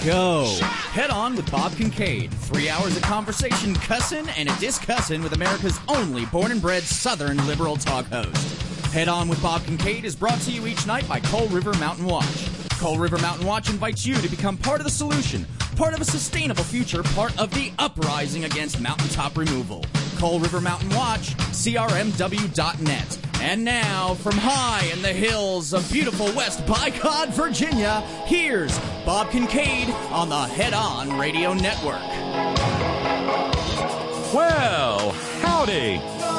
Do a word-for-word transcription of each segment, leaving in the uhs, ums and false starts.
go. Head On with Bob Kincaid. Three hours of conversation, cussing, and a discussin' with America's only born and bred Southern liberal talk host. Head On with Bob Kincaid is brought to you each night by Coal River Mountain Watch. Coal River Mountain Watch invites you to become part of the solution, part of a sustainable future, part of the uprising against mountaintop removal. Coal River Mountain Watch, C R M W dot net. And now, from high in the hills of beautiful West Bicod, Virginia, here's Bob Kincaid on the Head On Radio Network. Well, howdy.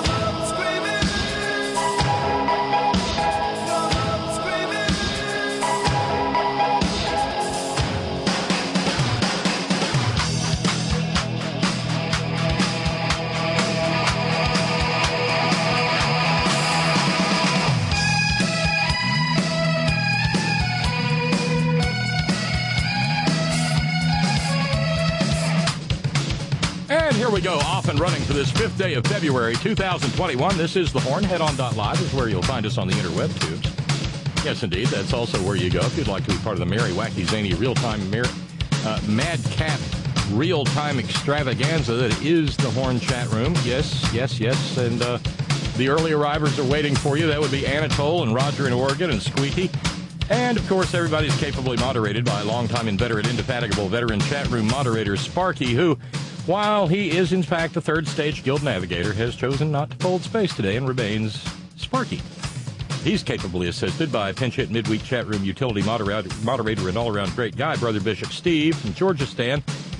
And here we go, off and running for this fifth day of February two thousand twenty-one. This is The Horn. Head On dot live is where you'll find us on the interweb tubes. Yes, indeed, that's also where you go if you'd like to be part of the merry, wacky, zany, real-time, mer- uh, madcap, real-time extravaganza that is The Horn chat room. Yes, yes, yes, and uh, the early arrivers are waiting for you. That would be Anatole and Roger in Oregon and Squeaky. And, of course, everybody's capably moderated by a longtime inveterate, indefatigable veteran chat room moderator, Sparky, who, while he is, in fact, a third-stage guild navigator, has chosen not to fold space today and remains Sparky. He's capably assisted by pinch-hit midweek chat room utility moderator, moderator and all-around great guy, Brother Bishop Steve from Georgistan.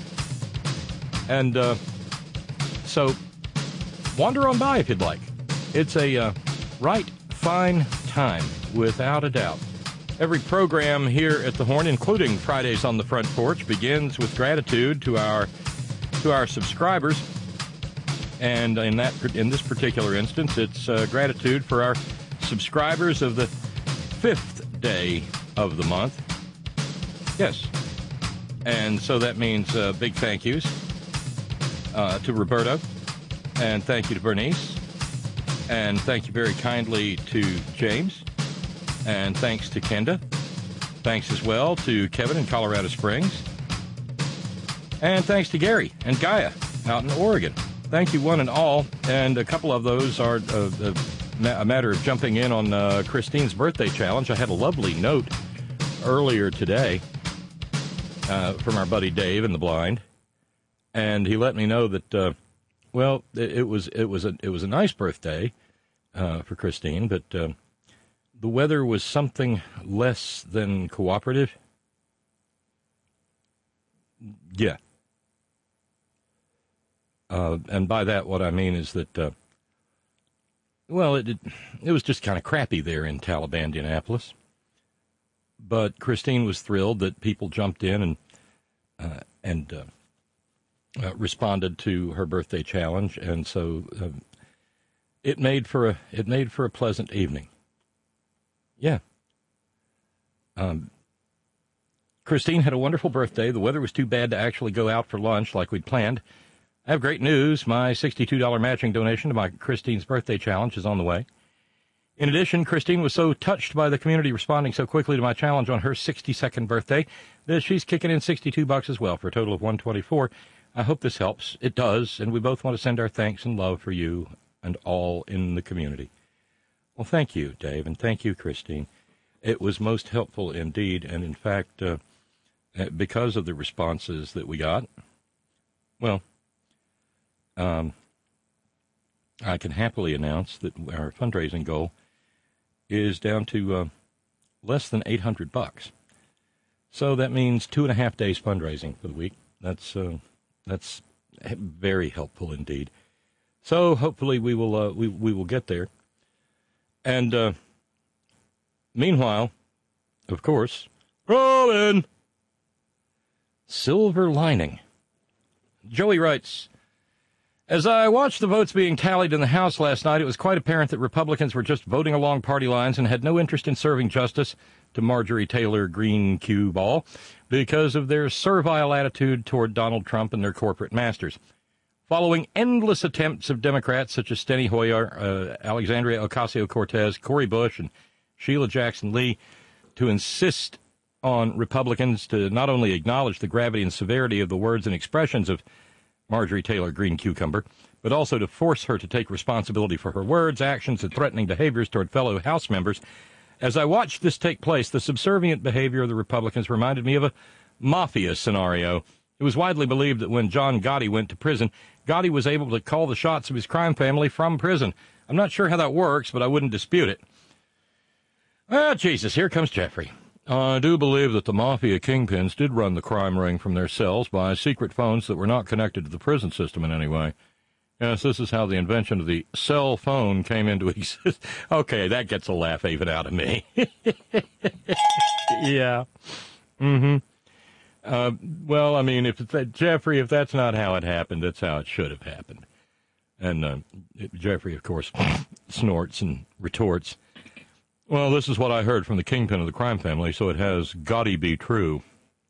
And uh, so, wander on by if you'd like. It's a uh, right fine time, without a doubt. Every program here at the Horn, including Fridays on the Front Porch, begins with gratitude to our to our subscribers, and in that in this particular instance, it's uh, gratitude for our subscribers of the fifth day of the month. Yes, and so that means uh, big thank yous uh, to Roberto, and thank you to Bernice, and thank you very kindly to James, and thanks to Kenda. Thanks as well to Kevin in Colorado Springs. And thanks to Gary and Gaia out in Oregon. Thank you, one and all. And a couple of those are uh, a matter of jumping in on uh, Christine's birthday challenge. I had a lovely note earlier today uh, from our buddy Dave in the blind, and he let me know that uh, well, it, it was it was a it was a nice birthday uh, for Christine, but uh, the weather was something less than cooperative. Yeah. Uh, and by that, what I mean is that, uh, well, it, it it was just kind of crappy there in Taliban, Indianapolis. But Christine was thrilled that people jumped in and uh, and uh, uh, responded to her birthday challenge, and so uh, it made for a it made for a pleasant evening. Yeah. Um. Christine had a wonderful birthday. The weather was too bad to actually go out for lunch like we'd planned. I have great news. My sixty-two dollars matching donation to my Christine's birthday challenge is on the way. In addition, Christine was so touched by the community responding so quickly to my challenge on her sixty-second birthday that she's kicking in sixty-two bucks as well for a total of one hundred twenty-four dollars. I hope this helps. It does, and we both want to send our thanks and love for you and all in the community. Well, thank you, Dave, and thank you, Christine. It was most helpful indeed, and in fact, uh, because of the responses that we got, well, um, I can happily announce that our fundraising goal is down to uh, less than eight hundred bucks. So that means two and a half days fundraising for the week. That's uh, that's very helpful indeed. So hopefully we will uh, we we will get there. And uh, meanwhile, of course, Robin. Silver lining. Joey writes, as I watched the votes being tallied in the House last night, it was quite apparent that Republicans were just voting along party lines and had no interest in serving justice to Marjorie Taylor Greene Q. Ball because of their servile attitude toward Donald Trump and their corporate masters. Following endless attempts of Democrats such as Steny Hoyer, uh, Alexandria Ocasio-Cortez, Cori Bush, and Sheila Jackson Lee to insist on Republicans to not only acknowledge the gravity and severity of the words and expressions of Marjorie Taylor Greene Cucumber, but also to force her to take responsibility for her words, actions, and threatening behaviors toward fellow House members. As I watched this take place, the subservient behavior of the Republicans reminded me of a mafia scenario. It was widely believed that when John Gotti went to prison, Gotti was able to call the shots of his crime family from prison. I'm not sure how that works, but I wouldn't dispute it. Ah, Jesus, here comes Jeffrey. I do believe that the mafia kingpins did run the crime ring from their cells by secret phones that were not connected to the prison system in any way. Yes, this is how the invention of the cell phone came into existence. Okay, that gets a laugh even out of me. Yeah. Mm-hmm. Uh, well, I mean, if it's, Jeffrey, if that's not how it happened, that's how it should have happened. And uh, Jeffrey, of course, snorts and retorts, well, this is what I heard from the kingpin of the crime family, so it has gotta be true.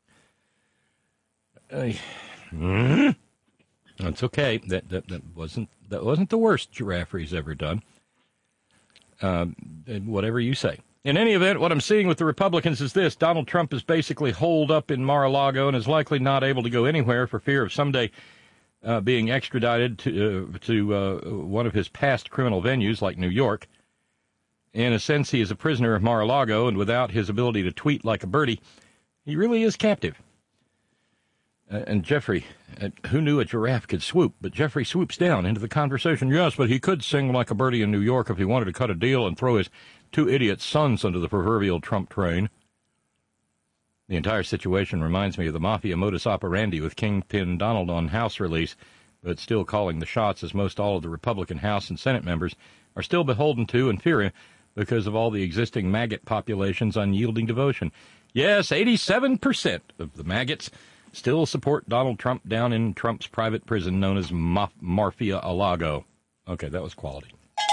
Uh, mm, that's okay. That, that that wasn't that wasn't the worst Giraffe's ever done. Um, whatever you say. In any event, what I'm seeing with the Republicans is this. Donald Trump is basically holed up in Mar-a-Lago and is likely not able to go anywhere for fear of someday uh, being extradited to, uh, to uh, one of his past criminal venues like New York. In a sense, he is a prisoner of Mar-a-Lago, and without his ability to tweet like a birdie, he really is captive. Uh, and Jeffrey, uh, who knew a giraffe could swoop? But Jeffrey swoops down into the conversation. Yes, but he could sing like a birdie in New York if he wanted to cut a deal and throw his two idiot sons under the proverbial Trump train. The entire situation reminds me of the mafia modus operandi with Kingpin Donald on House release, but still calling the shots, as most all of the Republican House and Senate members are still beholden to and fear him because of all the existing maggot population's unyielding devotion. Yes, eighty-seven percent of the maggots still support Donald Trump down in Trump's private prison known as Ma- Marfia-Alago. Okay, that was quality.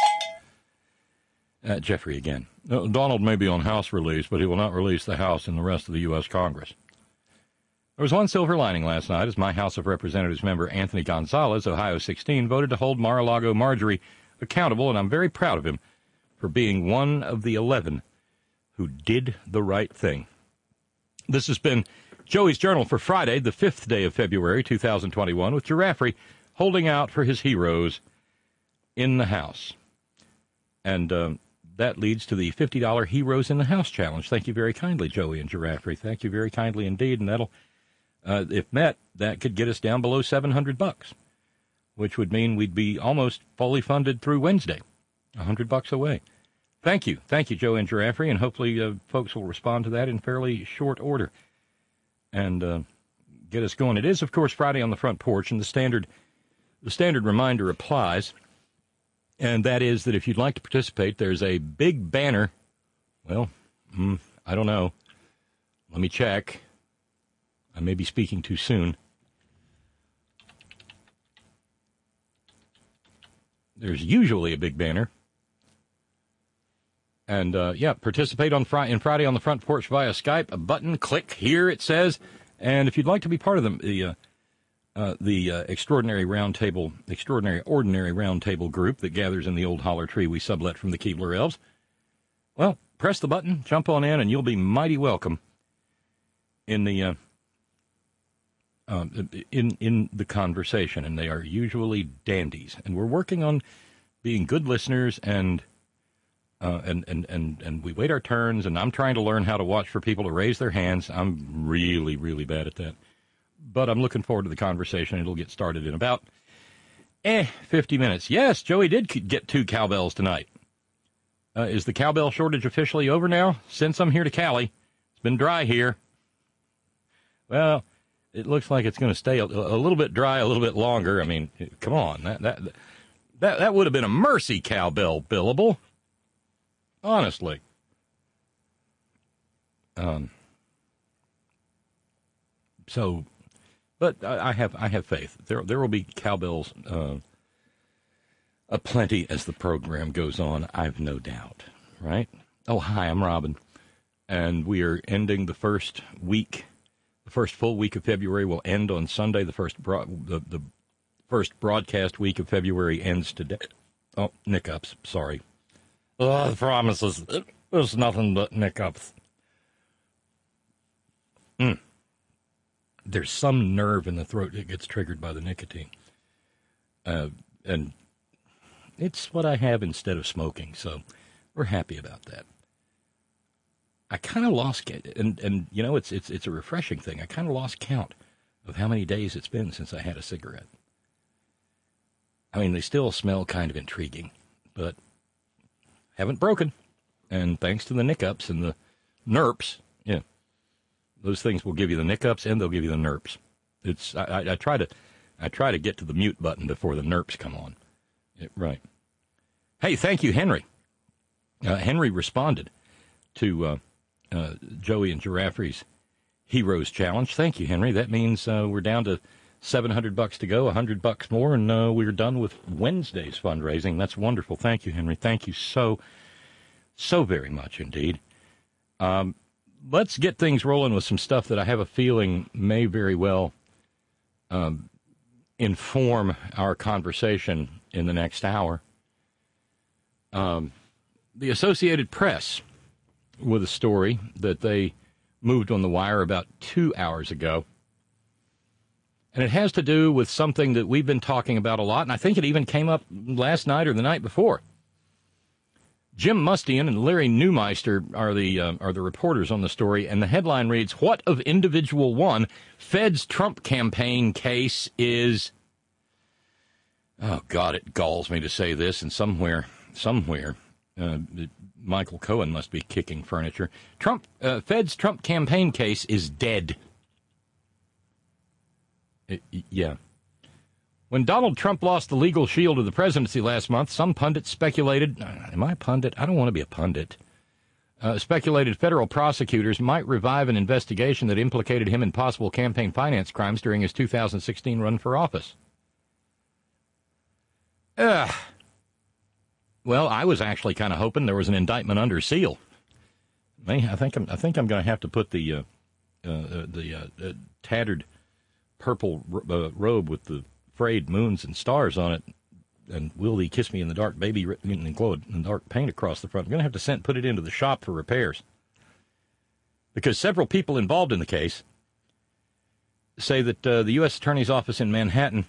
Uh, Jeffrey again. Uh, Donald may be on House release, but he will not release the House and the rest of the U S. Congress. There was one silver lining last night as my House of Representatives member Anthony Gonzalez, Ohio sixteen, voted to hold Mar-a-Lago Marjorie accountable, and I'm very proud of him for being one of the eleven who did the right thing. This has been Joey's Journal for Friday, the fifth day of February, two thousand twenty-one, with Giraffrey holding out for his heroes in the House. And um, that leads to the fifty dollars Heroes in the House Challenge. Thank you very kindly, Joey and Giraffrey. Thank you very kindly indeed. And that'll, uh, if met, that could get us down below seven hundred bucks, which would mean we'd be almost fully funded through Wednesday, one hundred bucks away. Thank you. Thank you, Joey and Giraffrey, and hopefully uh, folks will respond to that in fairly short order and uh, get us going. It is, of course, Friday on the Front Porch, and the standard, the standard reminder applies. And that is that if you'd like to participate, there's a big banner. Well, mm, I don't know. Let me check. I may be speaking too soon. There's usually a big banner. And, uh, yeah, participate on Friday, in Friday on the Front Porch via Skype. A button, click here, it says. And if you'd like to be part of the... the uh, Uh, the uh, extraordinary roundtable, extraordinary ordinary roundtable group that gathers in the old holler tree we sublet from the Keebler Elves. Well, press the button, jump on in, and you'll be mighty welcome in the uh, uh, in in the conversation. And they are usually dandies, and we're working on being good listeners, and uh, and and and and we wait our turns. And I'm trying to learn how to watch for people to raise their hands. I'm really, really bad at that. But I'm looking forward to the conversation. It'll get started in about, eh, fifty minutes. Yes, Joey did get two cowbells tonight. Uh, is the cowbell shortage officially over now? Send some here to Cali. It's been dry here. Well, it looks like it's going to stay a, a little bit dry a little bit longer. I mean, come on. That that that, that would have been a mercy cowbell billable. Honestly. Um. So... But I have I have faith. There there will be cowbells uh, aplenty as the program goes on. I've no doubt. Right? Oh, hi, I'm Robin, and we are ending the first week. The first full week of February will end on Sunday. The first broad, the the first broadcast week of February ends today. Oh, nickups. Sorry. Oh, the promises. There's nothing but nickups. mm, there's some nerve in the throat that gets triggered by the nicotine. Uh, and it's what I have instead of smoking, so we're happy about that. I kind of lost, and and you know, it's it's it's a refreshing thing. I kind of lost count of how many days it's been since I had a cigarette. I mean, they still smell kind of intriguing, but haven't broken. And thanks to the nick-ups and the nerps, yeah, those things will give you the nick-ups and they'll give you the nerps. It's I, I, I try to I try to get to the mute button before the nerps come on. Yeah, right. Hey, thank you, Henry. Uh, Henry responded to uh, uh, Joey and Giraffe's Heroes Challenge. Thank you, Henry. That means uh, we're down to seven hundred bucks to go, one hundred bucks more, and uh, we're done with Wednesday's fundraising. That's wonderful. Thank you, Henry. Thank you so, so very much indeed. Um, let's get things rolling with some stuff that I have a feeling may very well um, inform our conversation in the next hour. Um, the Associated Press, with a story that they moved on the wire about two hours ago. And it has to do with something that we've been talking about a lot, and I think it even came up last night or the night before. Jim Mustian and Larry Neumeister are the uh, are the reporters on the story, and the headline reads, "What of Individual One? Fed's Trump campaign case is..." Oh, God, it galls me to say this, and somewhere, somewhere, uh, Michael Cohen must be kicking furniture. Trump, uh, Fed's Trump campaign case is dead. It, yeah. When Donald Trump lost the legal shield of the presidency last month, some pundits speculated, am I a pundit? I don't want to be a pundit. Uh, speculated federal prosecutors might revive an investigation that implicated him in possible campaign finance crimes during his two thousand sixteen run for office. Ugh. Well, I was actually kind of hoping there was an indictment under seal. I think I'm, I think I'm going to have to put the uh, uh, the uh, uh, tattered purple uh, robe with the frayed moons and stars on it, and "Will Thee Kiss Me in the Dark, Baby," written in gold and dark paint across the front. I'm going to have to send put it into the shop for repairs, because several people involved in the case say that uh, the U S Attorney's Office in Manhattan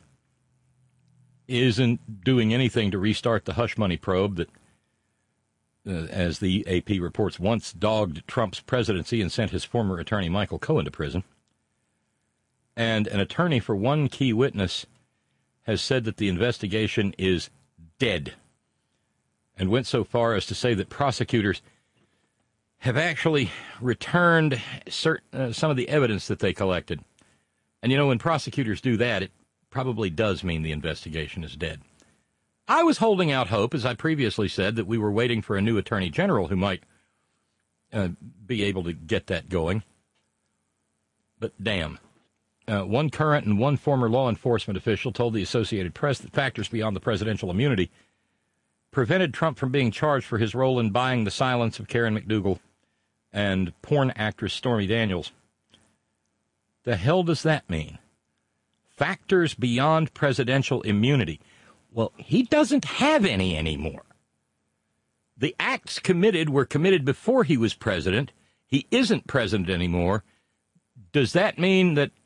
isn't doing anything to restart the hush money probe that, uh, as the A P reports, once dogged Trump's presidency and sent his former attorney Michael Cohen to prison. And an attorney for one key witness has said that the investigation is dead, and went so far as to say that prosecutors have actually returned certain, uh, some of the evidence that they collected. And, you know, when prosecutors do that, it probably does mean the investigation is dead. I was holding out hope, as I previously said, that we were waiting for a new attorney general who might uh, be able to get that going. But damn. Uh, one current and one former law enforcement official told the Associated Press that factors beyond the presidential immunity prevented Trump from being charged for his role in buying the silence of Karen McDougal and porn actress Stormy Daniels. The hell does that mean? Factors beyond presidential immunity. Well, he doesn't have any anymore. The acts committed were committed before he was president. He isn't president anymore. Does that mean that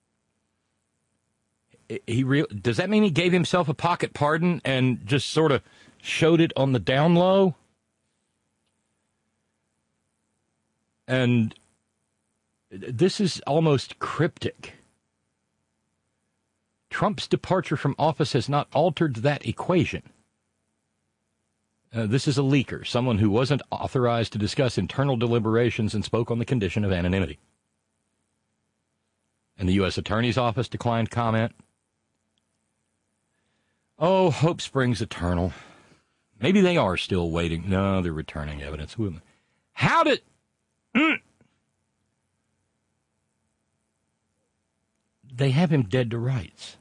he re- does that mean he gave himself a pocket pardon and just sort of showed it on the down low? And this is almost cryptic. Trump's departure from office has not altered that equation. Uh, this is a leaker, someone who wasn't authorized to discuss internal deliberations and spoke on the condition of anonymity. And the U S Attorney's Office declined comment. Oh, hope springs eternal. Maybe they are still waiting. No, they're returning evidence. How did... Mm. They have him dead to rights.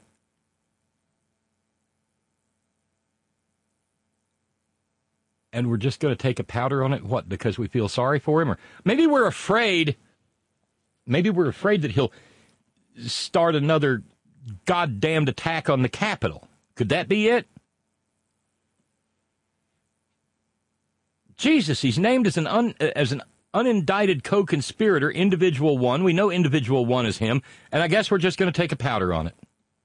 And we're just going to take a powder on it? What, because we feel sorry for him? Or maybe we're afraid... Maybe we're afraid that he'll start another goddamned attack on the Capitol. Could that be it? Jesus, he's named as an un, as an Unindicted co-conspirator, individual one. We know individual one is him, and I guess we're just going to take a powder on it.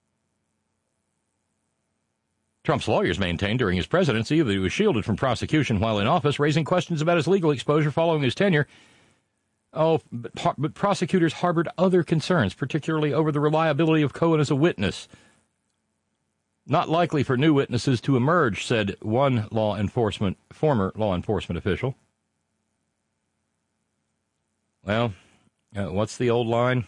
Trump's lawyers maintained during his presidency that he was shielded from prosecution while in office, raising questions about his legal exposure following his tenure. Oh, but, but prosecutors harbored other concerns, particularly over the reliability of Cohen as a witness. Not likely for new witnesses to emerge, said one law enforcement, former law enforcement official. Well, uh, what's the old line?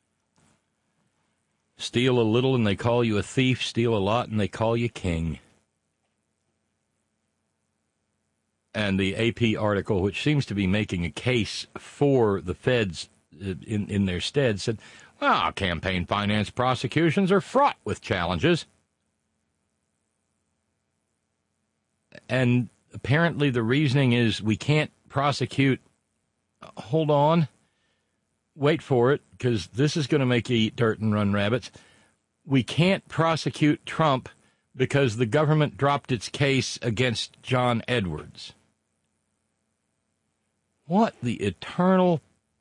Steal a little and they call you a thief. Steal a lot and they call you king. And the A P article, which seems to be making a case for the feds in, in their stead, said, well, campaign finance prosecutions are fraught with challenges. And apparently the reasoning is we can't prosecute. Hold on. Wait for it, because this is going to make you eat dirt and run rabbits. We can't prosecute Trump because the government dropped its case against John Edwards. What the eternal...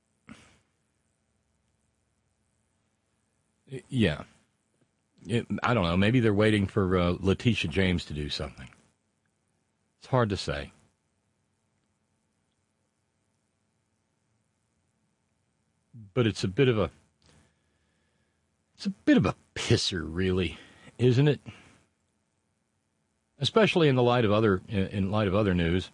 Yeah. It, I don't know. Maybe they're waiting for uh, Letitia James to do something. It's hard to say. But it's a bit of a, it's a bit of a pisser, really, isn't it? Especially in the light of other, in light of other news.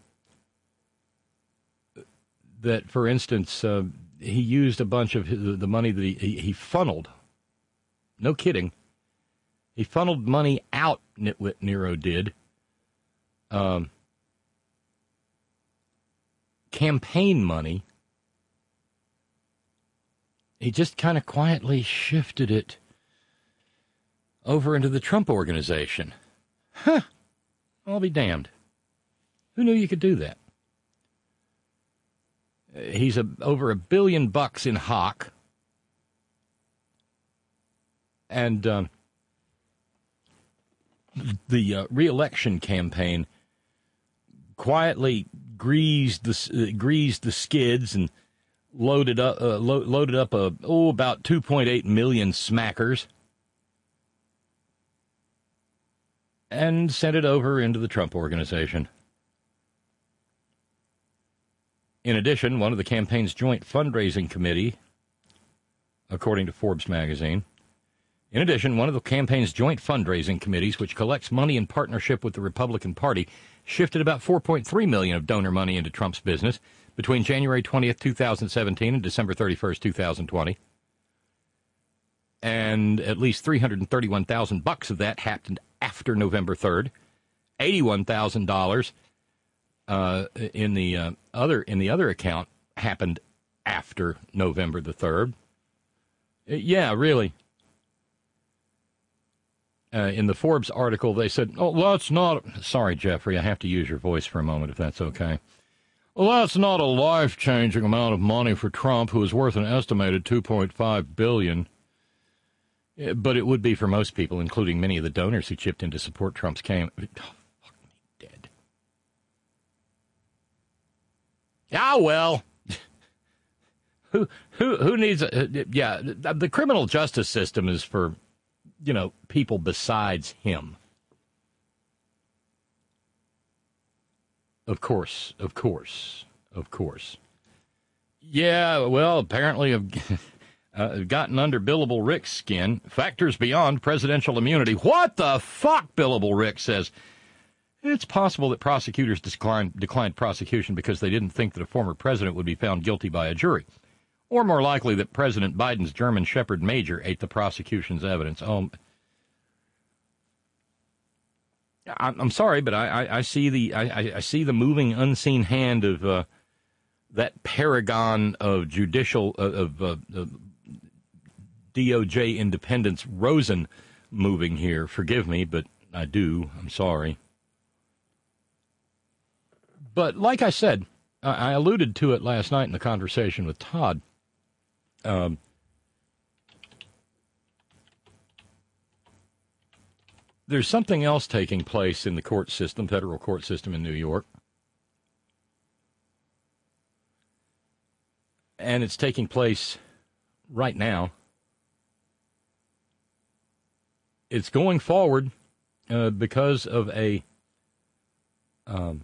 That, for instance, uh, he used a bunch of his, the money that he, he, he funneled. No kidding. He funneled money out, Nitwit Nero did. Um, campaign money. He just kind of quietly shifted it over into the Trump organization. Huh. I'll be damned. Who knew you could do that? He's a, over a billion bucks in hock. And um, the uh, re-election campaign quietly greased the, uh, greased the skids and loaded up, uh, lo- loaded up a, oh, about two point eight million smackers and sent it over into the Trump organization. In addition, one of the campaign's joint fundraising committee, according to Forbes magazine, in addition, one of the campaign's joint fundraising committees, which collects money in partnership with the Republican Party, shifted about four point three million dollars of donor money into Trump's business between January twentieth, twenty seventeen and December thirty-first, twenty twenty. And at least three hundred thirty-one thousand bucks of that happened after November third. eighty-one thousand dollars uh, in the uh, other in the other account happened after November the third. Uh, yeah, really. Uh, in the Forbes article, they said, oh, that's not... Sorry, Jeffrey, I have to use your voice for a moment, if that's okay. Well, that's not a life-changing amount of money for Trump, who is worth an estimated two point five billion dollars. But it would be for most people, including many of the donors who chipped in to support Trump's campaign. Oh, fuck me dead. Ah, well... who who who needs... A, uh, yeah, the criminal justice system is for... you know, people besides him. Of course, of course, of course. Yeah, well, apparently I've uh, gotten under Billable Rick's skin. Factors beyond presidential immunity. What the fuck, Billable Rick says. It's possible that prosecutors declined, declined prosecution because they didn't think that a former president would be found guilty by a jury. Or more likely that President Biden's German Shepherd Major ate the prosecution's evidence. Oh, I'm sorry, but I, I, I see the I, I see the moving, unseen hand of uh, that paragon of judicial uh, of uh, uh, D O J independence, Rosen, moving here. Forgive me, but I do. I'm sorry. But like I said, I alluded to it last night in the conversation with Todd. Um, there's something else taking place in the court system, federal court system in New York. and it's taking place right now. It's going forward uh, because of a um,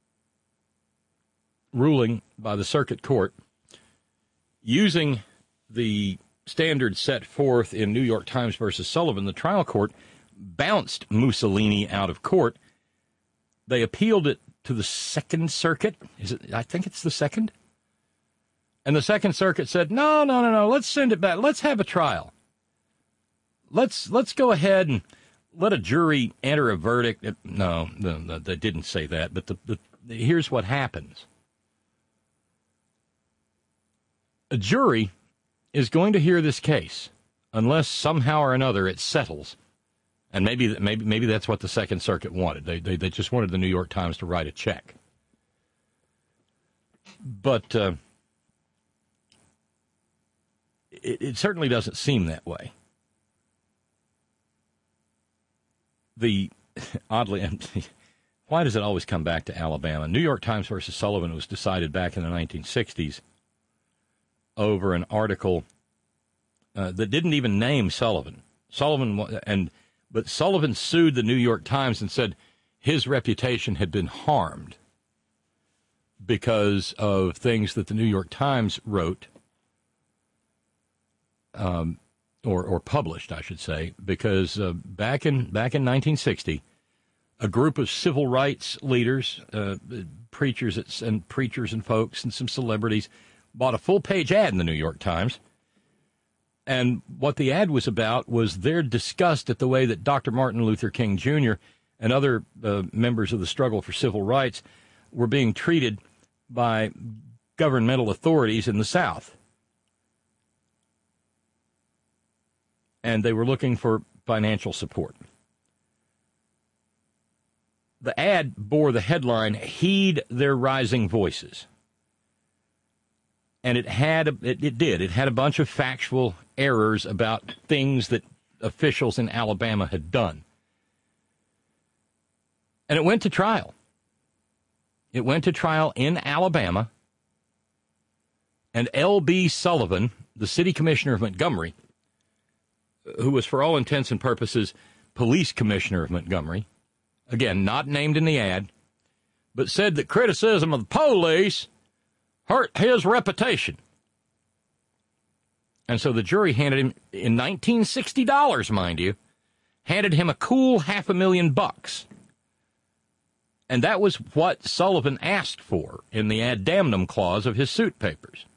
ruling by the circuit court using the standards set forth in New York Times versus Sullivan. The trial court bounced Mussolini out of court. They appealed it to the Second Circuit. Is it? I think it's the Second. And the Second Circuit said, no, no, no, no, let's send it back. Let's have a trial. Let's let's go ahead and let a jury enter a verdict. No, no, no they didn't say that. But the, the, here's what happens. A jury is going to hear this case unless somehow or another it settles. And maybe maybe maybe that's what the Second Circuit wanted. They they, they just wanted the New York Times to write a check. But uh, it, it certainly doesn't seem that way. The oddly, why does it always come back to Alabama? New York Times versus Sullivan was decided back in the nineteen sixties over an article uh, that didn't even name Sullivan. Sullivan and but Sullivan sued the New York Times and said his reputation had been harmed because of things that the New York Times wrote, um, or or published, I should say, because uh, back in back in nineteen sixty, a group of civil rights leaders, uh, preachers and preachers and folks, and some celebrities bought a full-page ad in the New York Times. And what the ad was about was their disgust at the way that Doctor Martin Luther King Junior and other uh, members of the struggle for civil rights were being treated by governmental authorities in the South. And they were looking for financial support. The ad bore the headline, "Heed Their Rising Voices." And it had, a, it, it did, it had a bunch of factual errors about things that officials in Alabama had done. And it went to trial. It went to trial in Alabama. And L B Sullivan, the city commissioner of Montgomery, who was for all intents and purposes police commissioner of Montgomery, again, not named in the ad, but said that criticism of the police hurt his reputation. And so the jury handed him, in nineteen sixty dollars, mind you, handed him a cool half a million bucks. And that was what Sullivan asked for in the ad damnum clause of his suit papers.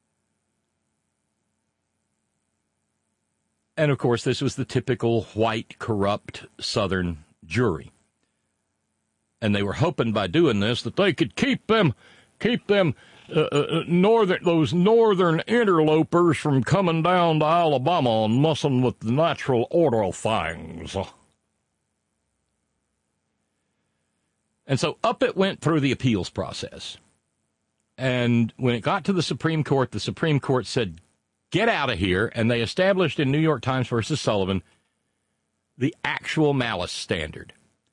And, of course, this was the typical white, corrupt Southern jury. And they were hoping by doing this that they could keep them, keep them, uh, uh, northern those northern interlopers from coming down to Alabama and messing with the natural order of things. And so up it went through the appeals process. And when it got to the Supreme Court, the Supreme Court said, get out of here. And they established in New York Times versus Sullivan the actual malice standard.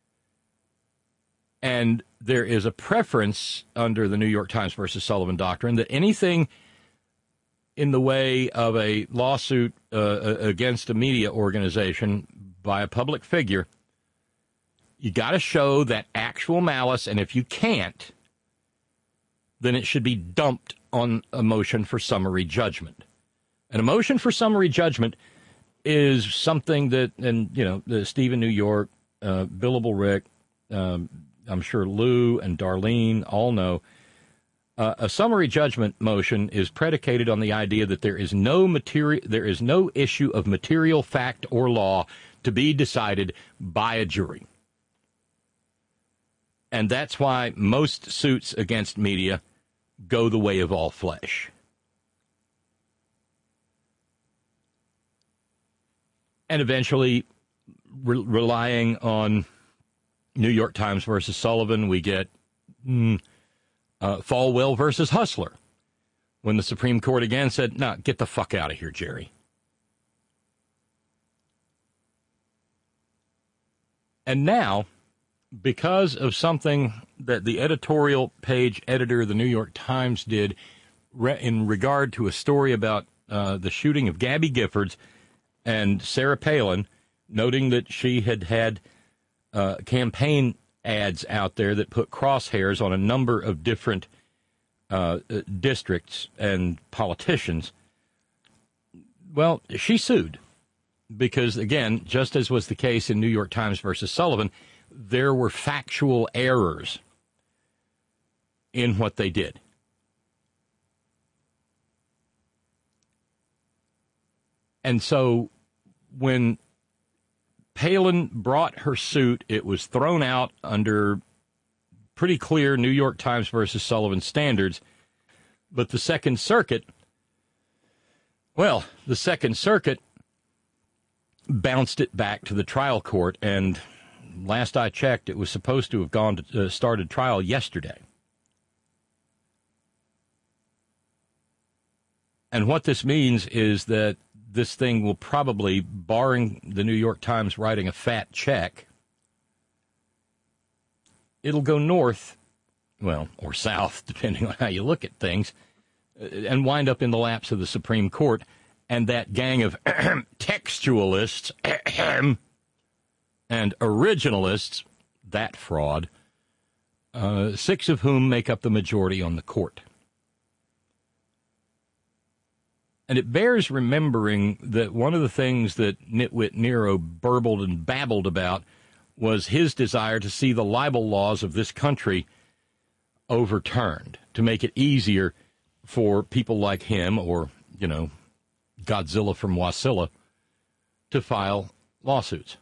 And there is a preference under the New York Times versus Sullivan doctrine that anything in the way of a lawsuit uh, against a media organization by a public figure, you got to show that actual malice, and if you can't, then it should be dumped on a motion for summary judgment. And a motion for summary judgment is something that, and, you know, the Stephen New York, uh, Billable Rick, um, I'm sure Lou and Darlene all know, uh, a summary judgment motion is predicated on the idea that there is no material, there is no issue of material fact or law to be decided by a jury. And that's why most suits against media go the way of all flesh. And eventually, re- relying on New York Times versus Sullivan, we get mm, uh, Falwell versus Hustler, when the Supreme Court again said, no, get the fuck out of here, Jerry. And now, because of something that the editorial page editor of the New York Times did re- in regard to a story about uh, the shooting of Gabby Giffords and Sarah Palin, noting that she had had uh, campaign ads out there that put crosshairs on a number of different uh, districts and politicians. Well, she sued because, again, just as was the case in New York Times versus Sullivan, there were factual errors in what they did. And so when Palin brought her suit, it was thrown out under pretty clear New York Times versus Sullivan standards. But the Second Circuit, well, the Second Circuit bounced it back to the trial court, and last I checked, it was supposed to have gone to uh, started trial yesterday. And what this means is that this thing will probably, barring the New York Times writing a fat check, it'll go north, well, or south, depending on how you look at things, and wind up in the laps of the Supreme Court. And that gang of textualists and originalists, that fraud, uh, six of whom make up the majority on the court. And it bears remembering that one of the things that Nitwit Nero burbled and babbled about was his desire to see the libel laws of this country overturned, to make it easier for people like him or, you know, Godzilla from Wasilla to file lawsuits.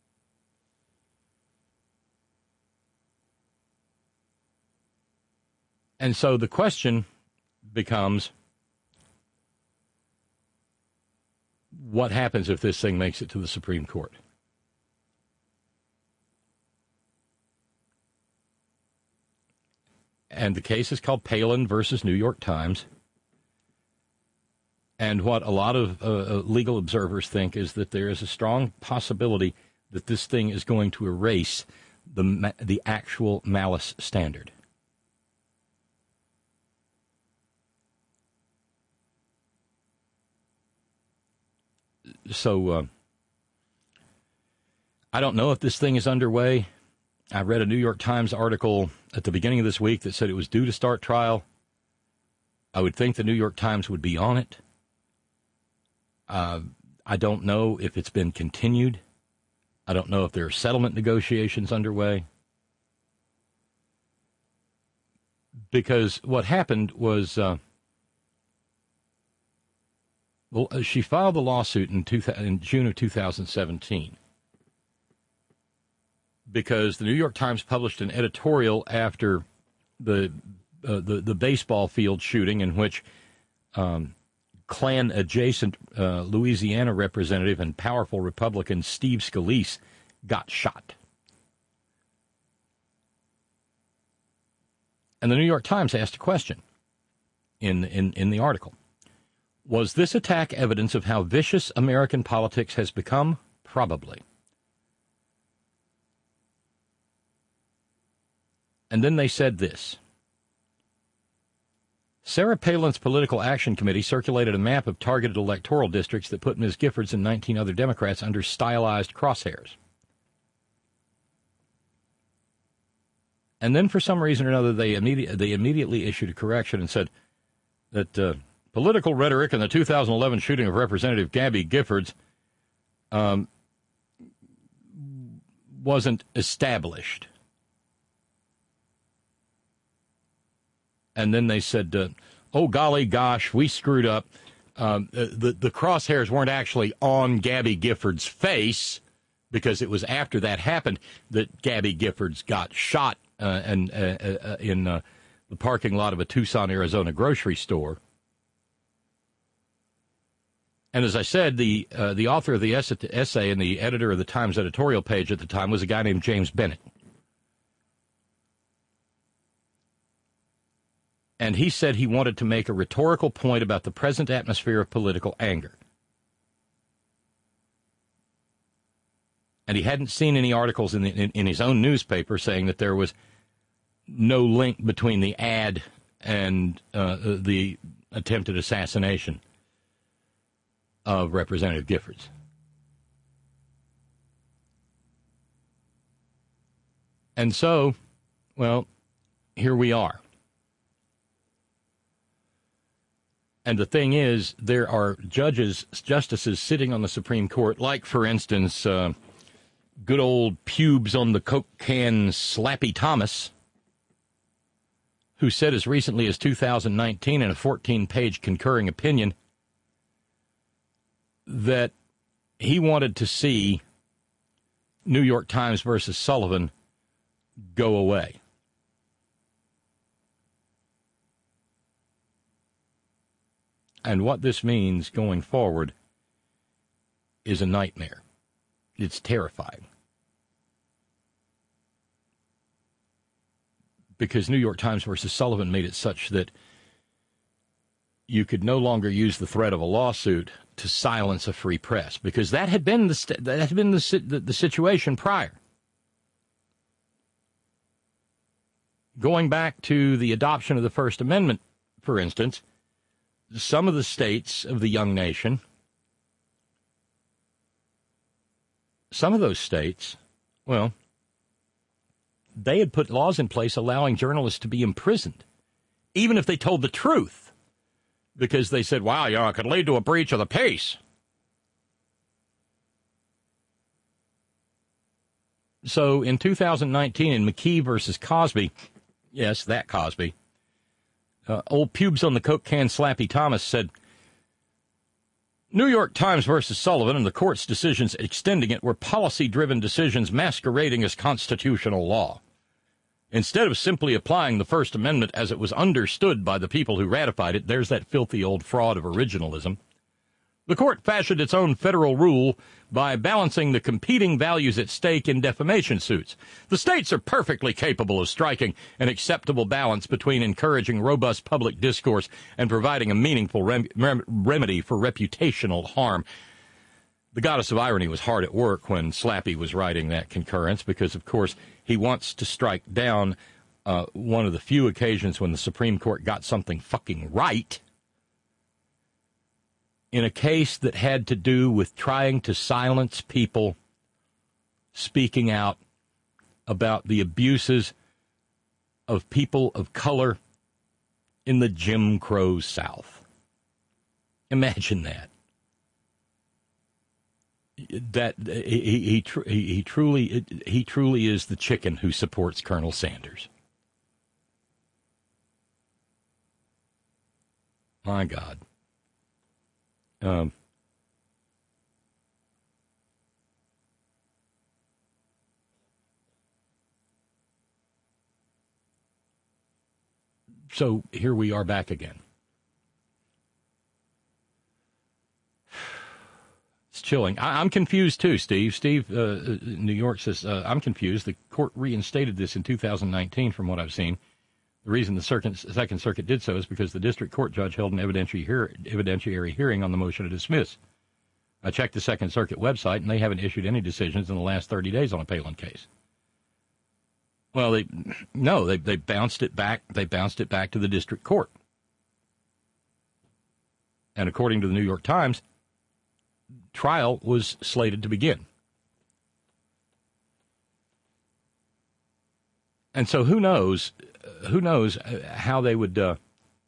And so the question becomes, what happens if this thing makes it to the Supreme Court? And the case is called Palin versus New York Times. And what a lot of uh, legal observers think is that there is a strong possibility that this thing is going to erase the the actual malice standard. So uh, I don't know if this thing is underway. I read a New York Times article at the beginning of this week that said it was due to start trial. I would think the New York Times would be on it. Uh, I don't know if it's been continued. I don't know if there are settlement negotiations underway. Because what happened was, uh, well, she filed the lawsuit in, two, in June of two thousand seventeen. Because the New York Times published an editorial after the uh, the, the baseball field shooting in which um, Klan-adjacent uh, Louisiana representative and powerful Republican Steve Scalise got shot. And the New York Times asked a question in, in, in the article. Was this attack evidence of how vicious American politics has become? Probably. And then they said this. Sarah Palin's Political Action Committee circulated a map of targeted electoral districts that put Miz Giffords and nineteen other Democrats under stylized crosshairs. And then for some reason or another, they, immedi- they immediately issued a correction and said that uh, political rhetoric in the two thousand eleven shooting of Representative Gabby Giffords um, wasn't established. And then they said, uh, oh, golly gosh, we screwed up. Um, the, the crosshairs weren't actually on Gabby Giffords' face because it was after that happened that Gabby Giffords got shot uh, and, uh, uh, in uh, the parking lot of a Tucson, Arizona grocery store. And as I said, the uh, the author of the essay and the editor of the Times editorial page at the time was a guy named James Bennett. And he said he wanted to make a rhetorical point about the present atmosphere of political anger. And he hadn't seen any articles in, the, in, in his own newspaper saying that there was no link between the ad and uh, the attempted assassination of Representative Giffords. And so, well, here we are. And the thing is, there are judges, justices sitting on the Supreme Court, like, for instance, uh, good old pubes on the Coke can Slappy Thomas, who said as recently as two thousand nineteen in a fourteen-page concurring opinion that he wanted to see New York Times versus Sullivan go away. And what this means going forward is a nightmare. It's terrifying. Because New York Times versus Sullivan made it such that you could no longer use the threat of a lawsuit to silence a free press, because that had been the st- that had been the, the the situation prior. Going back to the adoption of the First Amendment, for instance, some of the states of the young nation, some of those states, well, they had put laws in place allowing journalists to be imprisoned, even if they told the truth, because they said, wow, you know, it could lead to a breach of the peace. So in two thousand nineteen, in McKee versus Cosby, yes, that Cosby, uh, old pubes on the Coke can Slappy Thomas said, New York Times versus Sullivan and the court's decisions extending it were policy-driven decisions masquerading as constitutional law. Instead of simply applying the First Amendment as it was understood by the people who ratified it, there's that filthy old fraud of originalism, the court fashioned its own federal rule by balancing the competing values at stake in defamation suits. The states are perfectly capable of striking an acceptable balance between encouraging robust public discourse and providing a meaningful rem- rem- remedy for reputational harm. The goddess of irony was hard at work when Slappy was writing that concurrence because, of course, he wants to strike down uh, one of the few occasions when the Supreme Court got something fucking right in a case that had to do with trying to silence people speaking out about the abuses of people of color in the Jim Crow South. Imagine that. That he he, he, he truly he truly is the chicken who supports Colonel Sanders. My God. Um, so here we are back again. It's chilling. I, I'm confused too, Steve. Steve, uh, New York says, uh, I'm confused. The court reinstated this in two thousand nineteen from what I've seen. The reason the Second Circuit did so is because the district court judge held an evidentiary, hear, evidentiary hearing on the motion to dismiss. I checked the Second Circuit website, and they haven't issued any decisions in the last thirty days on a Palin case. Well, they no, they they bounced it back. They bounced it back to the district court. And according to the New York Times, trial was slated to begin. And so who knows, who knows how they would uh,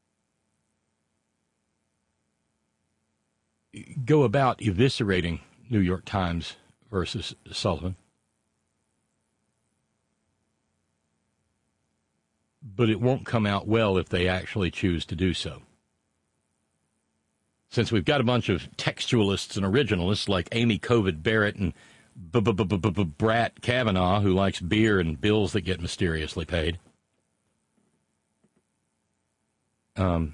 go about eviscerating New York Times versus Sullivan. But it won't come out well if they actually choose to do so. Since we've got a bunch of textualists and originalists like Amy Covid Barrett and Brat Kavanaugh, who likes beer and bills that get mysteriously paid. Um,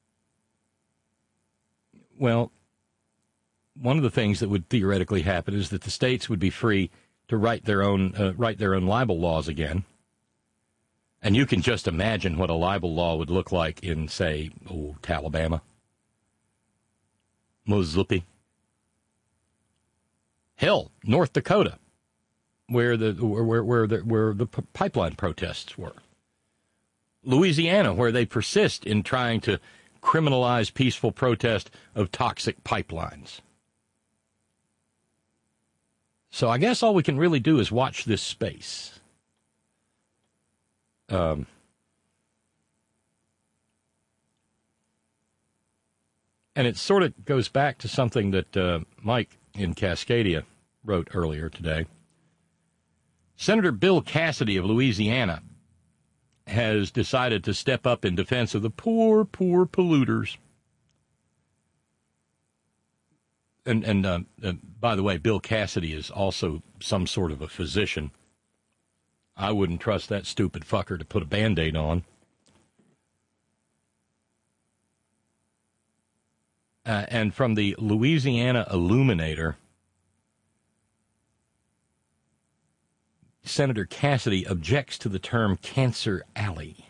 well, one of the things that would theoretically happen is that the states would be free to write their own uh, write their own libel laws again. And you can just imagine what a libel law would look like in, say, oh, Alabama, Mississippi. Hell, North Dakota, where the where where the where the p- pipeline protests were. Louisiana, where they persist in trying to criminalize peaceful protest of toxic pipelines. So I guess all we can really do is watch this space. Um, and it sort of goes back to something that uh, Mike in Cascadia wrote earlier today. Senator Bill Cassidy of Louisiana has decided to step up in defense of the poor, poor polluters. And, and uh, uh, by the way, Bill Cassidy is also some sort of a physician. I wouldn't trust that stupid fucker to put a Band-Aid on. Uh, and from the Louisiana Illuminator, Senator Cassidy objects to the term Cancer Alley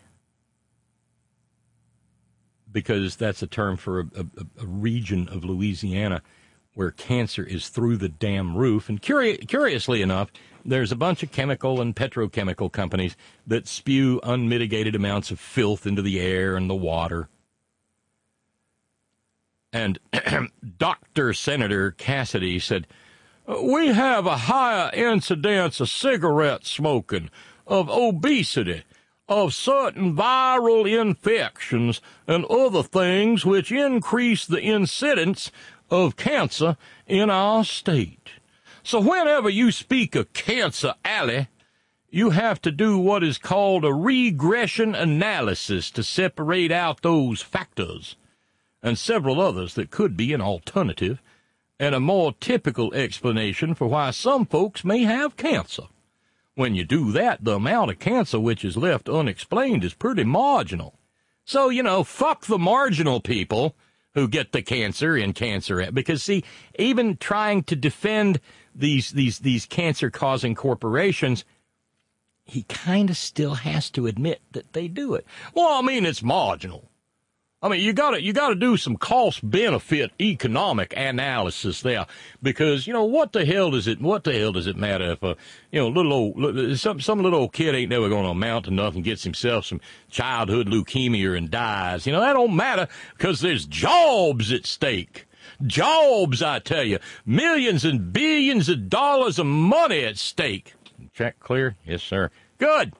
because that's a term for a, a, a region of Louisiana where cancer is through the damn roof. And curi- curiously enough, there's a bunch of chemical and petrochemical companies that spew unmitigated amounts of filth into the air and the water. And Doctor Senator Cassidy said, "We have a higher incidence of cigarette smoking, of obesity, of certain viral infections, and other things which increase the incidence of cancer in our state. So whenever you speak of Cancer Alley, you have to do what is called a regression analysis to separate out those factors and several others that could be an alternative and a more typical explanation for why some folks may have cancer. When you do that, the amount of cancer which is left unexplained is pretty marginal. So, you know, fuck the marginal people who get the cancer in cancer. Because, see, even trying to defend these these these cancer-causing corporations, he kind of still has to admit that they do it. Well, I mean, it's marginal. I mean, you gotta, you gotta do some cost-benefit economic analysis there, because, you know, what the hell does it, what the hell does it matter if, a, you know, little old, some, some little old kid ain't never gonna amount to nothing, gets himself some childhood leukemia and dies. You know, that don't matter, because there's jobs at stake. Jobs, I tell you. Millions and billions of dollars of money at stake. Check clear? Yes, sir. Good.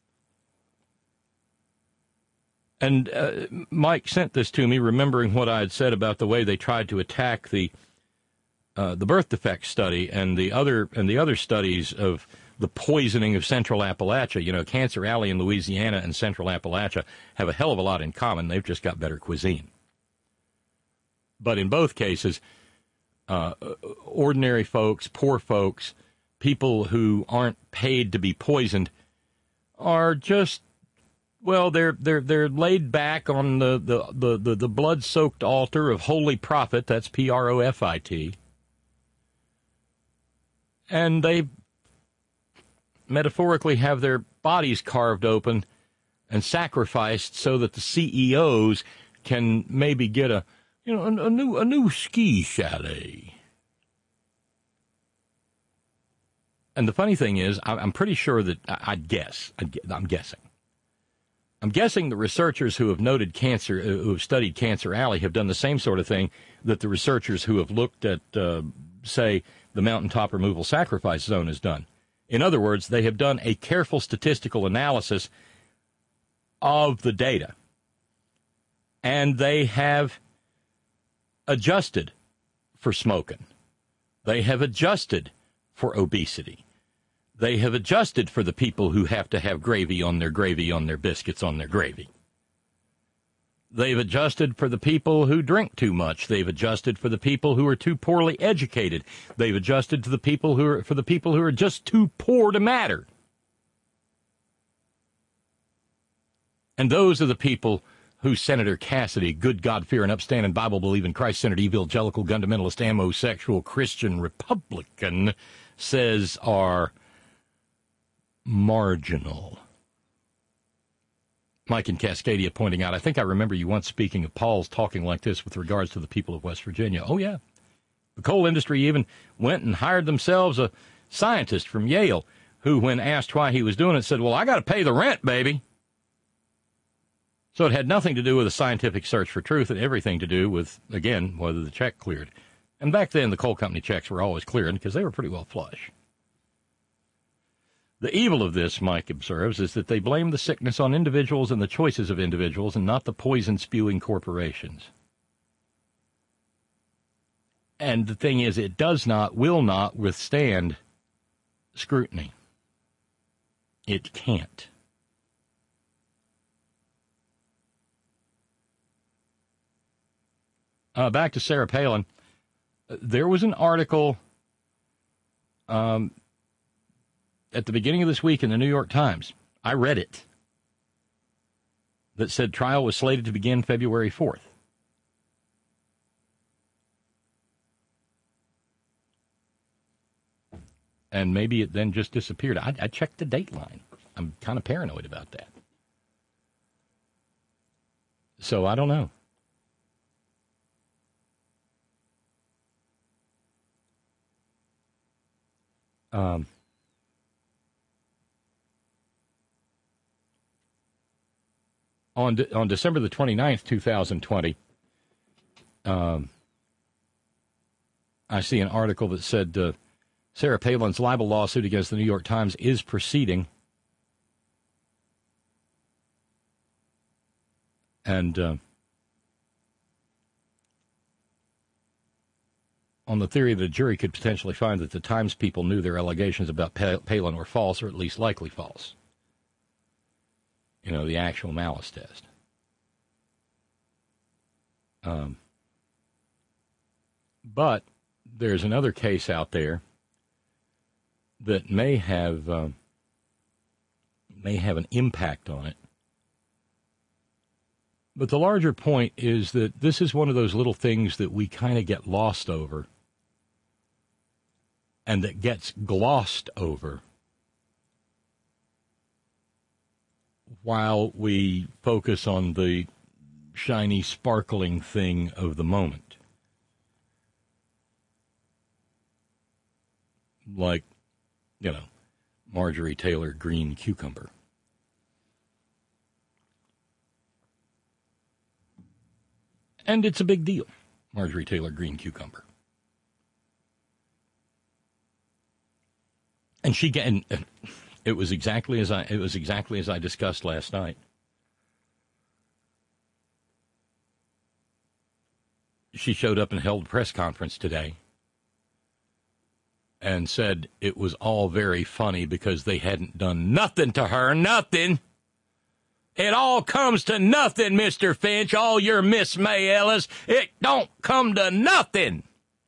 And uh, Mike sent this to me, remembering what I had said about the way they tried to attack the uh, the birth defect study and the other and the other studies of the poisoning of Central Appalachia. You know, Cancer Alley in Louisiana and Central Appalachia have a hell of a lot in common. They've just got better cuisine. But in both cases, uh, ordinary folks, poor folks, people who aren't paid to be poisoned are just, well, they're they're they're laid back on the the, the, the, the blood-soaked altar of holy profit. That's P R O F I T. And they metaphorically have their bodies carved open and sacrificed so that the C E Os can maybe get a you know a, a new a new ski chalet. And the funny thing is, I'm pretty sure that I'd guess. I'd, I'm guessing. I'm guessing the researchers who have noted cancer, who have studied Cancer Alley, have done the same sort of thing that the researchers who have looked at, uh, say, the mountaintop removal sacrifice zone has done. In other words, they have done a careful statistical analysis of the data, and they have adjusted for smoking. They have adjusted for obesity. They have adjusted for the people who have to have gravy on their gravy on their biscuits on their gravy. They've adjusted for the people who drink too much. They've adjusted for the people who are too poorly educated. They've adjusted to the people who are for the people who are just too poor to matter. And those are the people who Senator Cassidy, good God-fearing, upstanding, Bible-believing, Christ-centered, evangelical, fundamentalist, ammo-sexual, Christian Republican, says are marginal. Mike in Cascadia pointing out, I think I remember you once speaking of Paul's talking like this with regards to the people of West Virginia. Oh, yeah. The coal industry even went and hired themselves a scientist from Yale who, when asked why he was doing it, said, well, I got to pay the rent, baby. So it had nothing to do with a scientific search for truth and everything to do with, again, whether the check cleared. And back then, the coal company checks were always clearing because they were pretty well flush. The evil of this, Mike observes, is that they blame the sickness on individuals and the choices of individuals and not the poison-spewing corporations. And the thing is, it does not, will not withstand scrutiny. It can't. Uh, back to Sarah Palin. There was an article um, at the beginning of this week in the New York Times. I read it. That said trial was slated to begin February fourth. And maybe it then just disappeared. I, I checked the dateline. I'm kind of paranoid about that. So I don't know. Um, on De- on December the twenty-ninth, twenty twenty, um, I see an article that said uh, Sarah Palin's libel lawsuit against the New York Times is proceeding. And uh, on the theory that a jury could potentially find that the Times people knew their allegations about Palin were false, or at least likely false. You know, the actual malice test. Um, but there's another case out there that may have um, may have an impact on it. But the larger point is that this is one of those little things that we kind of get lost over and that gets glossed over while we focus on the shiny, sparkling thing of the moment. Like, you know, Marjorie Taylor Greene Cucumber. And it's a big deal, Marjorie Taylor Greene Cucumber. And she and it was exactly as I it was exactly as I discussed last night. She showed up and held a press conference today and said it was all very funny because they hadn't done nothing to her, nothing. It all comes to nothing, Mister Finch, all your Miss May Ellis. It don't come to nothing.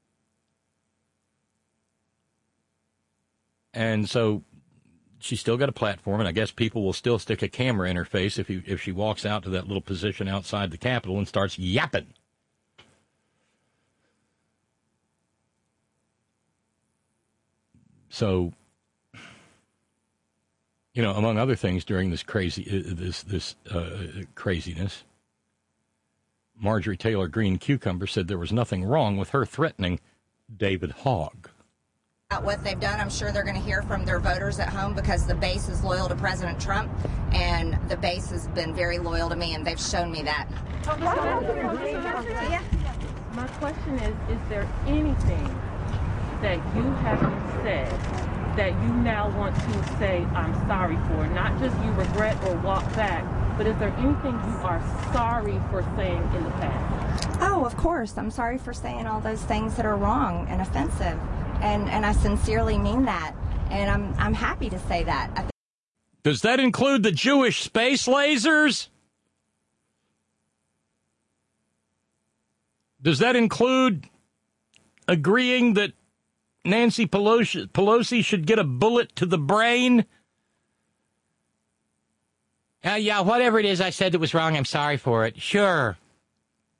And so she's still got a platform, and I guess people will still stick a camera in her face if he, if she walks out to that little position outside the Capitol and starts yapping. So, you know, among other things, during this crazy uh, this this uh, craziness, Marjorie Taylor Greene Cucumber said there was nothing wrong with her threatening David Hogg. What they've done, I'm sure they're going to hear from their voters at home because the base is loyal to President Trump, and the base has been very loyal to me, and they've shown me that. My question is, is there anything that you haven't said that you now want to say I'm sorry for? Not just you regret or walk back, but is there anything you are sorry for saying in the past? Oh, of course. I'm sorry for saying all those things that are wrong and offensive. And and I sincerely mean that. And I'm I'm happy to say that. I th- Does that include the Jewish space lasers? Does that include agreeing that Nancy Pelosi, Pelosi should get a bullet to the brain? Uh, yeah, whatever it is I said that was wrong, I'm sorry for it. Sure.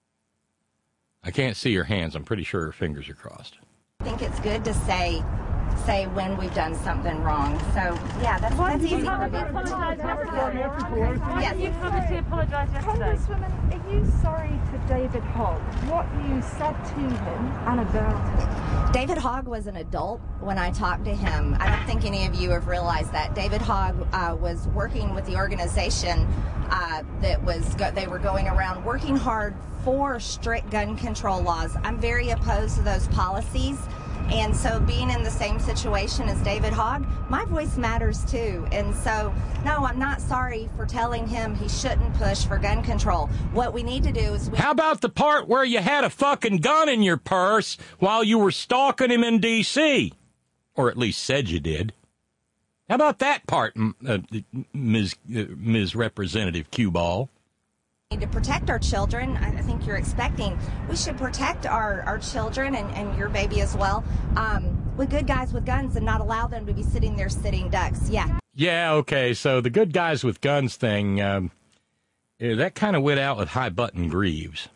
I can't see her hands. I'm pretty sure her fingers are crossed. I think it's good to say say when we've done something wrong. So, yeah, that's, that's easy for me. Yes. You covered to apologise yesterday. Congresswoman, are you sorry to David Hogg, what you said to him and about him? David Hogg was an adult when I talked to him. I don't think any of you have realized that. David Hogg uh, was working with the organization uh, that was, go- they were going around working hard for strict gun control laws. I'm very opposed to those policies. And so being in the same situation as David Hogg, my voice matters too. And so, no, I'm not sorry for telling him he shouldn't push for gun control. What we need to do is... We- How about the part where you had a fucking gun in your purse while you were stalking him in D C? Or at least said you did. How about that part, uh, Miz Uh, Miz Representative Q-Ball? Need to protect our children. I think you're expecting we should protect our, our children and, and your baby as well um, with good guys with guns and not allow them to be sitting there sitting ducks. Yeah. Yeah, okay, so the good guys with guns thing, um, yeah, that kind of went out with High Button Greaves.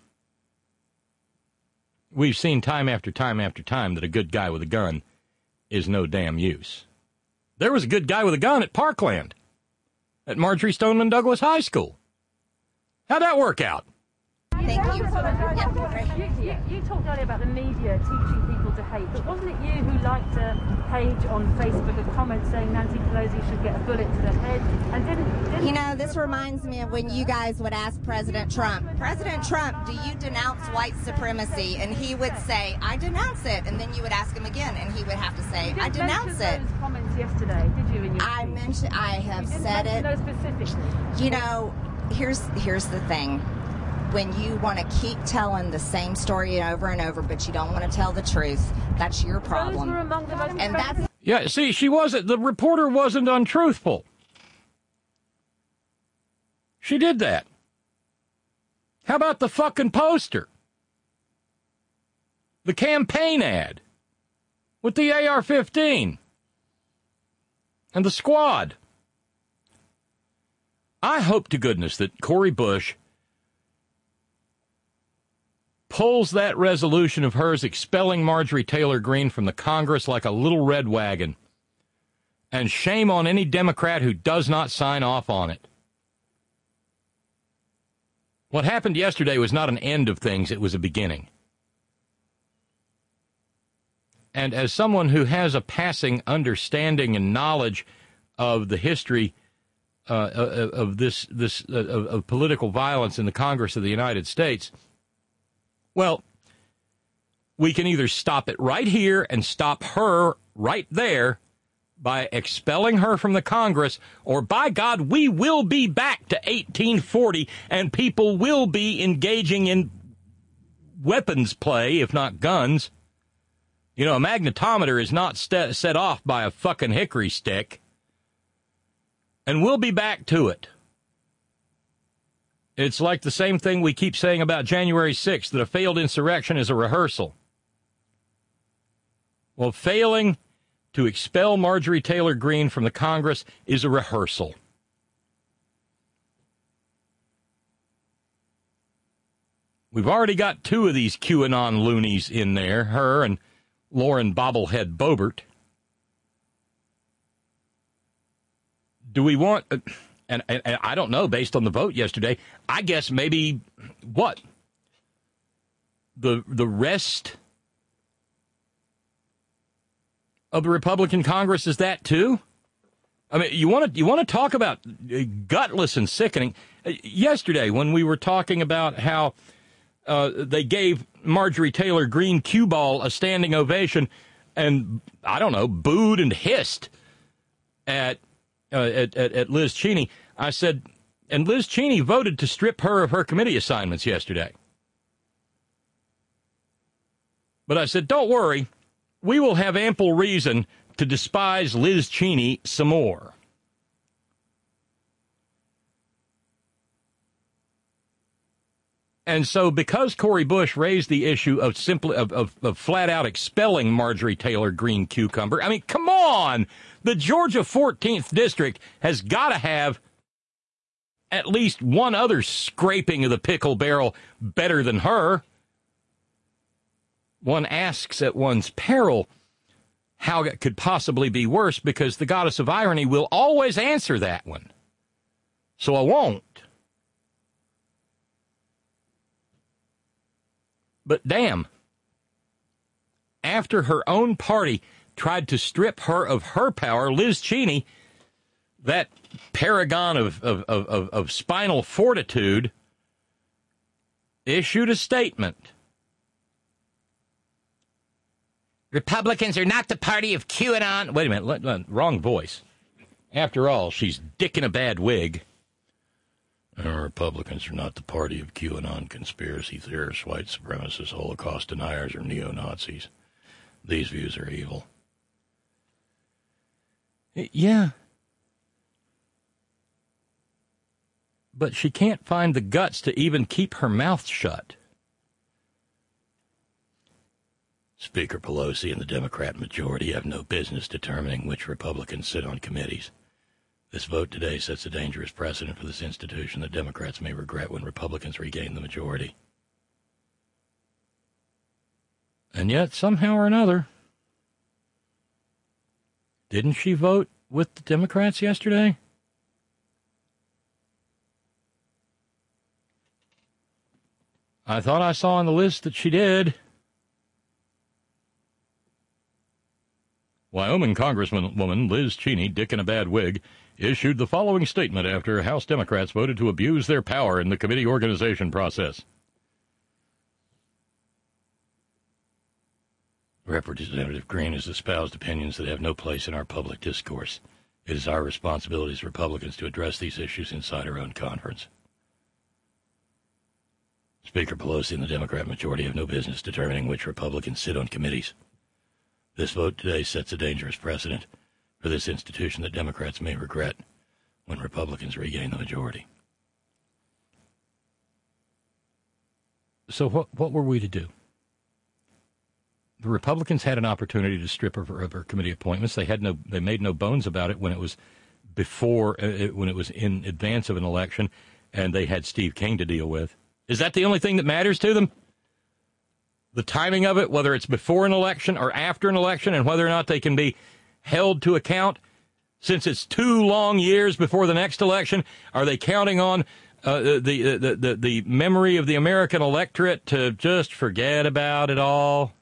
We've seen time after time after time that a good guy with a gun is no damn use. There was a good guy with a gun at Parkland, at Marjorie Stoneman Douglas High School. How'd that work out? Thank you. Yeah, you, you, you talked earlier about the media teaching people to hate, but wasn't it you who liked a page on Facebook, a comment saying Nancy Pelosi should get a bullet to the head? And didn't, didn't You know, this reminds me of when you guys would ask President Trump, President Trump, do you denounce white supremacy? And he would say, I denounce it. And then you would ask him again, and he would have to say, I denounce it. You didn't mention those comments yesterday, did you? In your I speech? mentioned, I have you didn't said mention it. those specifically. You know, here's here's the thing. When you want to keep telling the same story over and over, but you don't want to tell the truth, that's your problem. Those were among the most And that's Yeah, see, she wasn't, the reporter wasn't untruthful. She did that. How about the fucking poster? The campaign ad with the A R fifteen and the squad. I hope to goodness that Cori Bush pulls that resolution of hers expelling Marjorie Taylor Greene from the Congress like a little red wagon. And shame on any Democrat who does not sign off on it. What happened yesterday was not an end of things, it was a beginning. And as someone who has a passing understanding and knowledge of the history uh, of this, this uh, of, of political violence in the Congress of the United States, well, we can either stop it right here and stop her right there by expelling her from the Congress, or by God, we will be back to eighteen forty and people will be engaging in weapons play, if not guns. You know, a magnetometer is not st- set off by a fucking hickory stick. And we'll be back to it. It's like the same thing we keep saying about January sixth, that a failed insurrection is a rehearsal. Well, failing to expel Marjorie Taylor Greene from the Congress is a rehearsal. We've already got two of these QAnon loonies in there, her and Lauren Bobblehead Boebert. Do we want... Uh, And, and, and I don't know, based on the vote yesterday, I guess maybe, what? The the rest of the Republican Congress is that too? I mean, you want to you want to talk about gutless and sickening. Yesterday, when we were talking about how uh, they gave Marjorie Taylor Greene cue ball a standing ovation and, I don't know, booed and hissed at Uh, at, at, at Liz Cheney, I said, and Liz Cheney voted to strip her of her committee assignments yesterday. But I said, don't worry, we will have ample reason to despise Liz Cheney some more. And so because Cori Bush raised the issue of simply of, of, of flat out expelling Marjorie Taylor Greene Cucumber, I mean, come on! The Georgia fourteenth District has got to have at least one other scraping of the pickle barrel better than her. One asks at one's peril, how it could possibly be worse, because the goddess of irony will always answer that one. So I won't. But damn, after her own party tried to strip her of her power, Liz Cheney, that paragon of, of, of, of spinal fortitude, issued a statement. Republicans are not the party of QAnon. Wait a minute, let, let, wrong voice. After all, she's dicking a bad wig. Uh, Republicans are not the party of QAnon conspiracy theorists, white supremacists, Holocaust deniers, or neo-Nazis. These views are evil. Yeah. But she can't find the guts to even keep her mouth shut. Speaker Pelosi and the Democrat majority have no business determining which Republicans sit on committees. This vote today sets a dangerous precedent for this institution that Democrats may regret when Republicans regain the majority. And yet, somehow or another, didn't she vote with the Democrats yesterday? I thought I saw on the list that she did. Wyoming Congresswoman Liz Cheney, dick in a bad wig, issued the following statement after House Democrats voted to abuse their power in the committee organization process. Representative Green has espoused opinions that have no place in our public discourse. It is our responsibility as Republicans to address these issues inside our own conference. Speaker Pelosi and the Democrat majority have no business determining which Republicans sit on committees. This vote today sets a dangerous precedent for this institution that Democrats may regret when Republicans regain the majority. So what what were we to do? The Republicans had an opportunity to strip her of her committee appointments. They had no they made no bones about it when it was before uh, when it was in advance of an election, and they had Steve King to deal with. Is that the only thing that matters to them? The timing of it, whether it's before an election or after an election, and whether or not they can be held to account, since it's two long years before the next election. Are they counting on uh, the, the the the memory of the American electorate to just forget about it all?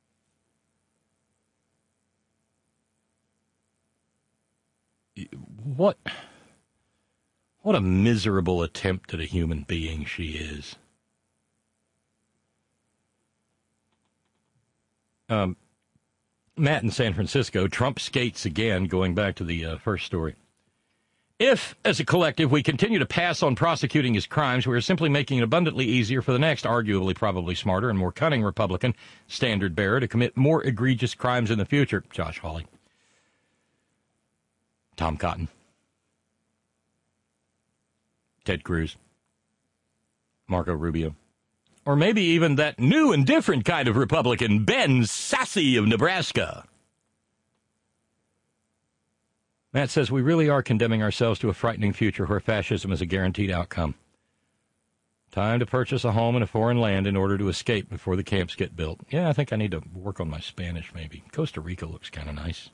What what a miserable attempt at a human being she is. Um, Matt in San Francisco, Trump skates again, going back to the uh, first story. If, as a collective, we continue to pass on prosecuting his crimes, we are simply making it abundantly easier for the next, arguably probably smarter and more cunning Republican standard bearer to commit more egregious crimes in the future. Josh Hawley. Tom Cotton. Ted Cruz. Marco Rubio. Or maybe even that new and different kind of Republican, Ben Sasse of Nebraska. Matt says, we really are condemning ourselves to a frightening future where fascism is a guaranteed outcome. Time to purchase a home in a foreign land in order to escape before the camps get built. Yeah, I think I need to work on my Spanish, maybe. Costa Rica looks kind of nice.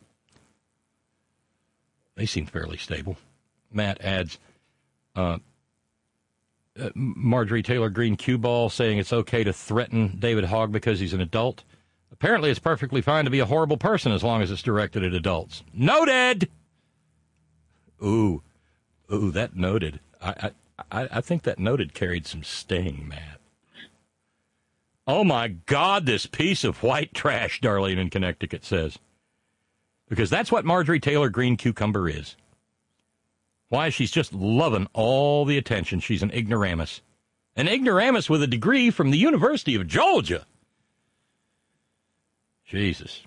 They seem fairly stable. Matt adds, uh, Uh, Marjorie Taylor Greene cue ball saying it's okay to threaten David Hogg because he's an adult. Apparently it's perfectly fine to be a horrible person as long as it's directed at adults. Noted! Ooh, ooh, that noted. I, I, I think that noted carried some sting, Matt. Oh, my God, this piece of white trash, Darlene in Connecticut says. Because that's what Marjorie Taylor Greene Cucumber is. Why, she's just loving all the attention. She's an ignoramus. An ignoramus with a degree from the University of Georgia. Jesus.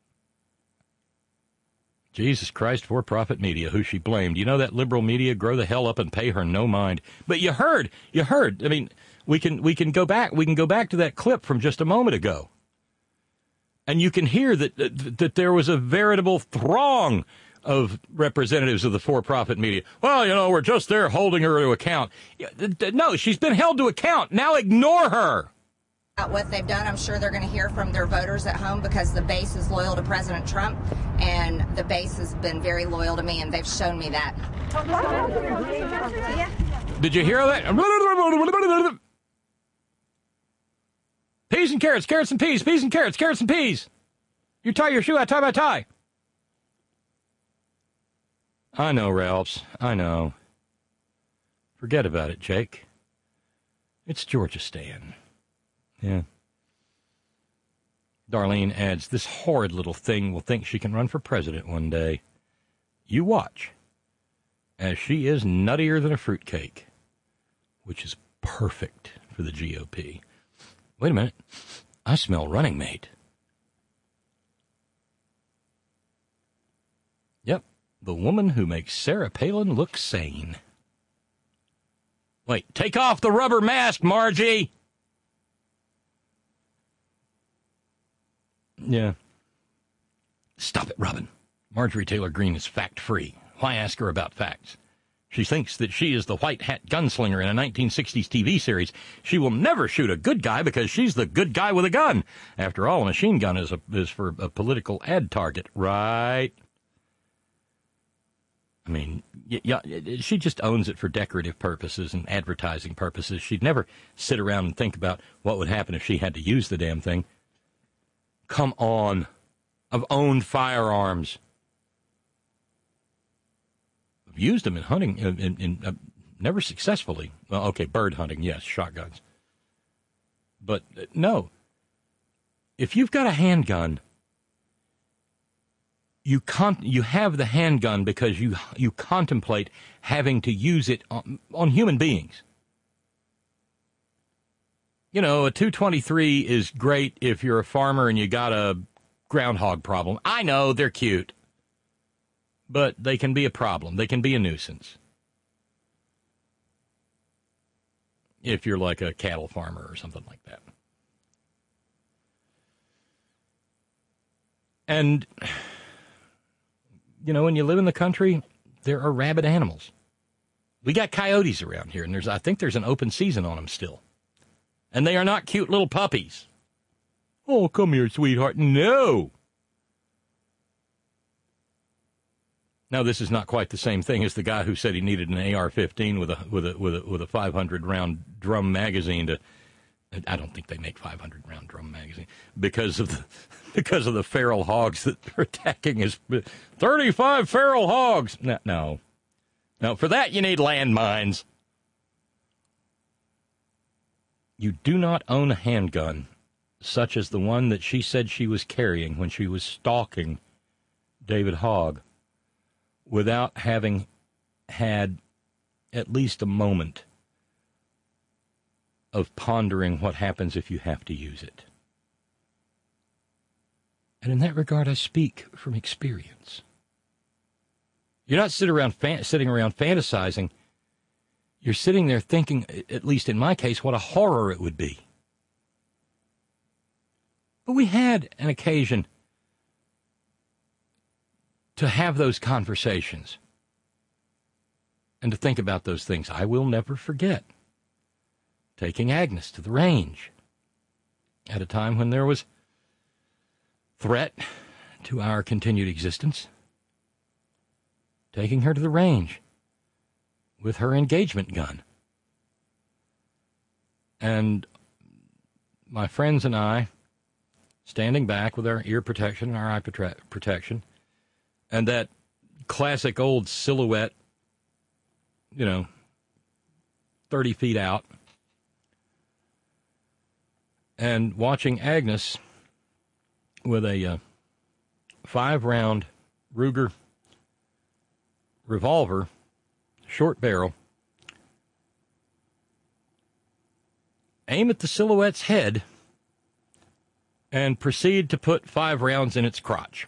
Jesus Christ, for-profit media, who she blamed. You know that liberal media, grow the hell up and pay her no mind. But you heard, you heard. I mean, we can we can go back. We can go back to that clip from just a moment ago. And you can hear that that, that there was a veritable throng of representatives of the for-profit media. Well, you know, we're just there holding her to account. No, she's been held to account. Now ignore her. what they've done. I'm sure they're going to hear from their voters at home because the base is loyal to President Trump, and the base has been very loyal to me, and they've shown me that. Did you hear that? Peas and carrots, carrots and peas, peas and carrots, carrots and peas. You tie your shoe, I tie my tie. I know, Ralphs. I know. Forget about it, Jake. It's Georgistan. Yeah. Darlene adds, this horrid little thing will think she can run for president one day. You watch, as she is nuttier than a fruitcake, which is perfect for the G O P. Wait a minute. I smell running mate. Yep, the woman who makes Sarah Palin look sane. Wait, take off the rubber mask, Margie! Yeah. Stop it, Robin. Marjorie Taylor Greene is fact-free. Why ask her about facts? She thinks that she is the white hat gunslinger in a nineteen sixties T V series. She will never shoot a good guy because she's the good guy with a gun. After all, a machine gun is a, is for a political ad target, right? I mean, yeah, she just owns it for decorative purposes and advertising purposes. She'd never sit around and think about what would happen if she had to use the damn thing. Come on. I've owned firearms. I've used them in hunting, in, in, in uh, never successfully. Well, okay, bird hunting, yes, shotguns. But uh, no. If you've got a handgun, you con- you have the handgun because you you contemplate having to use it on, on human beings. You know, a two twenty-three is great if you're a farmer and you got a groundhog problem. I know, they're cute. But they can be a problem. They can be a nuisance. If you're like a cattle farmer or something like that. And, you know, when you live in the country, there are rabid animals. We got coyotes around here, and there's I think there's an open season on them still. And they are not cute little puppies. Oh, come here, sweetheart. No. Now, this is not quite the same thing as the guy who said he needed an A R fifteen with a with a with a with a five hundred round drum magazine to. I don't think they make five hundred round drum magazine because of the because of the feral hogs that are attacking his thirty-five feral hogs. No, no, no. For that, you need landmines. You do not own a handgun, such as the one that she said she was carrying when she was stalking David Hogg, without having had at least a moment of pondering what happens if you have to use it. And in that regard, I speak from experience. You're not sit around fa- sitting around fantasizing. You're sitting there thinking, at least in my case, what a horror it would be. But we had an occasion to have those conversations and to think about those things. I will never forget taking Agnes to the range at a time when there was threat to our continued existence. Taking her to the range with her engagement gun. And my friends and I standing back with our ear protection and our eye protection, and that classic old silhouette, you know, thirty feet out, and watching Agnes with a uh, five-round Ruger revolver, short barrel, aim at the silhouette's head, and proceed to put five rounds in its crotch.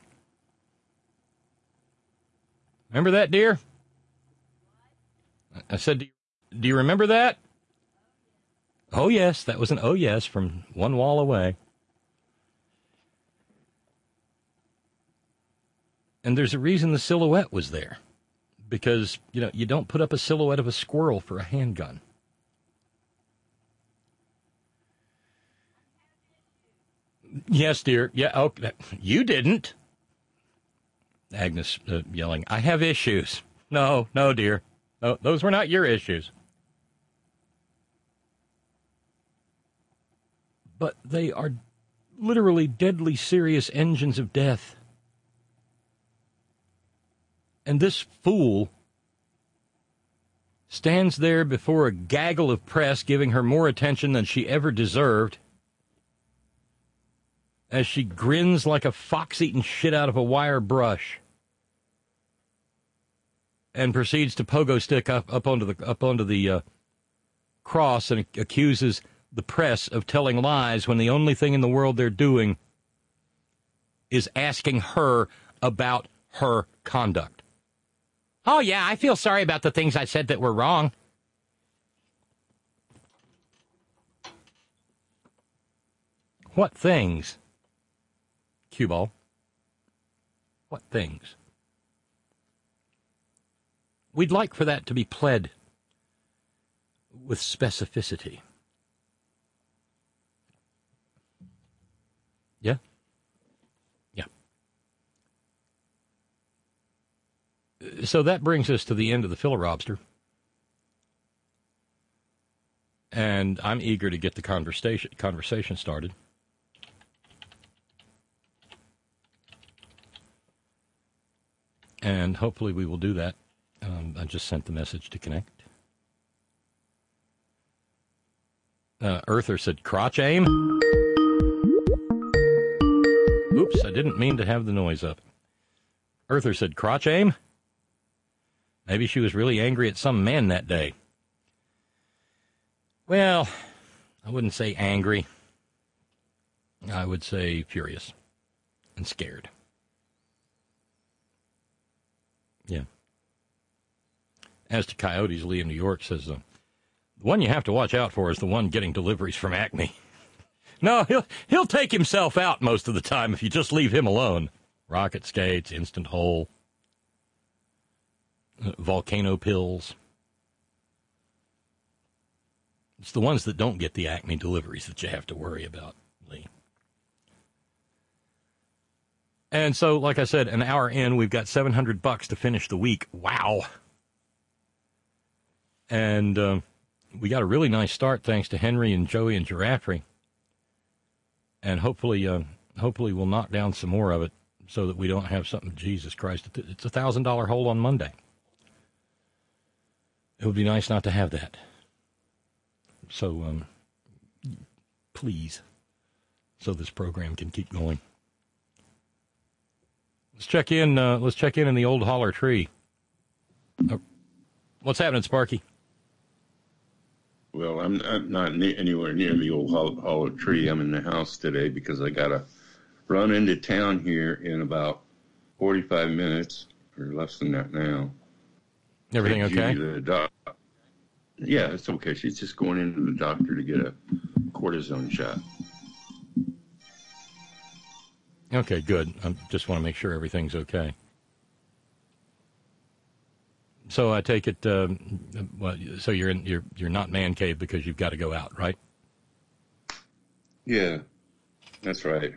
Remember that, dear? I said, do you, do you remember that? Oh, yes, that was an oh, yes from one wall away. And there's a reason the silhouette was there. Because, you know, you don't put up a silhouette of a squirrel for a handgun. Yes, dear. Yeah, okay. You didn't. Agnes uh, yelling, I have issues. No, no, dear. No, those were not your issues. But they are literally deadly serious engines of death. And this fool stands there before a gaggle of press giving her more attention than she ever deserved as she grins like a fox eating shit out of a wire brush and proceeds to pogo stick up, up onto the up onto the uh, cross and accuses the press of telling lies when the only thing in the world they're doing is asking her about her conduct. Oh, yeah, I feel sorry about the things I said that were wrong. What things? Cue ball. What things? We'd like for that to be pled with specificity. Yeah? Yeah. So that brings us to the end of the Philorobster. And I'm eager to get the conversation conversation started. And hopefully we will do that. Um, I just sent the message to connect. Uh, Earther said, crotch aim? Oops, I didn't mean to have the noise up. Earther said, crotch aim? Maybe she was really angry at some man that day. Well, I wouldn't say angry. I would say furious and scared. Yeah. As to coyotes, Liam, New York says, uh, the one you have to watch out for is the one getting deliveries from Acme. No, he'll he'll take himself out most of the time if you just leave him alone. Rocket skates, instant hole, uh, volcano pills. It's the ones that don't get the Acme deliveries that you have to worry about, Lee. And so, like I said, an hour in, we've got seven hundred bucks to finish the week. Wow. And uh, we got a really nice start thanks to Henry and Joey and Giraffrey. And hopefully, uh, hopefully we'll knock down some more of it so that we don't have something, Jesus Christ, it's a one thousand dollars hole on Monday. It would be nice not to have that. So, um, please, so this program can keep going. Let's check in. Uh, let's check in in the old holler tree. Uh, what's happening, Sparky? Well, I'm, I'm not ne- anywhere near the old holler, holler tree. I'm in the house today because I got to run into town here in about forty-five minutes, or less than that now. Everything Take okay? Judy, the doc- yeah, it's okay. She's just going into the doctor to get a cortisone shot. Okay, good. I just want to make sure everything's okay. So I take it. Um, well, so you're in. You're you're not man cave because you've got to go out, right? Yeah, that's right.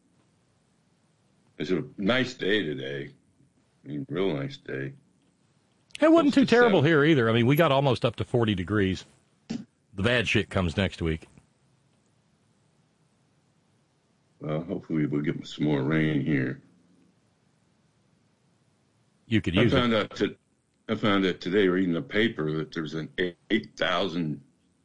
It's a nice day today. I mean, real nice day. It wasn't too Close to terrible seven. here either. I mean, we got almost up to forty degrees. The bad shit comes next week. Well, hopefully we'll get some more rain here. You could I use found it. out to, I found out today reading the paper that there's an eight thousand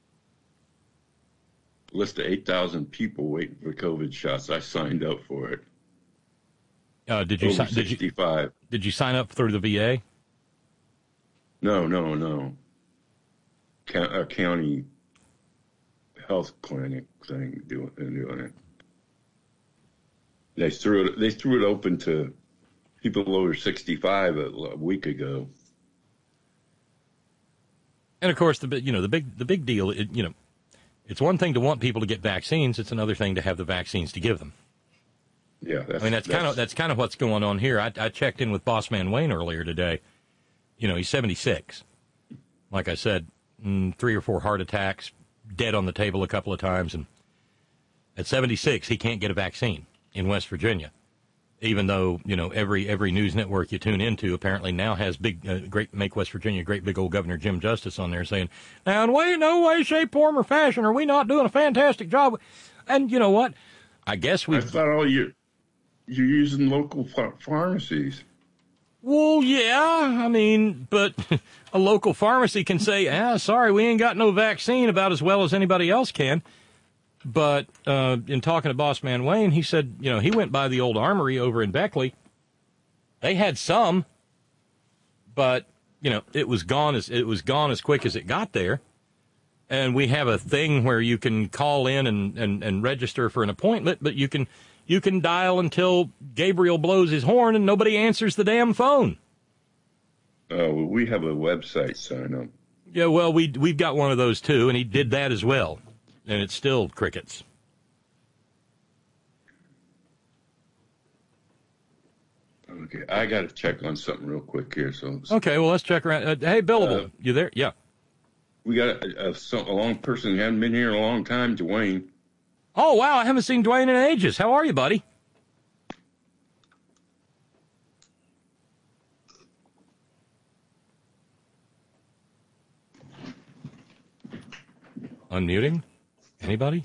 list of eight thousand people waiting for COVID shots. I signed up for it. Uh, did you Over si- did you sixty-five. did you sign up through the V A? No, no, no. Co- a county health clinic thing doing doing it. They threw it. They threw it open to people over sixty-five a, a week ago. And of course, the bi- you know the big the big deal. It, you know, it's one thing to want people to get vaccines. It's another thing to have the vaccines to give them. Yeah, that's, I mean, that's, that's kind of that's kind of what's going on here. I, I checked in with Boss Man Wayne earlier today. You know, he's seventy-six. Like I said, mm, three or four heart attacks, dead on the table a couple of times, and At seventy-six, he can't get a vaccine in West Virginia, even though, you know, every every news network you tune into apparently now has big, uh, great, make West Virginia great big old Governor Jim Justice on there saying, now, in way, no way, shape, form, or fashion are we not doing a fantastic job. And you know what? I guess we. I thought all you you're using local ph- pharmacies. Well, yeah, I mean, but a local pharmacy can say, ah, sorry, we ain't got no vaccine about as well as anybody else can. But uh, in talking to Boss Man Wayne, he said, you know, he went by the old armory over in Beckley. They had some, but, you know, it was gone as it was gone as quick as it got there. And we have a thing where you can call in and, and, and register for an appointment, but you can you can dial until Gabriel blows his horn and nobody answers the damn phone. Oh, well, we have a website sign up. Yeah, well, we we've got one of those too, and he did that as well, and it's still crickets. Okay, I got to check on something real quick here. So okay, well, let's check around. Uh, hey, Billable, uh, you there? Yeah. We got a, a, a long person who hadn't been here in a long time, Dwayne. Oh, wow, I haven't seen Dwayne in ages. How are you, buddy? Unmuting? Anybody?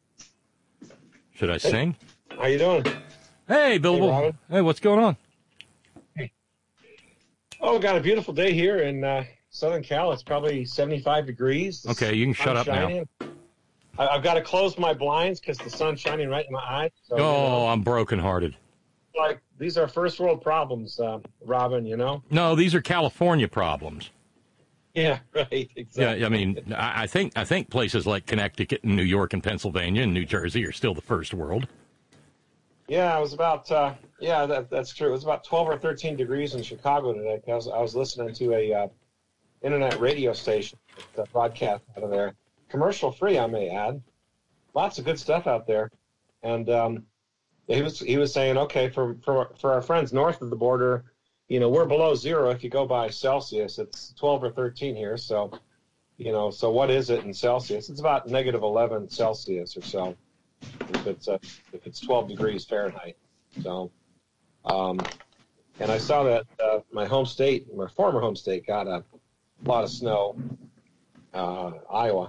Should I sing? How you doing? Hey, Billable. Hey, hey, what's going on? Hey. Oh, we got a beautiful day here in uh, Southern Cal. It's probably seventy-five degrees. The okay, you can shut up shining. now. I, I've got to close my blinds because the sun's shining right in my eyes. So, oh, you know, I'm brokenhearted. Like, these are first world problems, uh, Robin, you know? No, these are California problems. Yeah, right, exactly. Yeah, I mean, I, I think I think places like Connecticut and New York and Pennsylvania and New Jersey are still the first world. Yeah, it was about, uh, yeah, that, that's true. It was about twelve or thirteen degrees in Chicago today. I was, I was listening to a uh, internet radio station that broadcast out of there. Commercial free, I may add. Lots of good stuff out there. And um, he was he was saying, okay, for, for for our friends north of the border, you know, we're below zero if you go by Celsius. It's twelve or thirteen here. So, you know, so what is it in Celsius? It's about negative eleven Celsius or so. If it's uh, if it's twelve degrees Fahrenheit. So, um, and I saw that uh, my home state, my former home state, got a lot of snow, uh, Iowa,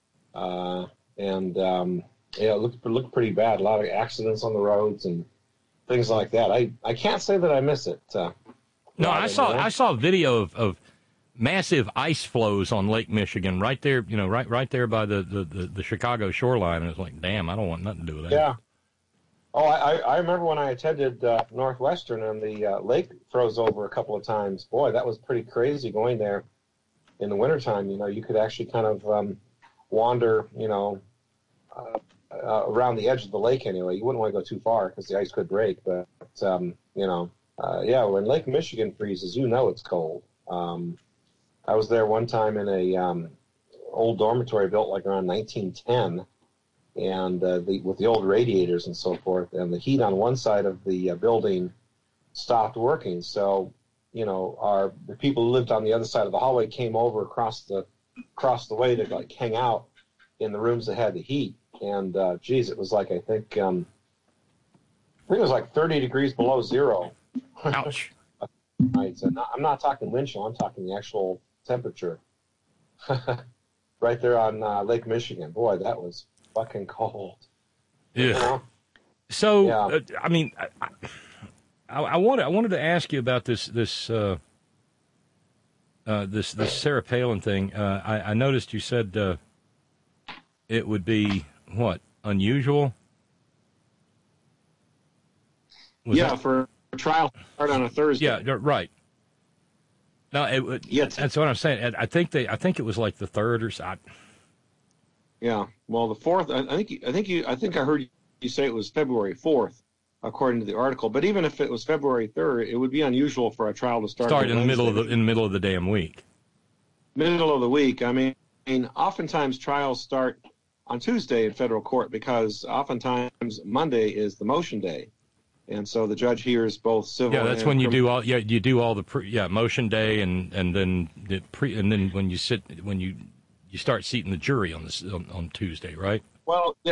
uh, and um, yeah, it looked looked pretty bad. A lot of accidents on the roads and things like that. I, I can't say that I miss it. Uh, no, I saw you know? I saw a video of, of massive ice flows on Lake Michigan, right there, you know, right right there by the, the, the, the Chicago shoreline, and it's like, damn, I don't want nothing to do with that. Yeah. Oh, I, I remember when I attended uh, Northwestern and the uh, lake froze over a couple of times. Boy, that was pretty crazy going there in the wintertime. You know, you could actually kind of um, wander, you know, uh, uh, around the edge of the lake anyway. You wouldn't want to go too far because the ice could break. But, um, you know, uh, yeah, when Lake Michigan freezes, you know it's cold. Um, I was there one time in a um, old dormitory built like around nineteen ten, and uh, the, with the old radiators and so forth, and the heat on one side of the uh, building stopped working. So, you know, our the people who lived on the other side of the hallway came over across the across the way to like hang out in the rooms that had the heat. And uh, geez, it was like I think um, I think it was like thirty degrees below zero. Ouch. Right, so not, I'm not talking wind chill. I'm talking the actual temperature. Right there on uh, Lake Michigan. Boy, that was fucking cold. Yeah. You know? So, yeah. uh, I mean, I, I, I wanted I wanted to ask you about this this uh, uh, this this Sarah Palin thing. Uh, I, I noticed you said uh, it would be what unusual. Was yeah, that... for a trial start on a Thursday. Yeah, right. No, it, yeah, that's what I'm saying. I think they, I think it was like the third or so. Yeah, well, the fourth. I, I think, I think you, I think I heard you say it was February fourth, according to the article. But even if it was February third, it would be unusual for a trial to start. Start in the middle of the in the middle of the damn week. Middle of the week. I mean, I mean, oftentimes trials start on Tuesday in federal court because oftentimes Monday is the motion day. And so the judge hears both civil. Yeah, that's and when you criminal. do all. Yeah, you do all the pre, yeah motion day, and and then the pre, and then when you sit when you you start seating the jury on this on, on Tuesday, right? Well, yeah,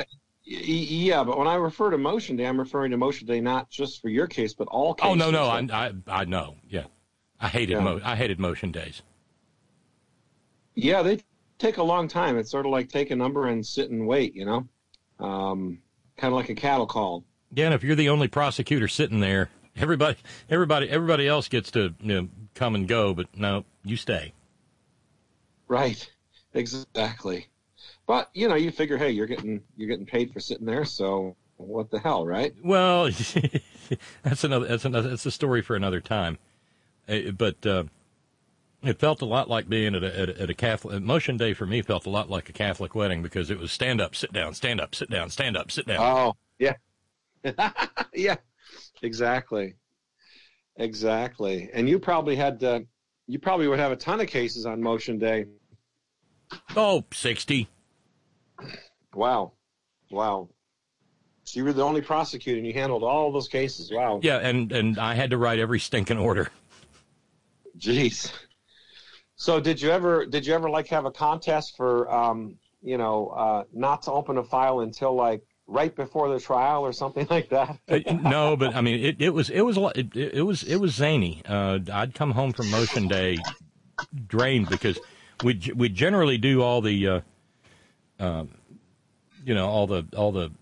Yeah, but when I refer to motion day, I'm referring to motion day not just for your case, but all cases. Oh no, no, I I, I know. Yeah, I hated Yeah. mo- I hated motion days. Yeah, they take a long time. It's sort of like take a number and sit and wait, you know, um, kind of like a cattle call. Yeah, and if you're the only prosecutor sitting there, everybody, everybody, everybody else gets to you know, come and go, but no, you stay. Right, exactly. But you know, you figure, hey, you're getting you're getting paid for sitting there, so what the hell, right? Well, that's another that's another that's a story for another time. Uh, but uh, it felt a lot like being at a, at a, at a Catholic motion day for me. Felt a lot like a Catholic wedding because it was stand up, sit down, stand up, sit down, stand up, sit down. Oh, yeah. Yeah, exactly. Exactly. And you probably had, uh, you probably would have a ton of cases on motion day. Oh, sixty. Wow. Wow. So you were the only prosecutor and you handled all those cases. Wow. Yeah, and, and I had to write every stinking order. Jeez. So did you ever, did you ever like have a contest for, um, you know, uh, not to open a file until like right before the trial or something like that? uh, no, but I mean, it, it was it was a lot- it, it was it was zany. Uh, I'd come home from motion day drained because we we generally do all the, uh, um, you know, all the all the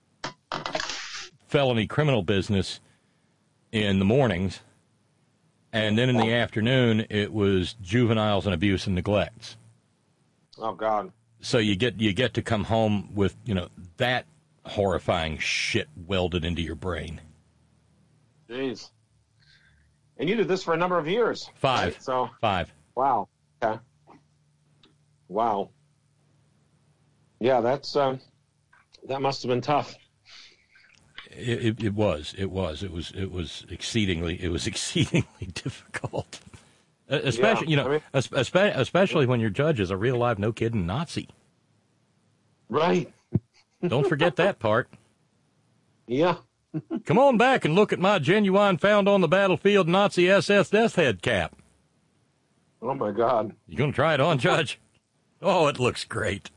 felony criminal business in the mornings, and then in the afternoon it was juveniles and abuse and neglects. Oh God. So you get you get to come home with you know that horrifying shit welded into your brain. Jeez. And you did this for a number of years. Five. Right? So, Five. wow. Okay. Wow. Yeah, that's, um, that must have been tough. It, it, it was. It was. It was. It was exceedingly. It was exceedingly difficult. Especially, Yeah, you know, I mean- espe- especially when your judge is a real live, no kidding Nazi. Right. Don't forget that part. Yeah. Come on back and look at my genuine found on the battlefield Nazi S S death head cap. Oh my God. You gonna try it on, Judge? Oh, it looks great.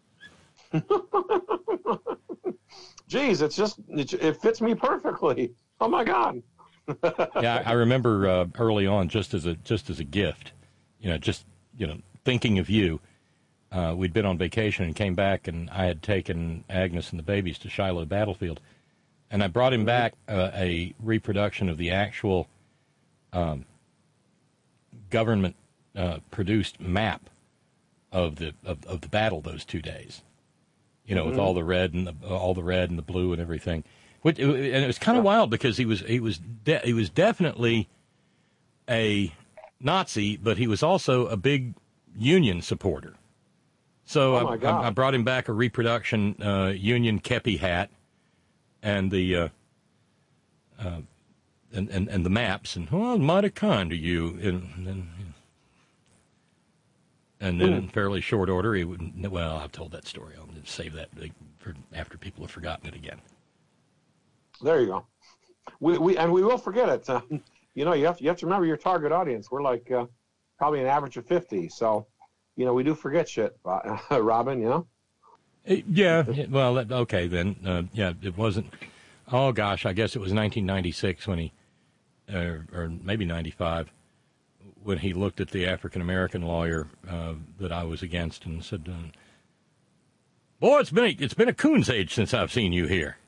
Geez, it's just, it, it fits me perfectly. Oh my God. Yeah, I I remember uh, early on, just as a just as a gift, you know, just you know, thinking of you. Uh, we'd been on vacation and came back, and I had taken Agnes and the babies to Shiloh Battlefield, and I brought him back uh, a reproduction of the actual um, government-produced map of the of, of the battle those two days. You know, mm-hmm. with all the red and the all the red and the blue and everything. Which, and it was kind of wild because he was he was de- he was definitely a Nazi, but he was also a big Union supporter. So oh I, I, I brought him back a reproduction uh, Union kepi hat and the uh, uh, and, and and the maps, and oh, mighty kind of you. And then and then in fairly short order, he would. Well, I've told that story. I'll save that for after people have forgotten it again. There you go. We we and we will forget it. Uh, you know, you have to, you have to remember your target audience. We're like uh, probably an average of fifty, so. You know, we do forget shit, uh, Robin, you know? Yeah, well, that, okay, then. Uh, yeah, it wasn't. Oh, gosh, I guess it was nineteen ninety-six when he, uh, or maybe ninety-five, when he looked at the African-American lawyer uh, that I was against and said, uh, boy, it's been, a, it's been a coon's age since I've seen you here.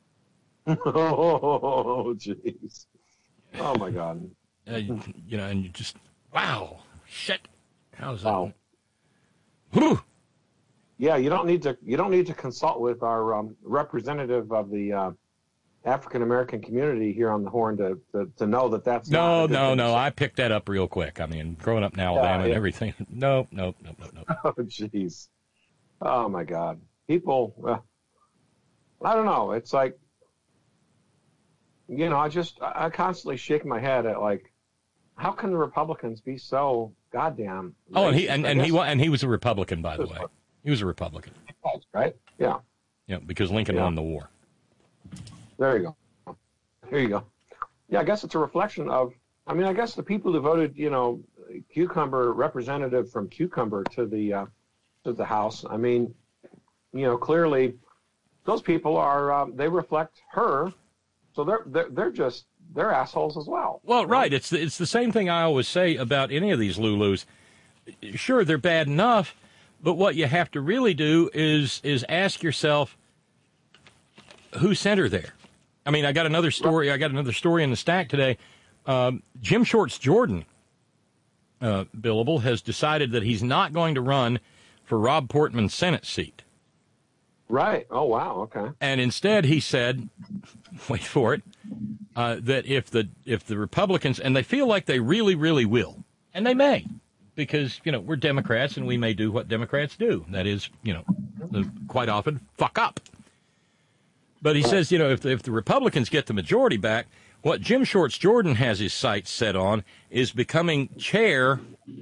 Oh, jeez. Oh, my God. Uh, you, you know, and you just, wow, shit. How's that? Wow. Whew. Yeah, you don't need to. You don't need to consult with our um, representative of the uh, African American community here on the Horn to, to, to know that that's no, not a good no, thing. no. I picked that up real quick. I mean, growing up in Alabama Yeah, yeah. and everything. No, no, no, no, no. Oh, jeez. Oh my God. People. Uh, I don't know. It's like, you know, I just I I constantly shake my head at like, how can the Republicans be so goddamn? Oh, and he racist? and, I and he guess- wa- and he was a Republican, by the way. He was a Republican. right? Yeah. Yeah, because Lincoln Yeah. won the war. There you go. There you go. Yeah, I guess it's a reflection of. I mean, I guess the people who voted, you know, Cucumber representative from Cucumber to the uh, to the House. I mean, you know, clearly those people are um, they reflect her, so they're they're they're just they're assholes as well. Well, right. It's the, it's the same thing I always say about any of these Lulus. Sure, they're bad enough, but what you have to really do is is ask yourself, who sent her there? I mean, I got another story. I got another story in the stack today. Um, Jim Shorts Jordan, uh, Billable, has decided that he's not going to run for Rob Portman's Senate seat. Right. Oh, wow. Okay. And instead, he said, wait for it, uh, that if the if the Republicans, and they feel like they really, really will, and they may, because, you know, we're Democrats and we may do what Democrats do. That is, you know, quite often, fuck up. But he says, you know, if the, if the Republicans get the majority back, what Jim Shorts Jordan has his sights set on is becoming chair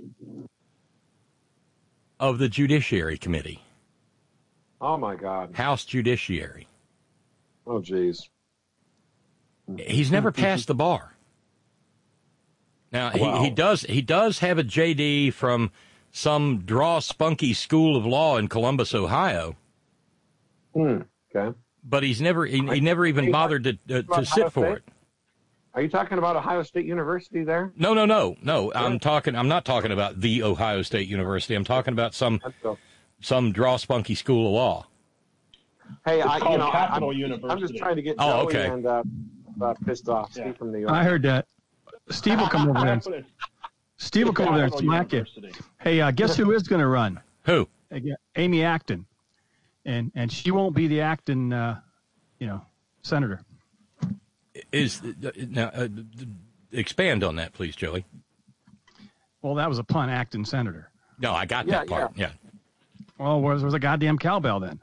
of the Judiciary Committee. Oh, my God. House Judiciary. Oh, geez. He's never passed the bar. Now, Wow. he, he does he does have a J D from some draw spunky school of law in Columbus, Ohio. Hmm. Okay. But he's never he, he never even bothered to uh, to sit for it. Are you talking about Ohio State University there? No, no, no, no. I'm talking. I'm not talking about the Ohio State University. I'm talking about some some draw spunky school of law. Hey, It's I, called you know, Capital I'm, University. I'm just trying to get Oh, Joey okay. and uh, uh, pissed off. Yeah. Steve from New York. I heard that. Steve will come over there. And, Steve will come over there and smack you. Hey, uh, guess who is going to run? Who? Again, Amy Acton, and and she won't be the Acton, uh, you know, senator. Is uh, now uh, expand on that, please, Joey. Well, that was a pun. Acton senator. No, I got Yeah, that part. Yeah. Well, where's was a goddamn cowbell then?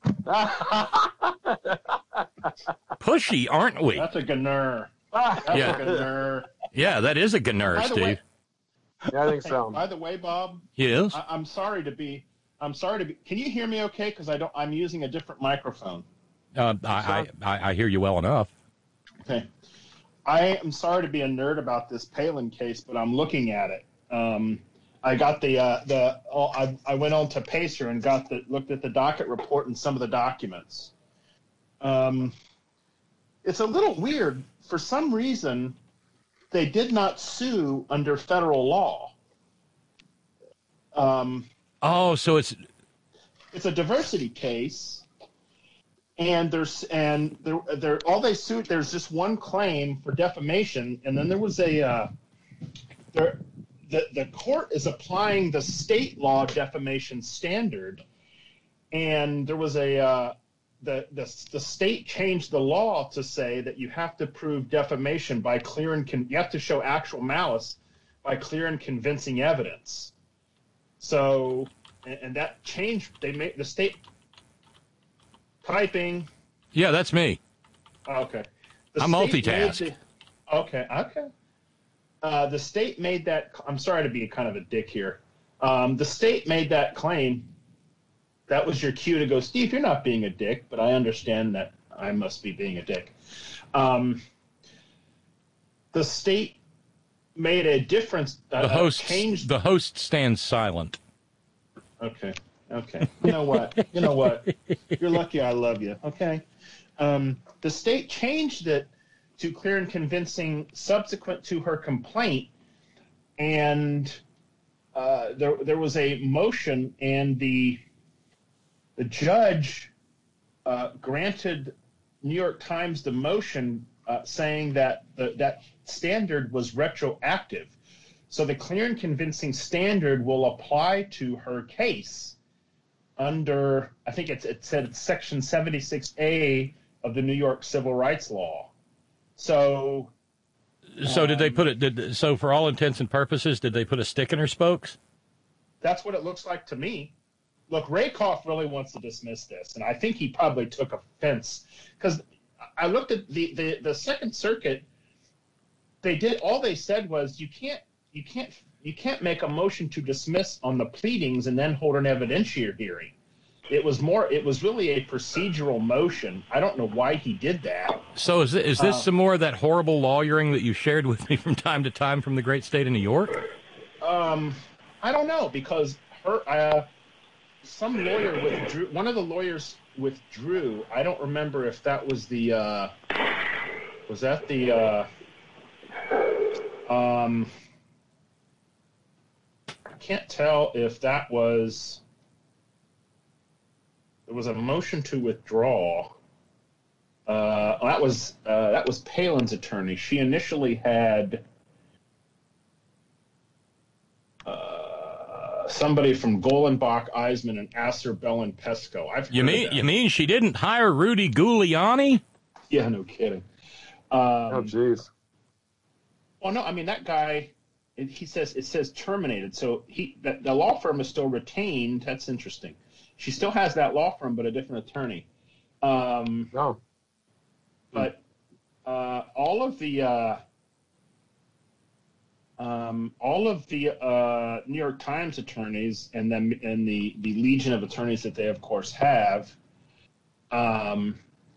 Pushy, aren't we? That's a gnur. That's Yeah. a gnur. Yeah, that is a gnur, By the Steve. way- Yeah, I think so. By the way, Bob, Yes. I, I'm sorry to be. I'm sorry to be. Can you hear me okay? Because I don't. I'm using a different microphone. Uh, I, I I hear you well enough. Okay. I am sorry to be a nerd about this Palin case, but I'm looking at it. Um, I got the uh, the. Oh, I I went on to Pacer and got the looked at the docket report and some of the documents. Um, it's a little weird. For some reason, they did not sue under federal law. Um, Oh, so it's it's a diversity case, and there's and there there all they sued. There's just one claim for defamation, and then there was a uh, there the the court is applying the state law defamation standard, and there was a uh, the the the state changed the law to say that you have to prove defamation by clear and con- you have to show actual malice by clear and convincing evidence. So, and, and that changed. They made the state typing. yeah, that's me. Okay. The I state multitask. made the- okay. Okay. Uh, the state made that. I'm sorry to be kind of a dick here. Um, the state made that claim. That was your cue to go, Steve. You're not being a dick, but I understand that I must be being a dick. Um, the state made a difference. Uh, The host changed. the host stands silent. Okay. Okay. You know what? You know what? You're lucky I love you. Okay. Um, the state changed it to clear and convincing subsequent to her complaint, and uh, there there was a motion, and the the judge uh, granted New York Times the motion, uh, saying that the, that standard was retroactive. So the clear and convincing standard will apply to her case under, I think it's, it said Section seventy-six A of the New York Civil Rights Law. So, So did they put it? Did so for all intents and purposes? Did they put a stick in her spokes? that's what it looks like to me. Look, Rakoff really wants to dismiss this, and I think he probably took offense because I looked at the, the, the Second Circuit. They did all they said was you can't you can't you can't make a motion to dismiss on the pleadings and then hold an evidentiary hearing. It was more. It was really a procedural motion. I don't know why he did that. So is this, is this Uh, some more of that horrible lawyering that you shared with me from time to time from the great state of New York? Um, I don't know because her. Uh, some lawyer withdrew. One of the lawyers withdrew. I don't remember if that was the. Uh, was that the? Uh, um, I can't tell if that was. There was a motion to withdraw. Uh, that was uh, that was Palin's attorney. She initially had. Uh, somebody from Golenbach, Eisman, and Asser, Bell, and Pesco. I've you mean you mean she didn't hire Rudy Giuliani? Yeah, no kidding. Um, oh, jeez. Well, no, I mean that guy. It, he says it says terminated, so he the, the law firm is still retained. That's interesting. She still has that law firm, but a different attorney. Um, oh. But uh, all of the. Uh, Um, all of the uh, New York Times attorneys and then and the, the legion of attorneys that they of course have um,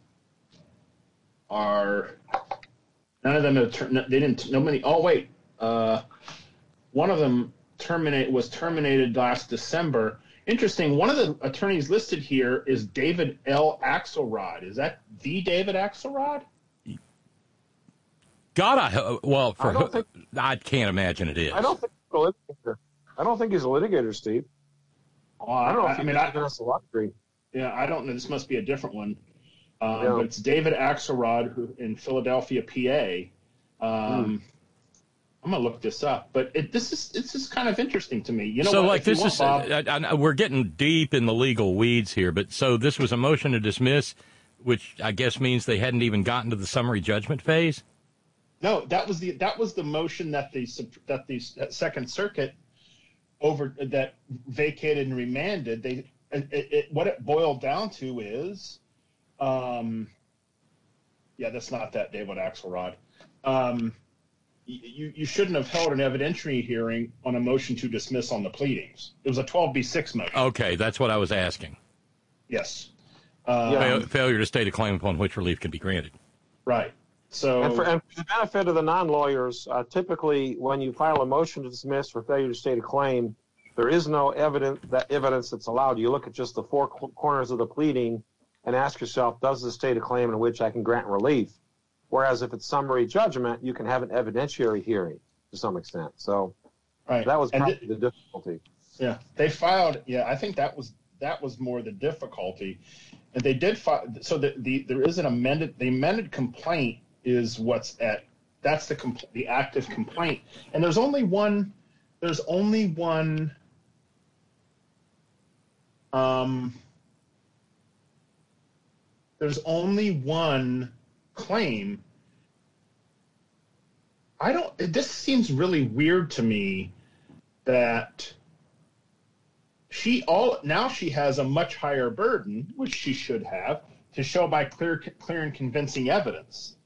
are none of them have, they didn't nobody oh wait uh, one of them terminate was terminated last December. Interesting. One of the attorneys listed here is David L. Axelrod. Is that the David Axelrod? God, I well, for I, think, I can't imagine it is. I don't think he's a litigator. I don't think he's a litigator, Steve. Oh, I don't know if I he mean, that's a law degree. Yeah, I don't know. This must be a different one. Um, yeah. But it's David Axelrod who in Philadelphia, P A. Um, mm. I'm gonna look this up, but it, this is this is kind of interesting to me. You know, so what, like this want, is Bob, I, I, we're getting deep in the legal weeds here, but so this was a motion to dismiss, which I guess means they hadn't even gotten to the summary judgment phase. No, that was the that was the motion that the that the Second Circuit over that vacated and remanded. They it, it, what it boiled down to is, um, yeah, that's not that David Axelrod. Um, you you shouldn't have held an evidentiary hearing on a motion to dismiss on the pleadings. It was a twelve B six motion. Okay, that's what I was asking. Yes. Um, Fail, failure to state a claim upon which relief can be granted. Right. So, and for, and for the benefit of the non-lawyers, uh, typically when you file a motion to dismiss for failure to state a claim, there is no evidence that evidence that's allowed. You look at just the four co- corners of the pleading and ask yourself, does this state a claim in which I can grant relief? Whereas if it's summary judgment, you can have an evidentiary hearing to some extent. So right. that was probably th- the difficulty. Yeah, they filed. Yeah, I think that was that was more the difficulty, and they did file. So the, the there is an amended the amended complaint. Is what's at that's the compl- the active complaint, and there's only one there's only one um there's only one claim. I don't this seems really weird to me that she all now she has a much higher burden, which she should have, to show by clear clear and convincing evidence.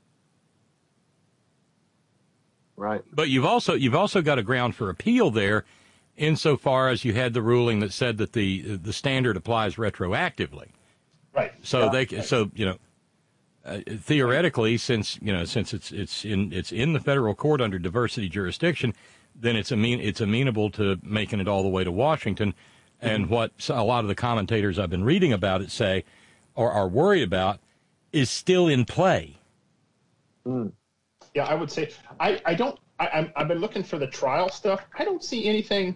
Right. But you've also you've also got a ground for appeal there, insofar as you had the ruling that said that the the standard applies retroactively. Right. So yeah. they right. so you know uh, theoretically, since you know since it's it's in it's in the federal court under diversity jurisdiction, then it's amen it's amenable to making it all the way to Washington. And mm-hmm. what a lot of the commentators I've been reading about it say or are worried about is still in play. Mm. Yeah, I would say I, I don't I, I'm, I've been looking for the trial stuff. I don't see anything.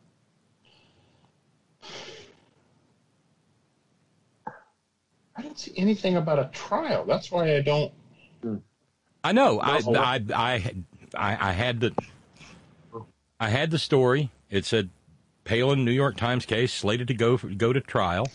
I don't see anything about a trial. That's why I don't. I know. I I, I I I had the I had the story. It said Palin New York Times case slated to go for, go to trial.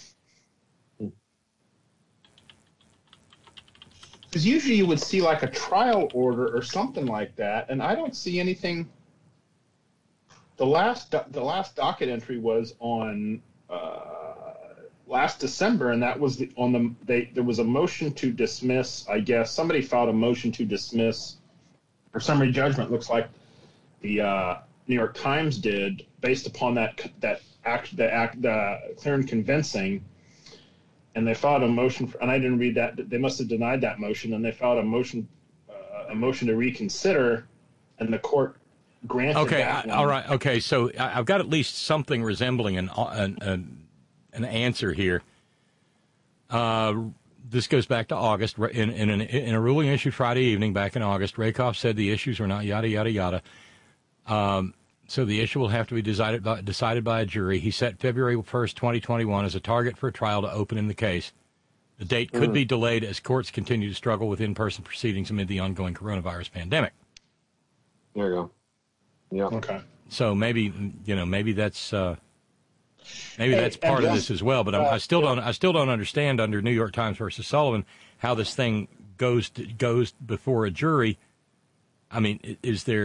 Because usually you would see like a trial order or something like that, and I don't see anything. The last the last docket entry was on uh, last December, and that was the, on the they there was a motion to dismiss. I guess somebody filed a motion to dismiss or summary judgment. Looks like the uh, New York Times did based upon that that act the act the clear and convincing. And they filed a motion, for, and I didn't read that. They must have denied that motion, and they filed a motion, uh, a motion to reconsider, and the court granted okay, that I, one. all right, okay. So I've got at least something resembling an, an, an an answer here. Uh, this goes back to August. In, in, an, in a ruling issued Friday evening back in August, Rakoff said the issues were not yada, yada, yada. Um, so the issue will have to be decided by, decided by a jury. He set February first, twenty twenty-one as a target for a trial to open in the case. The date could mm. be delayed as courts continue to struggle with in-person proceedings amid the ongoing coronavirus pandemic. There you go. Yeah. Okay. So maybe, you know, maybe that's uh, maybe Hey, that's part and of just, this as well. But I'm, uh, I still yeah. don't I still don't understand under New York Times versus Sullivan how this thing goes to, goes before a jury. I mean, i- is there?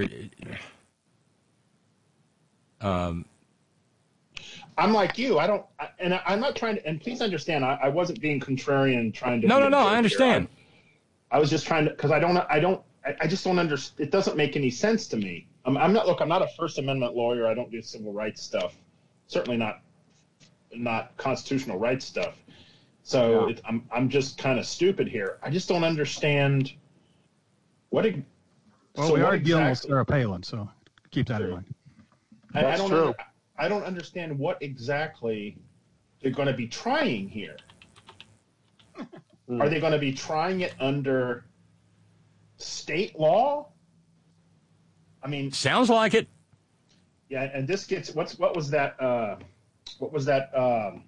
Um, I'm like you. I don't, I, and I, I'm not trying to. And please understand, I, I wasn't being contrarian, trying to. no, be no, a no. jerk I here. understand. I, I was just trying to, because I don't, I don't, I, I just don't understand. It doesn't make any sense to me. I'm, I'm not. Look, I'm not a First Amendment lawyer. I don't do civil rights stuff. Certainly not, not constitutional rights stuff. So Yeah. it, I'm, I'm just kind of stupid here. I just don't understand. What? It, Well, so we what are dealing with exactly- Sarah Palin, so keep that in True. mind. I, I That's don't. true. Under, I don't understand what exactly they're going to be trying here. Mm. Are they going to be trying it under state law? I mean, Sounds like it. yeah. And this gets what's what was that? Uh, what was that? Um,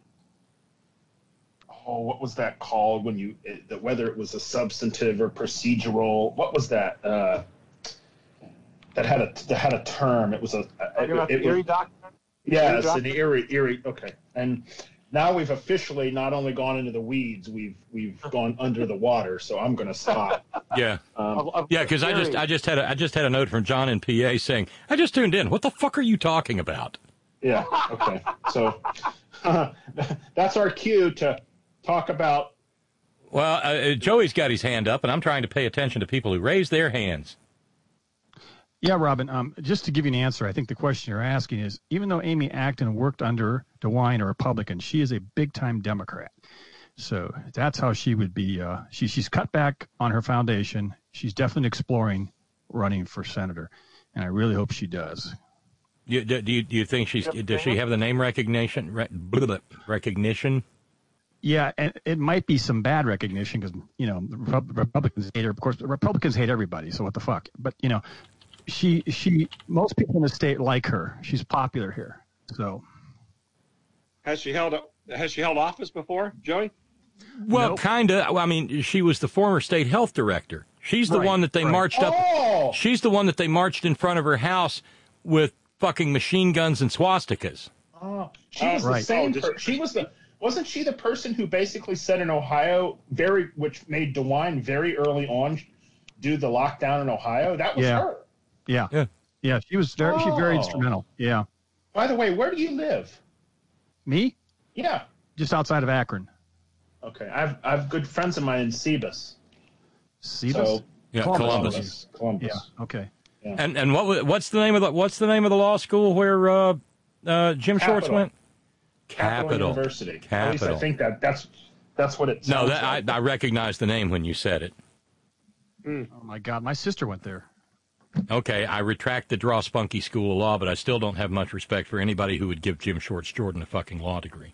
oh, what was that called when you it, the, whether it was a substantive or procedural? What was that? Uh, that had a that had a term. It was a. Talking about it, the it, Erie document? Yes, Erie the Erie, Erie. Okay, and now we've officially not only gone into the weeds, we've we've gone under the water. So I'm going to stop. Yeah. Um, Of- of Yeah, because I just Erie. I just had a I just had a note from John in P A saying I just tuned in. What the fuck are you talking about? yeah. Okay. So that's our cue to talk about. Well, uh, Joey's got his hand up, and I'm trying to pay attention to people who raise their hands. Yeah, Robin, um, just to give you an answer, I think the question you're asking is, even though Amy Acton worked under DeWine, a Republican, she is a big-time Democrat. So that's how she would be. Uh, she, she's cut back on her foundation. She's definitely exploring running for senator, and I really hope she does. You, do, do you do you think she's does she have the name recognition re, blah, blah, recognition? Yeah, and it might be some bad recognition because, you know, the Repub- Republicans hate her. Of course, the Republicans hate everybody, so what the fuck? But, you know, she she most people in the state like her. She's popular here. So Has she held has she held office before, Joey? Well, Nope. kind of. I mean, she was the former state health director. She's the Right, one that they right. marched up. Oh, She's the one that they marched in front of her house with fucking machine guns and swastikas. oh she Uh, was right. the same. Oh, just- per- she was the. Wasn't she the person who basically said in Ohio, very which made DeWine very early on do the lockdown in Ohio? That was Yeah. her. yeah, Yeah. yeah, she was very she's very Oh. instrumental. Yeah, By the way, where do you live? me Yeah. just outside of Akron. Okay, I've I've good friends of mine in Cebus. Cebus? So Yeah, Columbus. Columbus. Columbus. Yeah. Okay. And and what wa- what's the name of the what's the name of the law school where uh, uh, Jim Shorts Capital. went? Capital University. At least I Capital. think that that's that's what it No, sounds that I, like. I recognize the name when you said it. Oh my God, my sister went there. Okay, I retract the Draw Spunky School of Law, but I still don't have much respect for anybody who would give Jim Shorts Jordan a fucking law degree.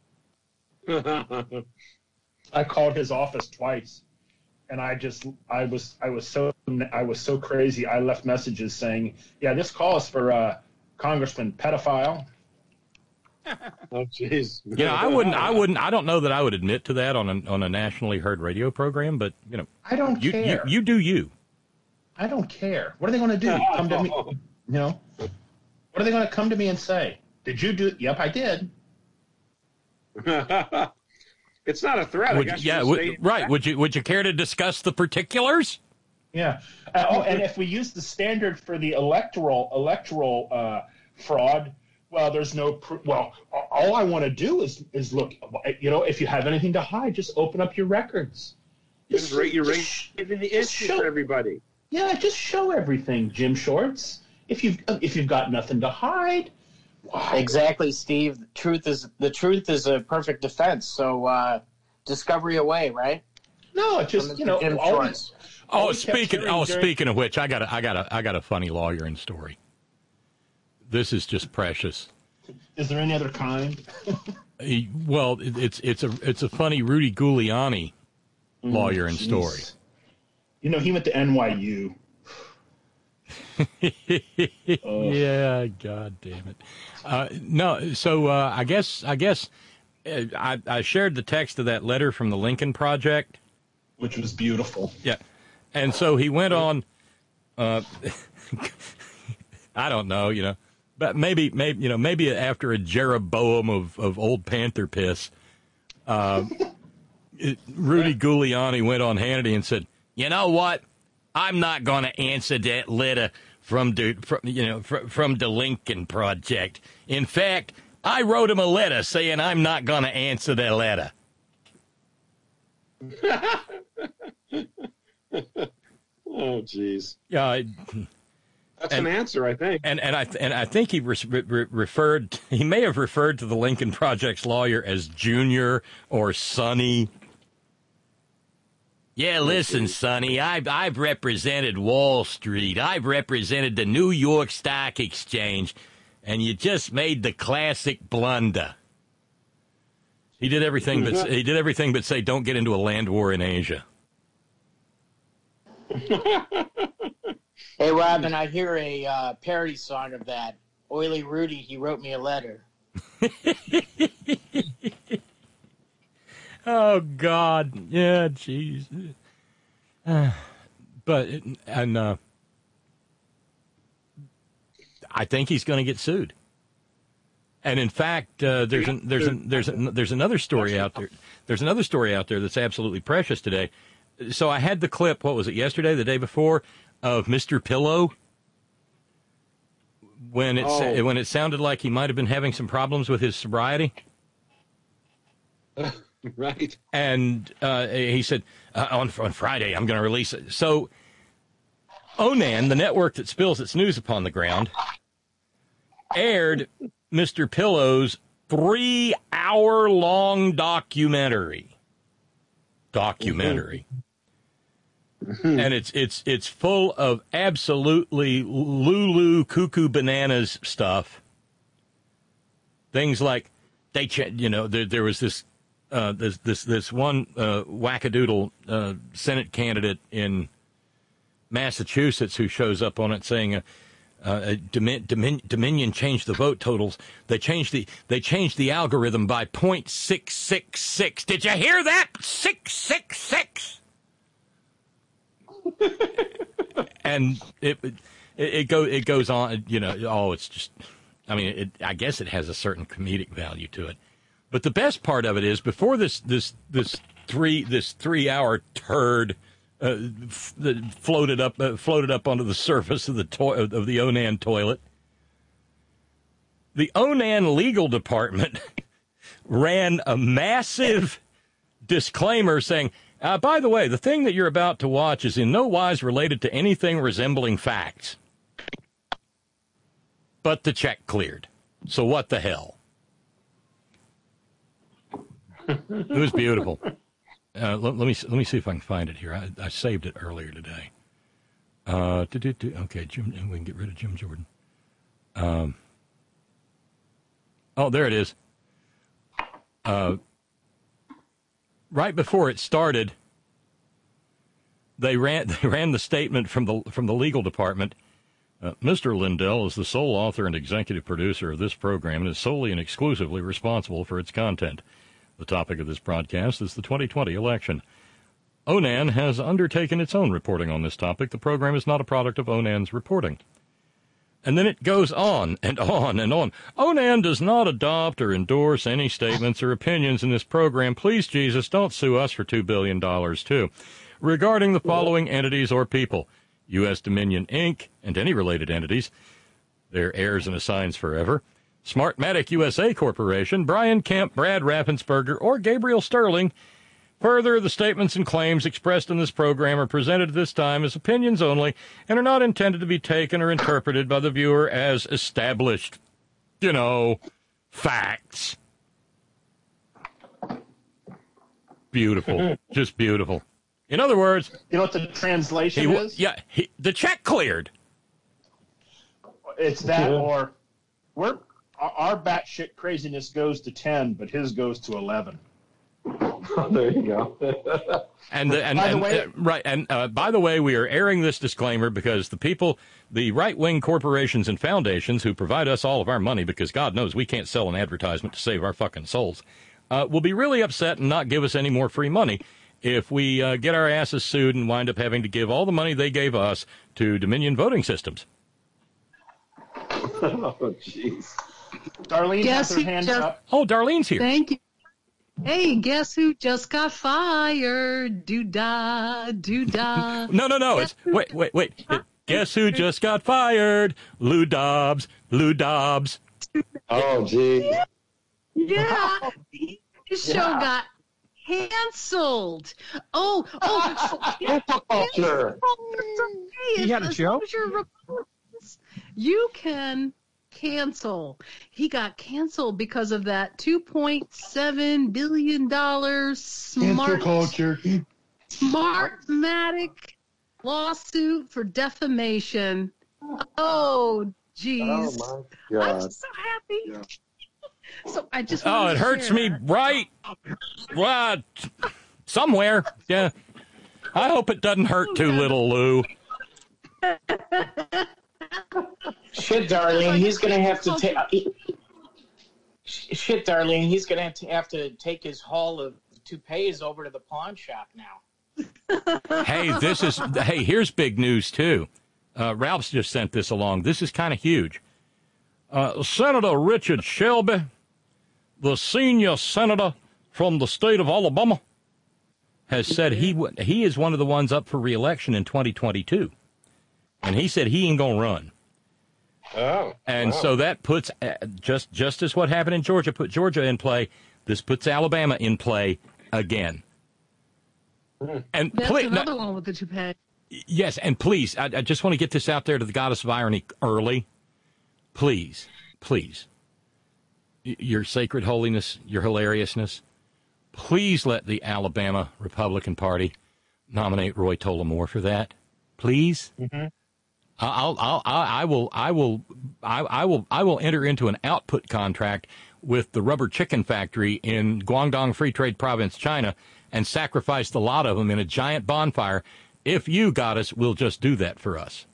I called his office twice, and I just I was I was so I was so crazy. I left messages saying, "Yeah, this call is for uh, Congressman pedophile." Oh, jeez. You know, I wouldn't, I wouldn't, I don't know that I would admit to that on a on a nationally heard radio program, but you know, I don't you you, care. you do you. I don't care. What are they going to do? Come to me? You know? What are they going to come to me and say? Did you do? Yep, I did. It's not a threat. I Would, guess yeah, you would, say- right. Would you would you care to discuss the particulars? Yeah. Uh, oh, and if we use the standard for the electoral electoral uh, fraud, well, there's no. Pr- well, all I want to do is is look. You know, if you have anything to hide, just open up your records. Just rate your rate sh- giving the just issue show- for everybody. Yeah, just show everything, Jim Shorts. If you've if you've got nothing to hide, why? Exactly, Steve. The truth is the truth is a perfect defense. So uh, discovery away, right? No, it just From you know. Jim always- Shorts. Oh, always kept speaking hearing oh during- speaking of which, I got a, I got a, I got a funny lawyering story. This is just precious. Is there any other kind? He, well, it, it's it's a it's a funny Rudy Giuliani lawyer and story. You know, he went to N Y U. Yeah, God damn it. Uh, no, so uh, I guess I guess uh, I, I shared the text of that letter from the Lincoln Project, which was beautiful. Yeah, and so he went on. Uh, I don't know, you know. But maybe, maybe you know, maybe after a Jeroboam of, of old Panther piss, uh, it, Rudy Giuliani went on Hannity and said, "You know what? I'm not going to answer that letter from the from, you know from, from the Lincoln Project. In fact, I wrote him a letter saying I'm not going to answer that letter." Oh, jeez. Yeah. Uh, That's and, an answer, I think. And and I and I think he re- re- referred. He may have referred to the Lincoln Project's lawyer as Junior or Sonny. Yeah, listen, Sonny. I've I've represented Wall Street. I've represented the New York Stock Exchange, and you just made the classic blunder. He did everything, but he did everything but say, "Don't get into a land war in Asia." Hey, Robin, I hear a uh, parody song of that. Oily Rudy, he wrote me a letter. Oh, God. Yeah, jeez. Uh, but, and, uh, I think he's going to get sued. And in fact, uh, there's, an, there's, an, there's, an, there's another story out there. There's another story out there that's absolutely precious today. So I had the clip, what was it, yesterday, the day before, of Mister Pillow, when it Oh. when it sounded like he might have been having some problems with his sobriety. Right. And uh, he said, uh, on on Friday, I'm going to release it. So Onan, the network that spills its news upon the ground, aired Mister Pillow's three-hour-long documentary. Documentary. And it's it's it's full of absolutely Lulu cuckoo bananas stuff. Things like they, ch- you know, there there was this uh, this this this one uh, wackadoodle uh, Senate candidate in Massachusetts who shows up on it saying, uh, uh, Domin- Domin- Dominion changed the vote totals. They changed the they changed the algorithm by point six six six. Did you hear that? Six six six. And it, it it go it goes on, you know. Oh, it's just, I mean, it, I guess it has a certain comedic value to it. But the best part of it is before this this this three this three hour turd uh, f- floated up uh, floated up onto the surface of the to- of the Onan toilet, the Onan legal department ran a massive disclaimer saying, Uh, by the way, the thing that you're about to watch is in no wise related to anything resembling facts. But the check cleared. So what the hell? It was beautiful. Uh, let, let me let me see if I can find it here. I, I saved it earlier today. Uh, okay, Jim, we can get rid of Jim Jordan. Um, oh, there it is. Uh, right before it started, they ran they ran the statement from the from the legal department. Uh, Mister Lindell is the sole author and executive producer of this program and is solely and exclusively responsible for its content. The topic of this broadcast is the twenty twenty election. Onan has undertaken its own reporting on this topic. The program is not a product of Onan's reporting. And then it goes on and on and on. Onan does not adopt or endorse any statements or opinions in this program. Please, Jesus, don't sue us for two billion dollars, too. Regarding the following entities or people, U S Dominion, Incorporated, and any related entities, their heirs and assigns forever, Smartmatic U S A Corporation, Brian Kemp, Brad Raffensperger, or Gabriel Sterling. Further, the statements and claims expressed in this program are presented at this time as opinions only and are not intended to be taken or interpreted by the viewer as established, you know, facts. Beautiful. Just beautiful. In other words... You know what the translation he, is? Yeah, he, the check cleared. It's that or we're our, our batshit craziness goes to ten, but his goes to eleven. There you go. And the, and, by the and way, uh, right and uh, by the way, we are airing this disclaimer because the people, the right-wing corporations and foundations who provide us all of our money, because God knows we can't sell an advertisement to save our fucking souls, uh, will be really upset and not give us any more free money if we uh, get our asses sued and wind up having to give all the money they gave us to Dominion Voting Systems. Oh, jeez. Darlene Guess has her who hand just- up. Oh, Darlene's here. Thank you. Hey, guess who just got fired? Doo-dah, doo-dah. No, no, no. It's wait, wait, wait. Guess who just got fired? Lou Dobbs. Lou Dobbs. Oh, gee. Yeah, his show Yeah. got canceled. Oh, oh, Cancel culture. He had a show? You can cancel. He got canceled because of that two point seven billion dollars smart culture. Smartmatic lawsuit for defamation. Oh, geez. Oh, my God. I'm just so happy. Yeah. So I just Oh, wanted it to hurts share. me right, right somewhere. Yeah. I hope it doesn't hurt too little, Lou. Shit, Darlene, he's gonna have to take. Shit, Darlene, he's gonna have to have to take his haul of toupees over to the pawn shop now. Hey, this is, hey, here's big news, too. Uh, Ralph's just sent this along. This is kind of huge. Uh, Senator Richard Shelby, the senior senator from the state of Alabama, has said he w- he is one of the ones up for re-election in twenty twenty-two. And he said he ain't going to run. Oh. And wow. so that puts, uh, just, just as what happened in Georgia put Georgia in play, this puts Alabama in play again. And That's please, another one with the toupee. yes, and please, I, I just want to get this out there to the goddess of irony early. Please, please, y- your sacred holiness, your hilariousness, please let the Alabama Republican Party nominate Roy Tullamore for that. Please. Mm-hmm. I'll, I'll, I I will, I will, I, I will, I will enter into an output contract with the rubber chicken factory in Guangdong Free Trade Province, China, and sacrifice the lot of them in a giant bonfire. If you, goddess, will just do that for us.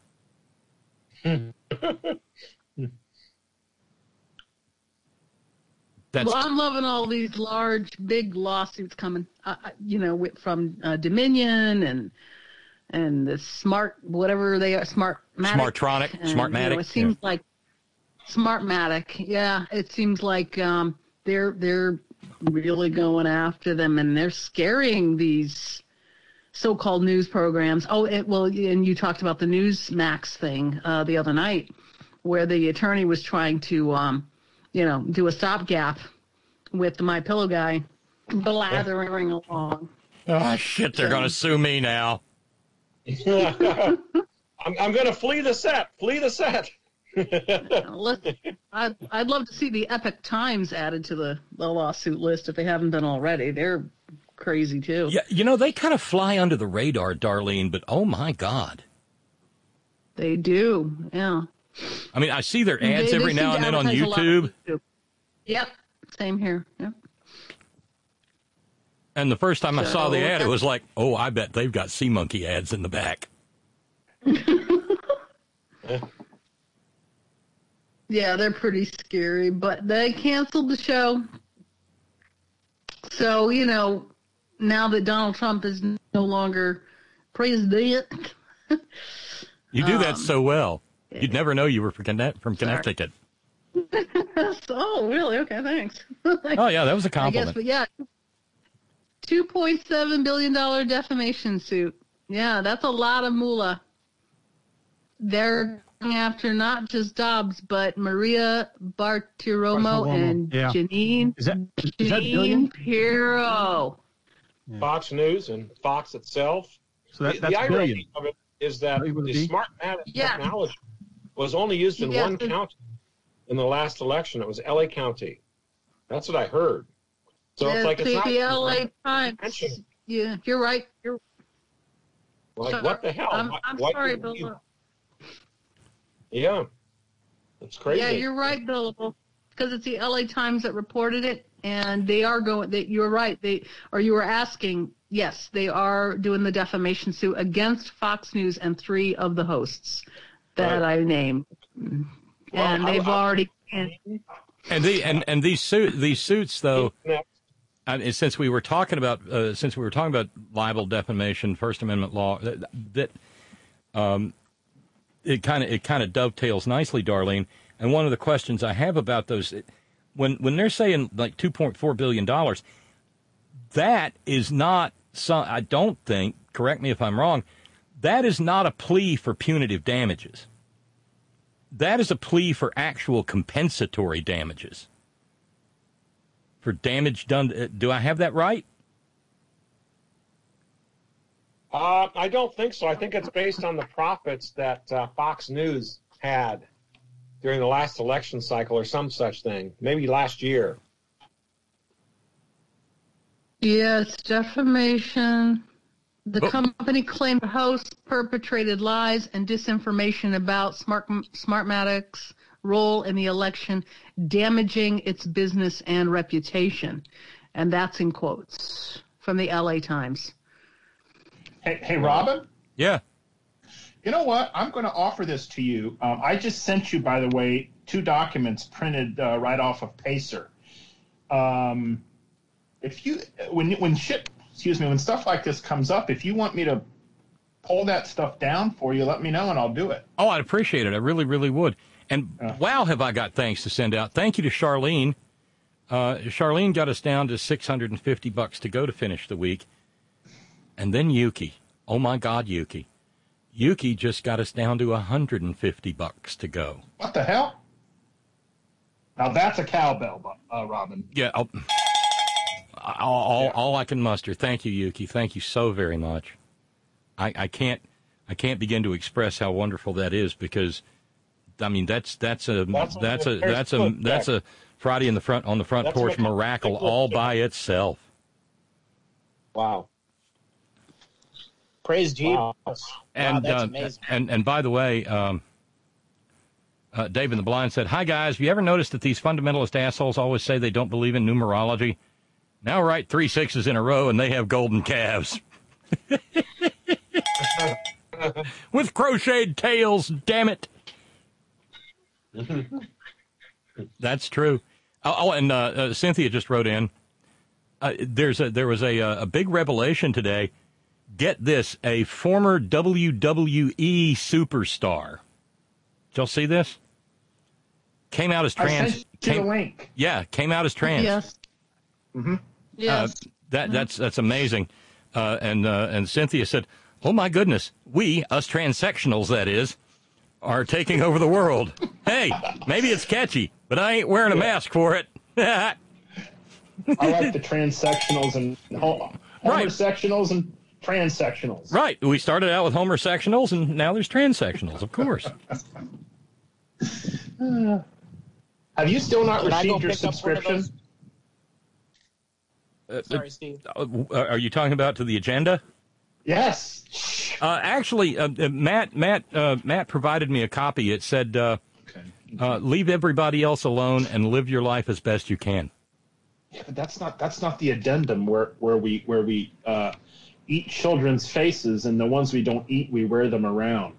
That's Well, I'm loving all these large, big lawsuits coming. Uh, uh, you know, with, from uh, Dominion and and the smart, whatever they are, Smartmatic. Smartronic, And, Smartmatic. You know, it seems yeah. like Smartmatic. Yeah, it seems like um, they're they're really going after them, and they're scaring these so-called news programs. Oh, it, well, and you talked about the Newsmax thing uh, the other night, where the attorney was trying to, um, you know, do a stopgap with the My Pillow guy blathering along. Oh, shit, they're going to sue me now. I'm, I'm going to flee the set. Flee the set. Let's, I'd, I'd love to see the Epic Times added to the, the lawsuit list if they haven't been already. They're crazy, too. Yeah, you know, they kind of fly under the radar, Darlene, but oh, my God. They do, yeah. I mean, I see their ads They- they every seem now to and then on advertise a lot on YouTube. YouTube. Yep, same here. Yep. And the first time I saw the So- ad, it was like, oh, I bet they've got Sea Monkey ads in the back. Yeah, they're pretty scary, but they canceled the show. So, you know, now that Donald Trump is no longer president. You do that Um, so well. You'd never know you were from, Conne- from Connecticut. Oh, really? Okay, thanks. Oh, yeah, that was a I guess, compliment. but yeah, two point seven billion dollars defamation suit. Yeah, that's a lot of moolah. They're going after not just Dobbs, but Maria Bartiromo and Yeah. Janine, Is that, is that Janine billion? Pirro. Fox News and Fox itself. So that, the that's the billion. irony of it is that Billion with a the B? Smartmatic Yeah. technology was only used in Yeah. one county in the last election. It was L A County. That's what I heard. So Yeah, it's like it's the, not the L A Times. mentioned. Yeah, you're right. You're Like sorry. what the hell? I'm, Why- I'm why sorry, didn't you- Bill. Yeah, it's crazy. Yeah, you're right, Billable. because it's the L A Times that reported it, and they are going. That you're right. They or you were asking. Yes, they are doing the defamation suit against Fox News and three of the hosts that right. I named, well, and they've I, I, already. And, and the and and these suit these suits though. I mean, since we were talking about uh, since we were talking about libel, defamation, First Amendment law, that, that um, it kind of it kind of dovetails nicely, Darlene. And one of the questions I have about those, when when they're saying like two point four billion dollars, that is not some. I don't think. Correct me if I'm wrong. That is not a plea for punitive damages. That is a plea for actual compensatory damages. For damage done, do I have that right? Uh, I don't think so. I think it's based on the profits that uh, Fox News had during the last election cycle or some such thing, maybe last year. Yes, defamation. The oh. company claimed the host perpetrated lies and disinformation about Smart Smartmatic's role in the election, damaging its business and reputation. And that's in quotes from the L A Times. Hey, hey Robin? Yeah. You know what? I'm going to offer this to you. Um, I just sent you, by the way, two documents printed uh, right off of Pacer. Um, if you, when when shit, excuse me, when stuff like this comes up, if you want me to pull that stuff down for you, let me know and I'll do it. Oh, I'd appreciate it. I really, really would. And uh, wow, have I got thanks to send out. Thank you to Charlene. Uh, Charlene got us down to six hundred fifty bucks to go to finish the week. And then Yuki. Oh, my God, Yuki. Yuki just got us down to one hundred fifty bucks to go. What the hell? Now, that's a cowbell, uh, Robin. Yeah. I'll, all, all, yeah. all I can muster. Thank you, Yuki. Thank you so very much. I, I can't I can't begin to express how wonderful that is because I mean, that's that's a that's, that's a that's a that's a Friday in the front on the front that's porch miracle all by itself. Wow! Praise Jesus! Wow. And wow, that's uh, amazing. and and by the way, um, uh, Dave in the Blind said, "Hi guys, have you ever noticed that these fundamentalist assholes always say they don't believe in numerology? Now write three sixes in a row and they have golden calves." With crocheted tails, damn it. That's true. Oh, oh and uh, uh, Cynthia just wrote in. Uh, there's a, there was a a big revelation today. Get this: a former W W E superstar. Did y'all see this? Came out as trans. I sent you came, the link. Yeah, came out as trans. Yes. Mm-hmm. Yes. Uh, that that's that's amazing. Uh, and uh, and Cynthia said, "Oh my goodness, we us transsexuals, that is, are taking over the world. Hey, maybe it's catchy, but I ain't wearing a mask for it." I like the transsexuals and ho- homosexuals and transsexuals. Right. We started out with homosexuals, and now there's transsexuals, of course. uh, have you still not Can received your subscription? Uh, Sorry, Steve. Uh, are you talking about to the agenda? Yes. Uh, actually, uh, Matt Matt uh, Matt provided me a copy. It said, uh, okay. uh, "Leave everybody else alone and live your life as best you can." Yeah, but that's not that's not the addendum where where we where we uh, eat children's faces, and the ones we don't eat, we wear them around.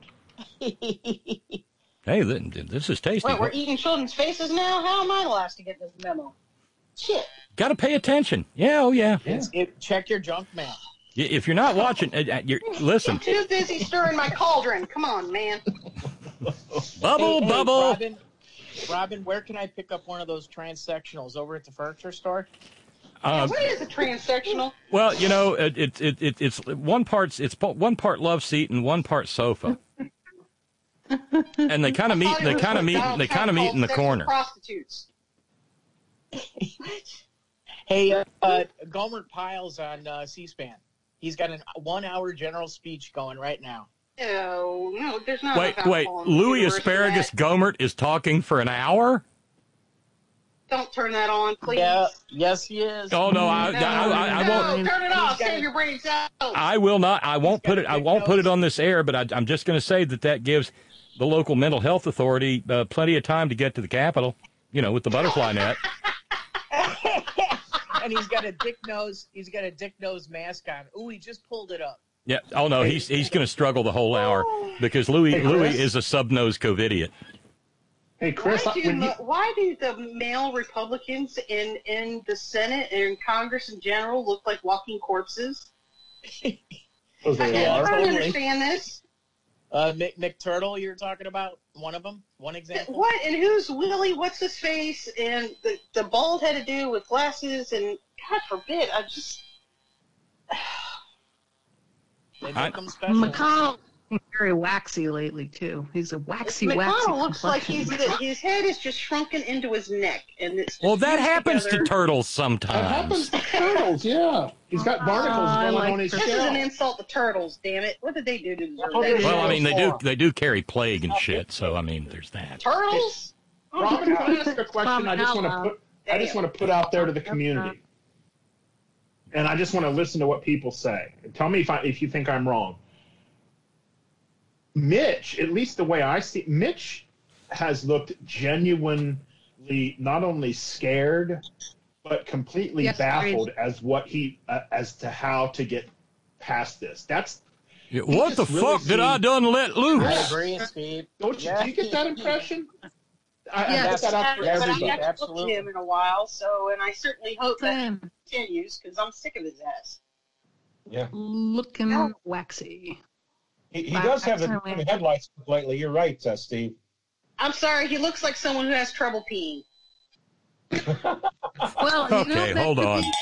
Hey, this is tasty. Wait, we're eating children's faces now? How am I the last to get this memo? Shit. Got to pay attention. Yeah, oh yeah. yeah. It, check your junk mail. If you're not watching, uh, you're, listen. I'm too busy stirring my cauldron. Come on, man. Bubble, hey, hey, bubble. Robin, Robin, where can I pick up one of those transsexuals? Over at the furniture store? Uh, what is a transsexual? Well, you know, it, it, it, it, it's one part's it's one part love seat and one part sofa. And they kind of meet. They kind of meet. They kind of meet in the corner. Prostitutes. Hey, uh, uh, Gomer Pyle's on uh, C-SPAN. He's got a one-hour general speech going right now. No, no, there's not. Wait, wait. Louis Asparagus Gomert is talking for an hour? Don't turn that on, please. Yeah, yes, he is. Oh no, I, no, I, I, I no, won't. Turn it off. Save your brain cells. I will not. I won't put it. I won't put it on this air. But I, I'm just going to say that that gives the local mental health authority uh, plenty of time to get to the Capitol. you know, with the butterfly net. And he's got a dick nose. He's got a dick nose mask on. Ooh, he just pulled it up. Yeah. Oh no, he's he's going to struggle the whole hour because Louis Hey, Louis Chris? is a sub-nose COVIDiot. Hey, Chris, why do, when you, why do the male Republicans in, in the Senate and in Congress in general look like walking corpses? oh, they I'm are? trying to totally. understand this. Uh, Mick, McTurtle, you're talking about one of them, one example. What and who's Willie? What's his face? And the the bald headed dude with glasses. And God forbid, I just They I- make them special. McConnell is very waxy lately too. He's a waxy, waxy. McConnell looks like he's complexion. his head is just shrunken into his neck, and it's just Well, that fused happens together. to turtles That sometimes. happens to turtles, yeah. He's got barnacles I going like on his This is an shell. insult to turtles. Damn it! What did they do to deserve Well, that? Well, I mean, they do they do carry plague and shit. So I mean, there's that. Turtles. Oh, Robin, can I God. ask a question? I just want to put I just want to put out there to the community, and I just want to listen to what people say. And tell me if I if you think I'm wrong. Mitch, at least the way I see, Mitch has looked genuinely not only scared, but completely Yes, baffled as what he uh, as to how to get past this. That's Yeah, what the just really fuck did I seemed- done let I loose? agree, Steve. don't you, Yeah. do you get that impression? I, I Yes. get that out for But I everybody. haven't looked Absolutely. at him in a while, so and I certainly hope that Same. continues because I'm sick of his ass. Yeah. Looking waxy. He, he does have the Excellent. different headlights lately. You're right, uh, Steve. I'm sorry, he looks like someone who has trouble peeing. Well, you know, Okay, that hold could on. be-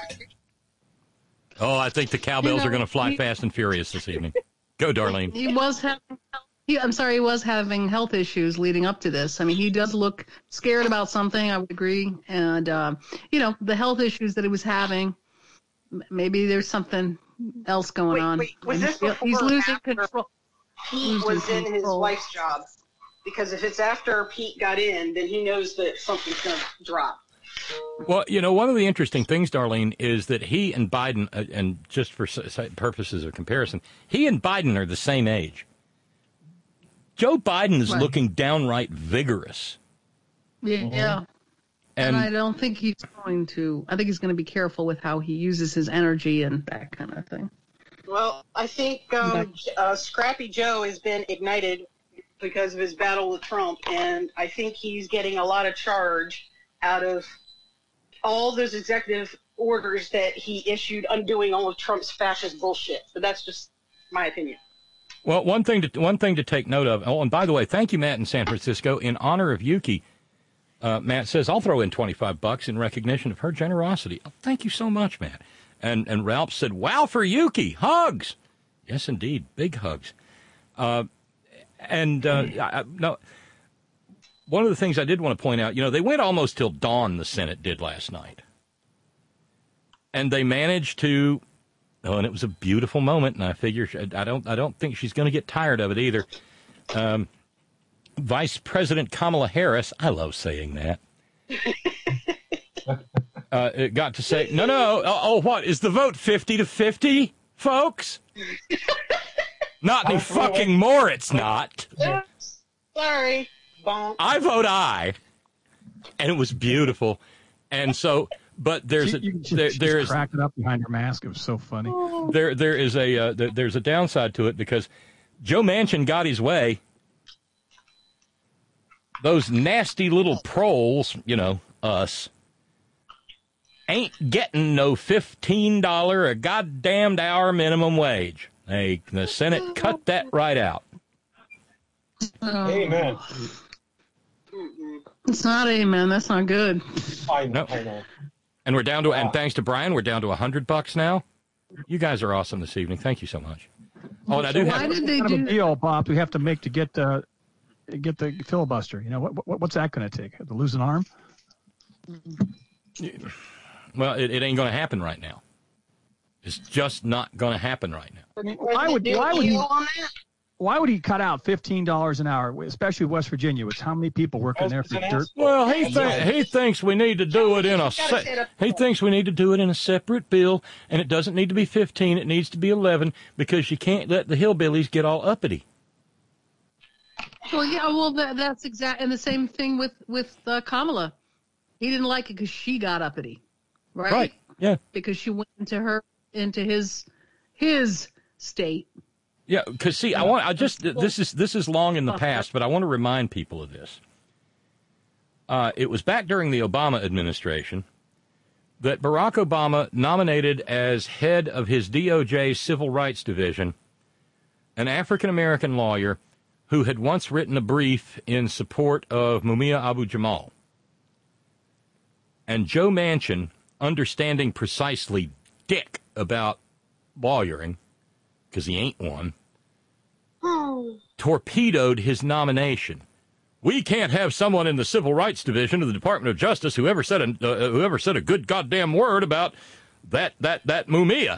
Oh, I think the cowbells You know, are going to fly he- fast and furious this evening. Go, Darlene. He was having. He, I'm sorry, he was having health issues leading up to this. I mean, he does look scared about something. I would agree, and uh, you know, the health issues that he was having. m- Maybe there's something else going Wait, on. wait, was And this he- before he's or losing after control. Pete Losing was in his control. wife's job? Because if it's after Pete got in, then he knows that something's going to drop. Well, you know, one of the interesting things, Darlene, is that he and Biden, uh, and just for s- s- purposes of comparison, he and Biden are the same age. Joe Biden is Right. looking downright vigorous. Yeah, yeah. And And, I don't think he's going to. I think he's going to be careful with how he uses his energy and that kind of thing. Well, I think um, uh, Scrappy Joe has been ignited because of his battle with Trump, and I think he's getting a lot of charge out of all those executive orders that he issued undoing all of Trump's fascist bullshit. But that's just my opinion. Well, one thing to one thing to take note of. Oh, and by the way, thank you, Matt in San Francisco, in honor of Yuki. Uh, Matt says I'll throw in twenty-five bucks in recognition of her generosity. Oh, thank you so much, Matt. And and Ralph said, "Wow for Yuki, hugs." Yes, indeed, big hugs. Uh, and uh, I, I, no, one of the things I did want to point out, you know, they went almost till dawn. The Senate did last night, and they managed to. Oh, and it was a beautiful moment, and I figure I don't I don't think she's going to get tired of it either. Um, Vice President Kamala Harris, I love saying that, uh, it got to say, no, no, oh, oh, what, is the vote fifty to fifty, folks? Not any fucking more, it's not. Oops. Sorry. Bonk. I vote aye, and it was beautiful. And so, but there's a, She- you- she- there, she's there is cracking up behind her mask. It was so funny. there there is a uh, there, there's a downside to it because Joe Manchin got his way. Those nasty little proles, you know, us, ain't getting no fifteen dollar a goddamned hour minimum wage. They, the Senate cut that right out. Amen. It's not amen. That's not good. I know. No. I know. And we're down to, and thanks to Brian, we're down to a hundred bucks now. You guys are awesome this evening. Thank you so much. Oh, and I do Why have. did they What kind of do a deal, Bob, do we have to make to get the get the filibuster? You know, what, what what's that going to take? To lose an arm? Well, it, it ain't going to happen right now. It's just not going to happen right now. Why would Do a why would he deal on that? why would he cut out fifteen dollars an hour, especially West Virginia, with how many people working there for dirt? Well, he th- he thinks we need to do it in a se- he thinks we need to do it in a separate bill, and it doesn't need to be fifteen. It needs to be eleven because you can't let the hillbillies get all uppity. Well, yeah, well, that, that's exact, and the same thing with with uh, Kamala. He didn't like it because she got uppity, right? Right. Yeah. Because she went into her into his his state. Yeah, because see, I want I just this is this is long in the past, but I want to remind people of this. Uh, it was back during the Obama administration that Barack Obama nominated as head of his D O J Civil Rights Division an African-American lawyer who had once written a brief in support of Mumia Abu-Jamal. And Joe Manchin, understanding precisely dick about lawyering, because he ain't one, Oh. torpedoed his nomination. We can't have someone in the Civil Rights Division of the Department of Justice who ever said a, uh, who ever said a good goddamn word about that that that Mumia.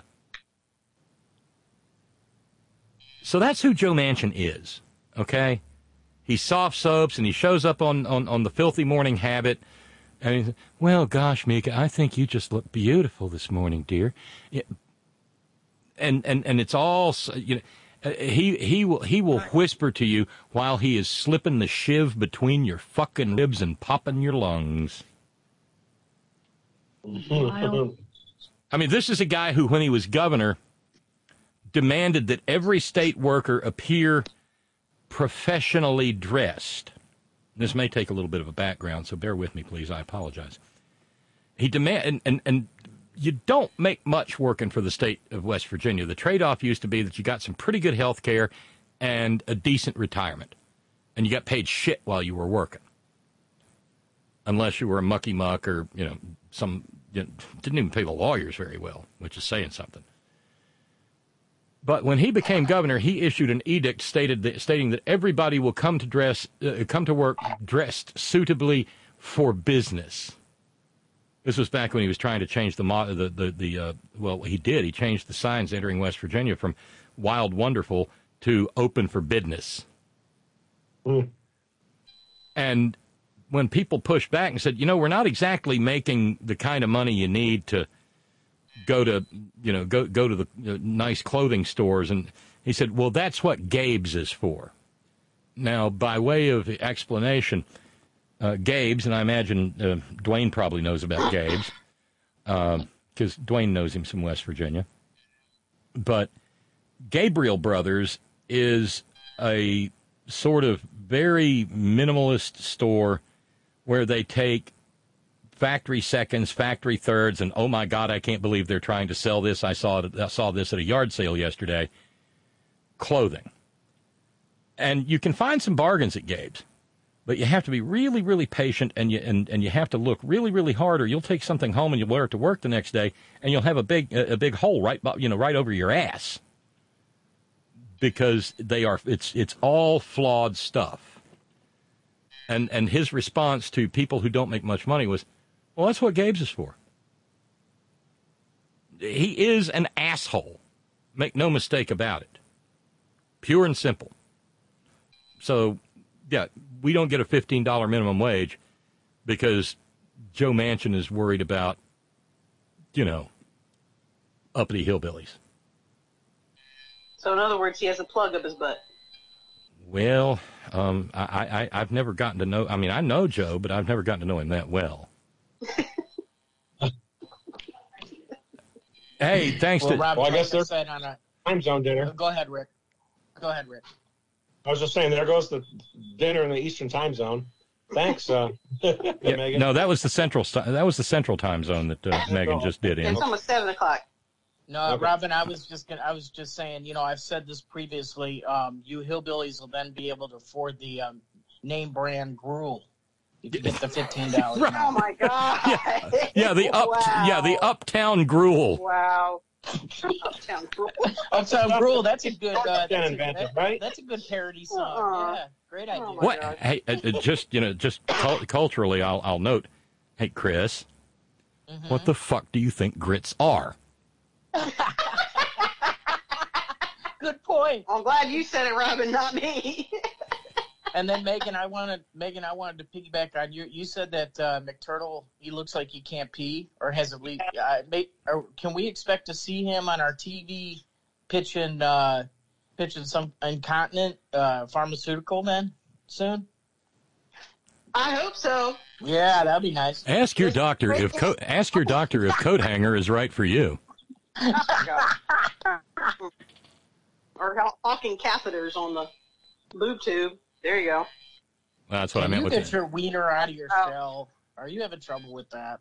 So that's who Joe Manchin is, okay? He soft soaps and he shows up on, on, on the Filthy Morning Habit. And he's, well, gosh, Mika, I think you just look beautiful this morning, dear. Yeah. And and and it's all, you know. Uh, he he will he will whisper to you while he is slipping the shiv between your fucking ribs and popping your lungs. Wild. I mean, this is a guy who, when he was governor, demanded that every state worker appear professionally dressed. This may take a little bit of a background, so bear with me, please. I apologize. He demand and and. and You don't make much working for the state of West Virginia. The trade-off used to be that you got some pretty good health care and a decent retirement. And you got paid shit while you were working. Unless you were a mucky-muck or, you know, some, you know, didn't even pay the lawyers very well, which is saying something. But when he became governor, he issued an edict stated that, stating that everybody will come to dress, uh, come to work dressed suitably for business. This was back when he was trying to change the, the, the, the uh, well, he did. He changed the signs entering West Virginia from Wild Wonderful to Open for Business. Mm. And when people pushed back and said, you know, we're not exactly making the kind of money you need to go to, you know, go, go to the uh, nice clothing stores. And he said, well, that's what Gabe's is for. Now, by way of explanation, Uh, Gabe's, and I imagine uh, Dwayne probably knows about Gabe's, because uh, Dwayne knows him from West Virginia. But Gabriel Brothers is a sort of very minimalist store where they take factory seconds, factory thirds, and oh my God, I can't believe they're trying to sell this. I saw it, I saw this at a yard sale yesterday. Clothing. And you can find some bargains at Gabe's. But you have to be really, really patient, and you and, and you have to look really, really hard, or you'll take something home and you'll wear it to work the next day, and you'll have a big a big hole right you know right over your ass because they are it's it's all flawed stuff. And and his response to people who don't make much money was, well, that's what Gabe's is for. He is an asshole. Make no mistake about it. Pure and simple. So, yeah. We don't get a fifteen dollars minimum wage because Joe Manchin is worried about, you know, uppity hillbillies. So in other words, he has a plug up his butt. Well, um, I, I, I've never gotten to know, I mean, I know Joe, but I've never gotten to know him that well. Hey, thanks well, to... Rob, well, I guess like they're said on a time zone dinner. Go ahead, Rick. Go ahead, Rick. I was just saying, there goes the dinner in the Eastern time zone. Thanks, uh, yeah, Megan. No, that was the central. That was the central time zone that uh, Megan just did in. It's almost seven o'clock. No, Okay. Robin, I was just gonna, I was just saying, you know, I've said this previously. Um, you hillbillies will then be able to afford the um, name brand gruel. You can get the fifteen dollars. Right. Oh my God! Yeah, yeah, the up, Wow. yeah, the Uptown Gruel. Wow. Uptown Gruel. Uptown gruel. That's a good. Uh, that's, a, invented, that, right? that's a good parody song. Uh-uh. Yeah, great idea. Oh, my What? God. Hey, uh, uh, just you know, just cul- culturally, I'll I'll note. Hey, Chris, Mm-hmm. what the fuck do you think grits are? Good point. I'm glad you said it, Robin, not me. And then Megan, I wanted Megan, I wanted to piggyback on you. You said that uh, McTurtle, he looks like he can't pee, or has at least. Uh, may, or can we expect to see him on our T V pitching uh, pitching some incontinent uh, pharmaceutical then? soon? I hope so. Yeah, that'd be nice. Ask your doctor if co- ask your doctor if coat hanger is right for you. Or hawking catheters on the boob tube. There you go. That's what Can I meant you with get that. your wiener out of your Oh. shell? Are you having trouble with that?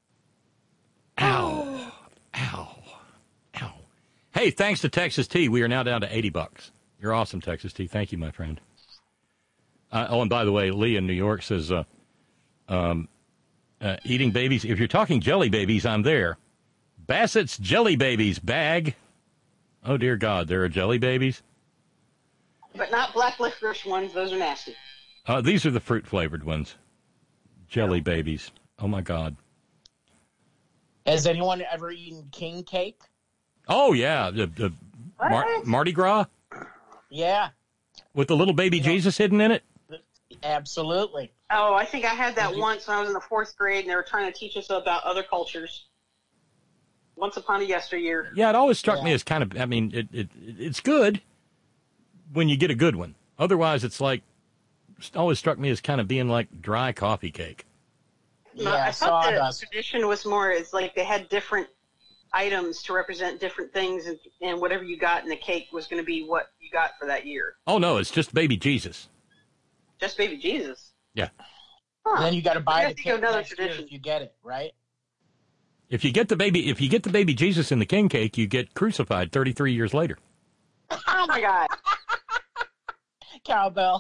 Ow. Ow. Ow. Hey, thanks to Texas Tea, we are now down to eighty bucks. You're awesome, Texas Tea. Thank you, my friend. Uh, oh, and by the way, Lee in New York says, uh, um, uh, eating babies. If you're talking jelly babies, I'm there. Bassett's Jelly Babies bag. Oh, dear God, there are jelly babies? But not black licorice ones. Those are nasty. Uh, these are the fruit-flavored ones. Jelly babies. Oh, my God. Has anyone ever eaten king cake? Oh, yeah. The, the Mar- Mardi Gras Yeah, with the little baby Jesus hidden in it? absolutely. Oh, I think I had that once when I was in the fourth grade, and they were trying to teach us about other cultures. Once upon a yesteryear. Yeah, it always struck yeah. me as kind of, I mean, it, it it's good when you get a good one. Otherwise, it's like, it always struck me as kind of being like dry coffee cake. Yeah, I thought the tradition was more, it's like they had different items to represent different things, and, and whatever you got in the cake was going to be what you got for that year. Oh, no, it's just baby Jesus. Just baby Jesus? Yeah. Huh. And then you got to buy the cake another next tradition. year if you get it, right? If you get the baby, if you get the baby Jesus in the king cake, you get crucified thirty-three years later. Oh my God! Cowbell.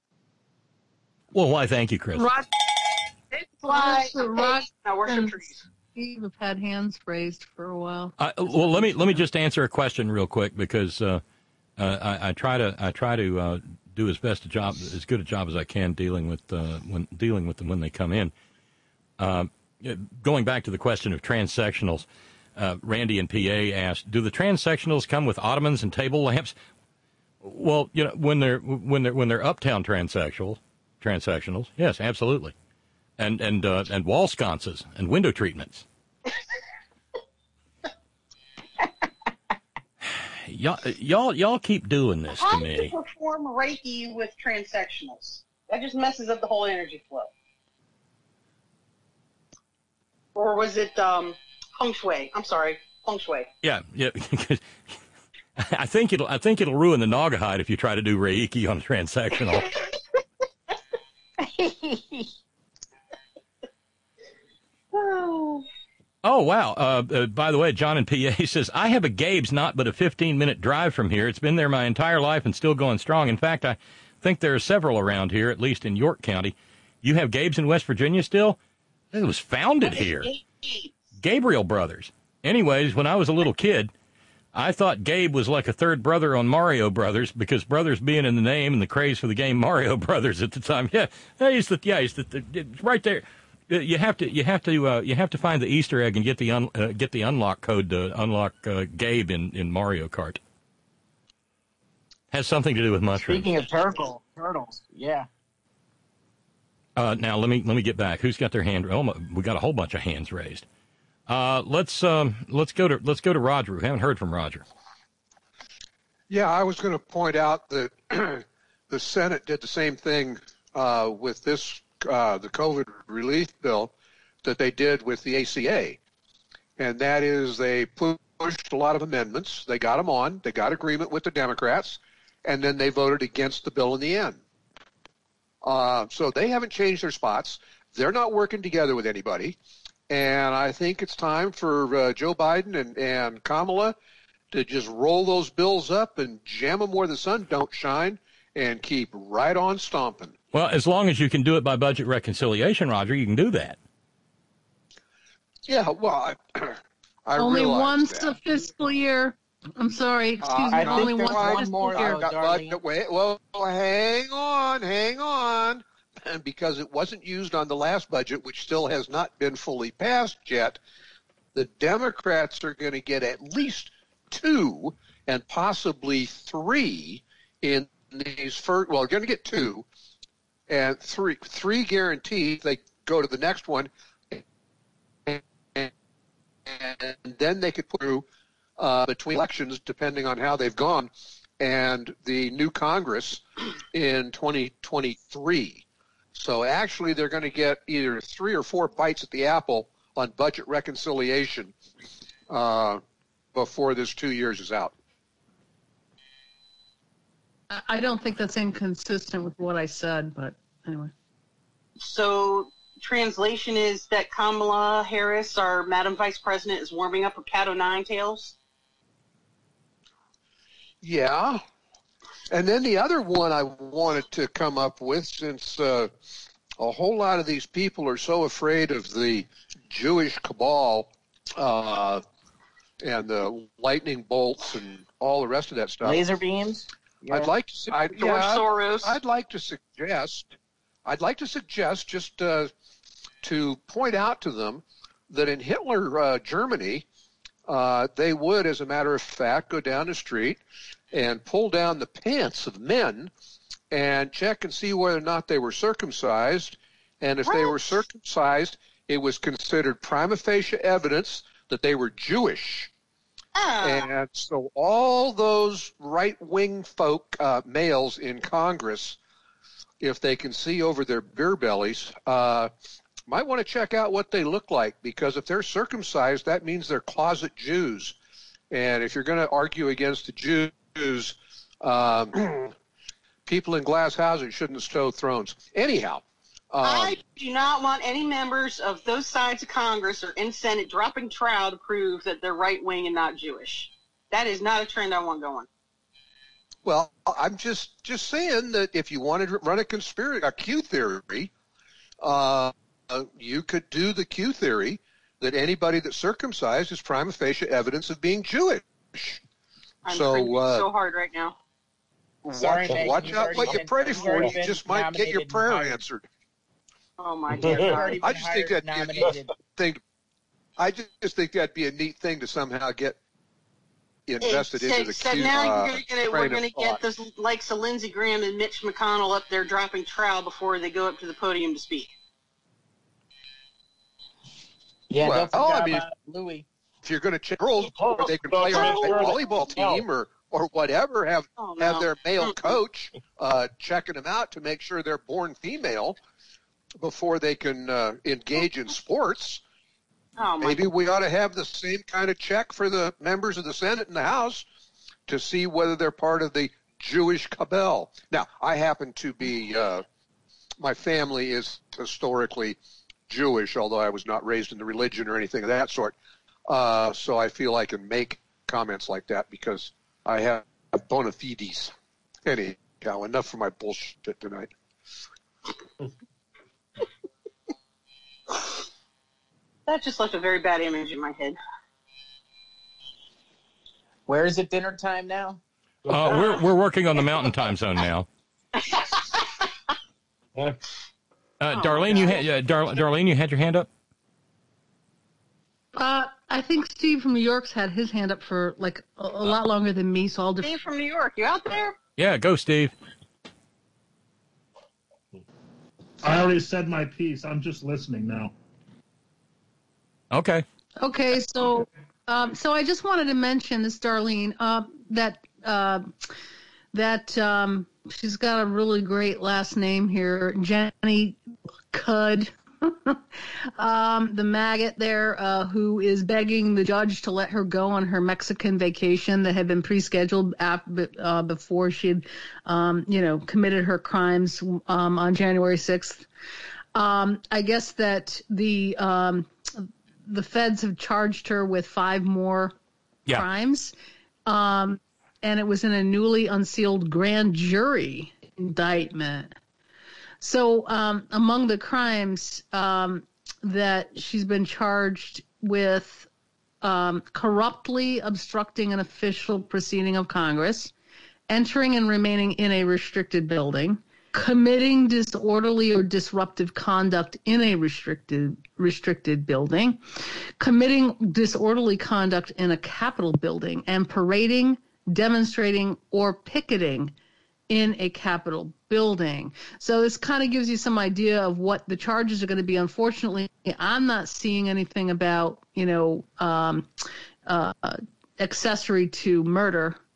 Well, why? Thank you, Chris. Rod, it's why Rod I worship trees. Steve have had hands raised for a while. Uh, well, let me let me just answer a question real quick because uh, uh, I, I try to I try to uh, do as best a job as good a job as I can dealing with uh, when dealing with them when they come in. Um, Going back to the question of transsectionals, uh, Randy in P A asked, "Do the transsectionals come with ottomans and table lamps?" Well, you know, when they're when they're when they're uptown transsexuals, transsectionals, yes, absolutely, and and uh, and wall sconces and window treatments. y'all, y'all, y'all keep doing this How to do me. you perform Reiki with transsectionals? That just messes up the whole energy flow. Or was it um, feng shui? I'm sorry, feng shui. Yeah, yeah. I think it'll. I think it'll ruin the Naugahyde if you try to do Reiki on a transsectional. oh. Oh wow! Uh, uh, by the way, John in P A says I have a Gabe's not but a fifteen minute drive from here. It's been there my entire life and still going strong. In fact, I think there are several around here, at least in York County. You have Gabe's in West Virginia still? It was founded here. Gabriel Brothers. Anyways, when I was a little kid, I thought Gabe was like a third brother on Mario Brothers because brothers being in the name and the craze for the game Mario Brothers at the time. Yeah, he's the yeah he's the, the right there. You have to you have to uh, you have to find the Easter egg and get the un, uh, get the unlock code to unlock uh, Gabe in, in Mario Kart. Has something to do with mushrooms. Speaking of turtle, turtles, yeah. Uh, now let me let me get back. Who's got their hand? Oh, we got a whole bunch of hands raised. Uh, let's um, let's go to let's go to Roger. We haven't heard from Roger. Yeah, I was going to point out that the Senate did the same thing uh, with this uh, the COVID relief bill that they did with the A C A, and that is they pushed a lot of amendments. They got them on. They got agreement with the Democrats, and then they voted against the bill in the end. Uh, so they haven't changed their spots. They're not working together with anybody. And I think it's time for uh, Joe Biden and, and Kamala to just roll those bills up and jam them where the sun don't shine and keep right on stomping. Well, as long as you can do it by budget reconciliation, Roger, you can do that. Yeah, well, I, I only once that. a fiscal year. I'm sorry, excuse uh, me, I only think one one more year. Got, but, wait, well, hang on, hang on. Because it wasn't used on the last budget, which still has not been fully passed yet, the Democrats are going to get at least two and possibly three in these first. Well, they're going to get two and three, three guaranteed. They go to the next one, and, and then they could put through uh, between elections, depending on how they've gone. and the new Congress in twenty twenty-three. So actually they're going to get either three or four bites at the apple on budget reconciliation uh, before this two years is out. I don't think that's inconsistent with what I said, but anyway. So translation is that Kamala Harris, our Madam Vice President, is warming up her cat o' nine tails? Yeah. And then the other one I wanted to come up with, since uh, a whole lot of these people are so afraid of the Jewish cabal uh, and the lightning bolts and all the rest of that stuff. Laser beams? Yeah. I'd like to. I'd, George yeah, Soros. I'd, I'd like to suggest. I'd like to suggest just uh, to point out to them that in Hitler uh, Germany, uh, they would, as a matter of fact, go down the street and pull down the pants of men and check and see whether or not they were circumcised. And if what? they were circumcised, it was considered prima facie evidence that they were Jewish. And so all those right-wing folk, uh, males in Congress, if they can see over their beer bellies, uh, might want to check out what they look like, because if they're circumcised, that means they're closet Jews. And if you're going to argue against the Jews, um, people in glass houses shouldn't stow thrones. Anyhow. Um, I do not want any members of those sides of Congress or in Senate dropping trowel to prove that they're right-wing and not Jewish. That is not a trend I want going. Well, I'm just, just saying that if you wanted to run a conspiracy, a Q theory, uh, uh, you could do the Q theory that anybody that's circumcised is prima facie evidence of being Jewish. I'm so, uh, so hard right now. Sorry, watch Megan, watch out what you been, pray for. You just might get your prayer and answered. Oh my dear God. I just think that'd be a neat thing. I just think that'd be a neat thing to somehow get invested it's, into the so Q. now Uh, you're gonna, we're going to get the likes of Lindsey Graham and Mitch McConnell up there dropping trowel before they go up to the podium to speak. Yeah, well, don't forget oh, I mean, about Louis. If you're going to check girls, or they can play on a volleyball team or or whatever, have oh, no. have their male coach uh, checking them out to make sure they're born female before they can uh, engage in sports. Oh, Maybe we ought to have the same kind of check for the members of the Senate and the House to see whether they're part of the Jewish cabal. Now, I happen to be, uh, my family is historically Jewish, although I was not raised in the religion or anything of that sort. Uh, so I feel I can make comments like that because I have bona fides. Anyhow, enough for my bullshit tonight. That just left a very bad image in my head. Where is it dinner time now? Uh, we're we're working on the Mountain Time Zone now. Uh, Darlene, you had uh, Dar- Darlene, you had your hand up. Uh, I think Steve from New York's had his hand up for like a, a lot longer than me, so I'll just. Steve from New York, you out there? Yeah, go, Steve. I already said my piece. I'm just listening now. Okay. Okay, so um, so I just wanted to mention this, Darlene, uh, that uh, that um, she's got a really great last name here, Jenny Cud, um, the maggot there, uh, who is begging the judge to let her go on her Mexican vacation that had been pre-scheduled after, uh, before she'd, um, you know, committed her crimes um, on January sixth. Um, I guess that the um, the feds have charged her with five more yeah. crimes, um, and it was in a newly unsealed grand jury indictment. So um, among the crimes um, that she's been charged with, um, corruptly obstructing an official proceeding of Congress, entering and remaining in a restricted building, committing disorderly or disruptive conduct in a restricted restricted building, committing disorderly conduct in a Capitol building, and parading, demonstrating, or picketing in a Capitol building. So this kind of gives you some idea of what the charges are going to be. Unfortunately, I'm not seeing anything about, you know, um, uh, accessory to murder.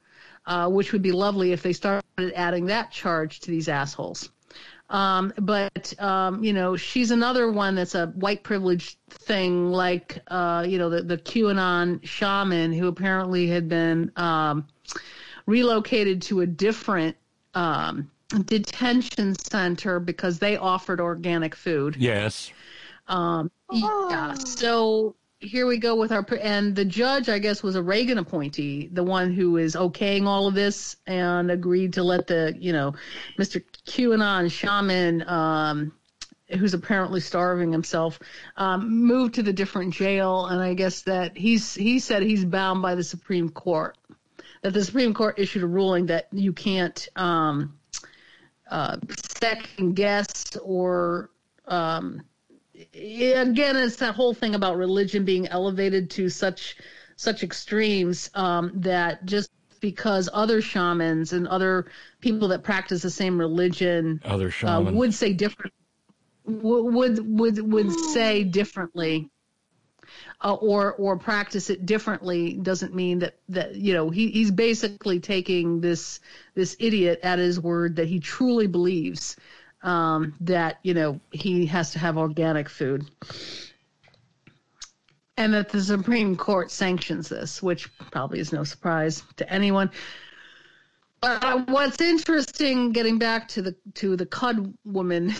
uh, which would be lovely if they started adding that charge to these assholes. Um, but, um, you know, she's another one that's a white privilege thing, like, uh, you know, the, the QAnon shaman who apparently had been um, relocated to a different um, detention center because they offered organic food. Yes. Um, yeah. So here we go with our, and the judge, I guess, was a Reagan appointee, the one who is okaying all of this and agreed to let the, you know, Mister QAnon shaman, um, who's apparently starving himself, um, move to the different jail. And I guess that he's, he said he's bound by the Supreme Court, that the Supreme Court issued a ruling that you can't, um, uh, second guess or, um, again, it's that whole thing about religion being elevated to such such extremes um, that just because other shamans and other people that practice the same religion other uh, would say different would would would say differently uh, or or practice it differently doesn't mean that that you know he he's basically taking this this idiot at his word that he truly believes Um, that, you know, he has to have organic food. And that the Supreme Court sanctions this, which probably is no surprise to anyone. But uh, what's interesting, getting back to the to the C U D woman,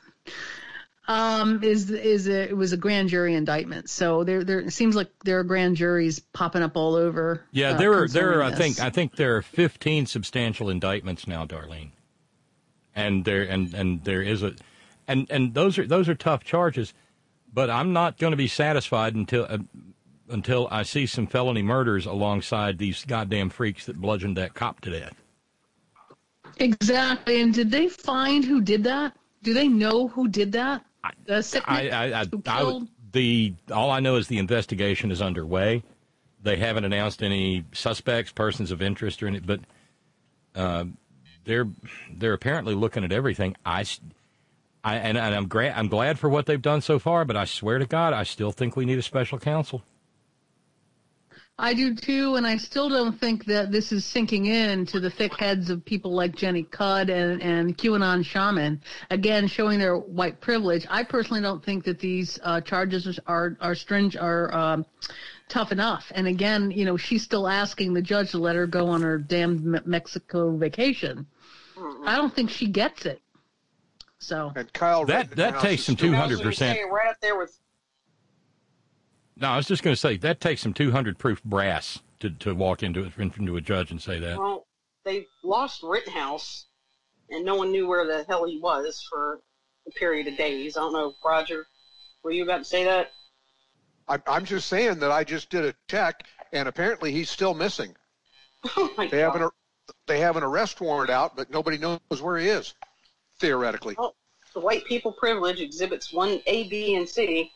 um, is is a, it was a grand jury indictment. So there there it seems like there are grand juries popping up all over. Yeah, uh, there are there are I this. think I think there are fifteen substantial indictments now, Darlene. And there and, and there is a, and, and those are those are tough charges, but I'm not going to be satisfied until uh, until I see some felony murders alongside these goddamn freaks that bludgeoned that cop to death. Exactly. And did they find who did that? Do they know who did that? The I, I, I, I would, the all I know is the investigation is underway. They haven't announced any suspects, persons of interest, or any, but. Uh, They're they're apparently looking at everything. I, I and, and I'm gra- I'm glad for what they've done so far, but I swear to God, I still think we need a special counsel. I do too, and I still don't think that this is sinking in to the thick heads of people like Jenny Cudd and, and QAnon shaman. Again, showing their white privilege. I personally don't think that these uh, charges are are stringent are um, tough enough. And again, you know, she's still asking the judge to let her go on her damn Mexico vacation. I don't think she gets it. So and Kyle, that that takes some two hundred percent. Right up there with. No, I was just going to say that takes some two hundred proof brass to to walk into into a judge and say that. Well, they lost Rittenhouse, and no one knew where the hell he was for a period of days. I don't know, Roger, were you about to say that? I'm, I'm just saying that I just did a check, and apparently he's still missing. Oh my they God. have an they have an arrest warrant out, but nobody knows where he is, theoretically. Well, the white people privilege exhibits one A, B, and C.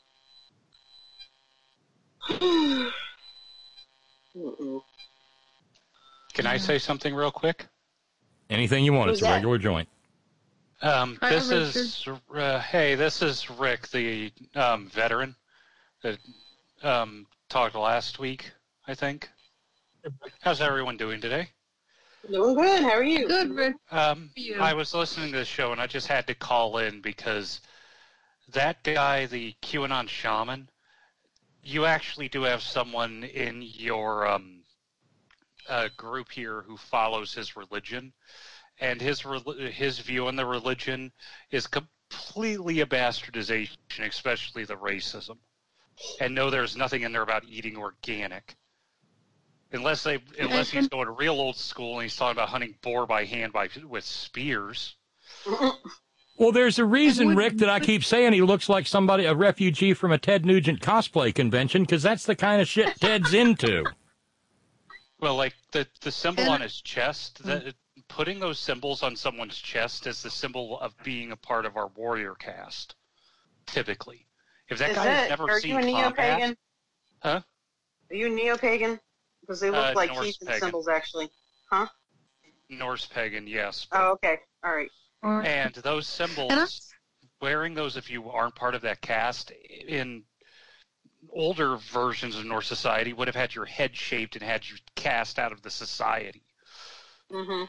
Can I say something real quick? Anything you want. Who's It's a that? regular joint. Um, Hi, this Richard. is uh, hey, this is Rick, the um, veteran that um, talked last week, I think. How's everyone doing today? Doing good. How are you? Good, Rick. Um, you? I was listening to the show and I just had to call in because that guy, the QAnon shaman, you actually do have someone in your um, uh, group here who follows his religion, and his re- his view on the religion is completely a bastardization, especially the racism. And no, there's nothing in there about eating organic. Unless they, unless he's going real old school and he's talking about hunting boar by hand by with spears. Well, there's a reason, Rick, that I keep saying he looks like somebody, a refugee from a Ted Nugent cosplay convention, because that's the kind of shit Ted's into. Well, like the the symbol on his chest, that putting those symbols on someone's chest is the symbol of being a part of our warrior caste. Typically, if that Is guy that, has never are seen you a combat, neo-pagan? huh? Are you a neo-pagan? Because they look Uh, like Norse heathen pagan. symbols, actually. Huh? Norse pagan, yes. Oh, okay. All right. And those symbols, wearing those if you aren't part of that caste, in older versions of Norse society would have had your head shaped and had you cast out of the society. Mm-hmm.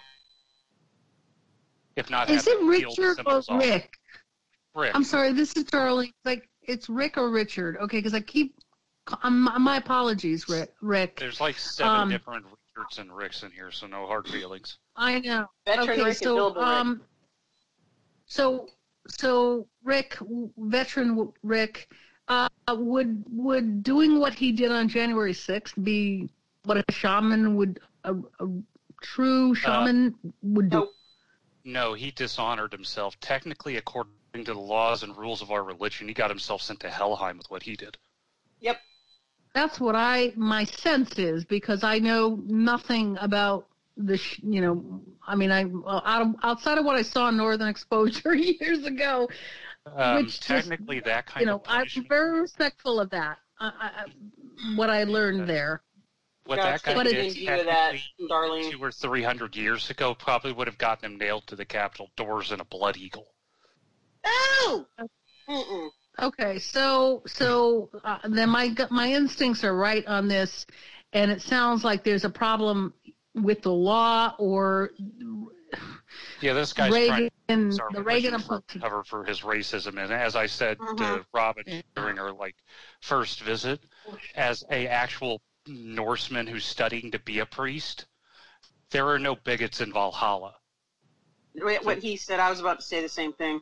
If not, Is have it them peel the Richard or symbols off. Rick? Rick. I'm sorry, this is Charlie. Like, it's Rick or Richard, okay? Because I keep. Um, my apologies, Rick. Rick. There's like seven Um, different Richards and Ricks in here, so no hard feelings. I know. Veteran okay, Rick and so Bilbo Rick. um, so so Rick, veteran Rick, uh, would would doing what he did on January sixth be what a shaman would a, a true shaman uh, would do? No, he dishonored himself. Technically, according to the laws and rules of our religion, he got himself sent to Helheim with what he did. Yep. That's what I my sense is, because I know nothing about the sh- you know I mean I well, out of, outside of what I saw in Northern Exposure years ago, Um, which technically, just, that kind you know of I'm punishment, very respectful of that. I, I, what I learned there. what Yeah, that guy what did did you do with that, technically darling? two or three hundred years ago probably would have gotten him nailed to the Capitol doors in a blood eagle. Oh! Mm-mm. Okay, so so uh, then my gut- my instincts are right on this, and it sounds like there's a problem with the law or Yeah, this guy's Reagan, trying to use our the religion Reagan for approach. cover for his racism. And as I said Mhm. to Robin during her like first visit, as a actual Norseman who's studying to be a priest, there are no bigots in Valhalla. Wait, what he said, I was about to say the same thing.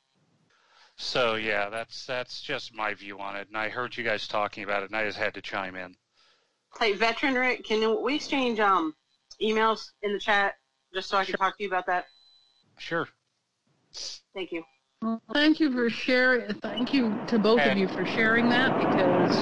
So yeah, that's that's just my view on it. And I heard you guys talking about it, and I just had to chime in. Hey, Veteran Rick, can we exchange um emails in the chat just so I can talk to you about that? Sure. Thank you. Well, thank you for sharing. Thank you to both of you for sharing that, because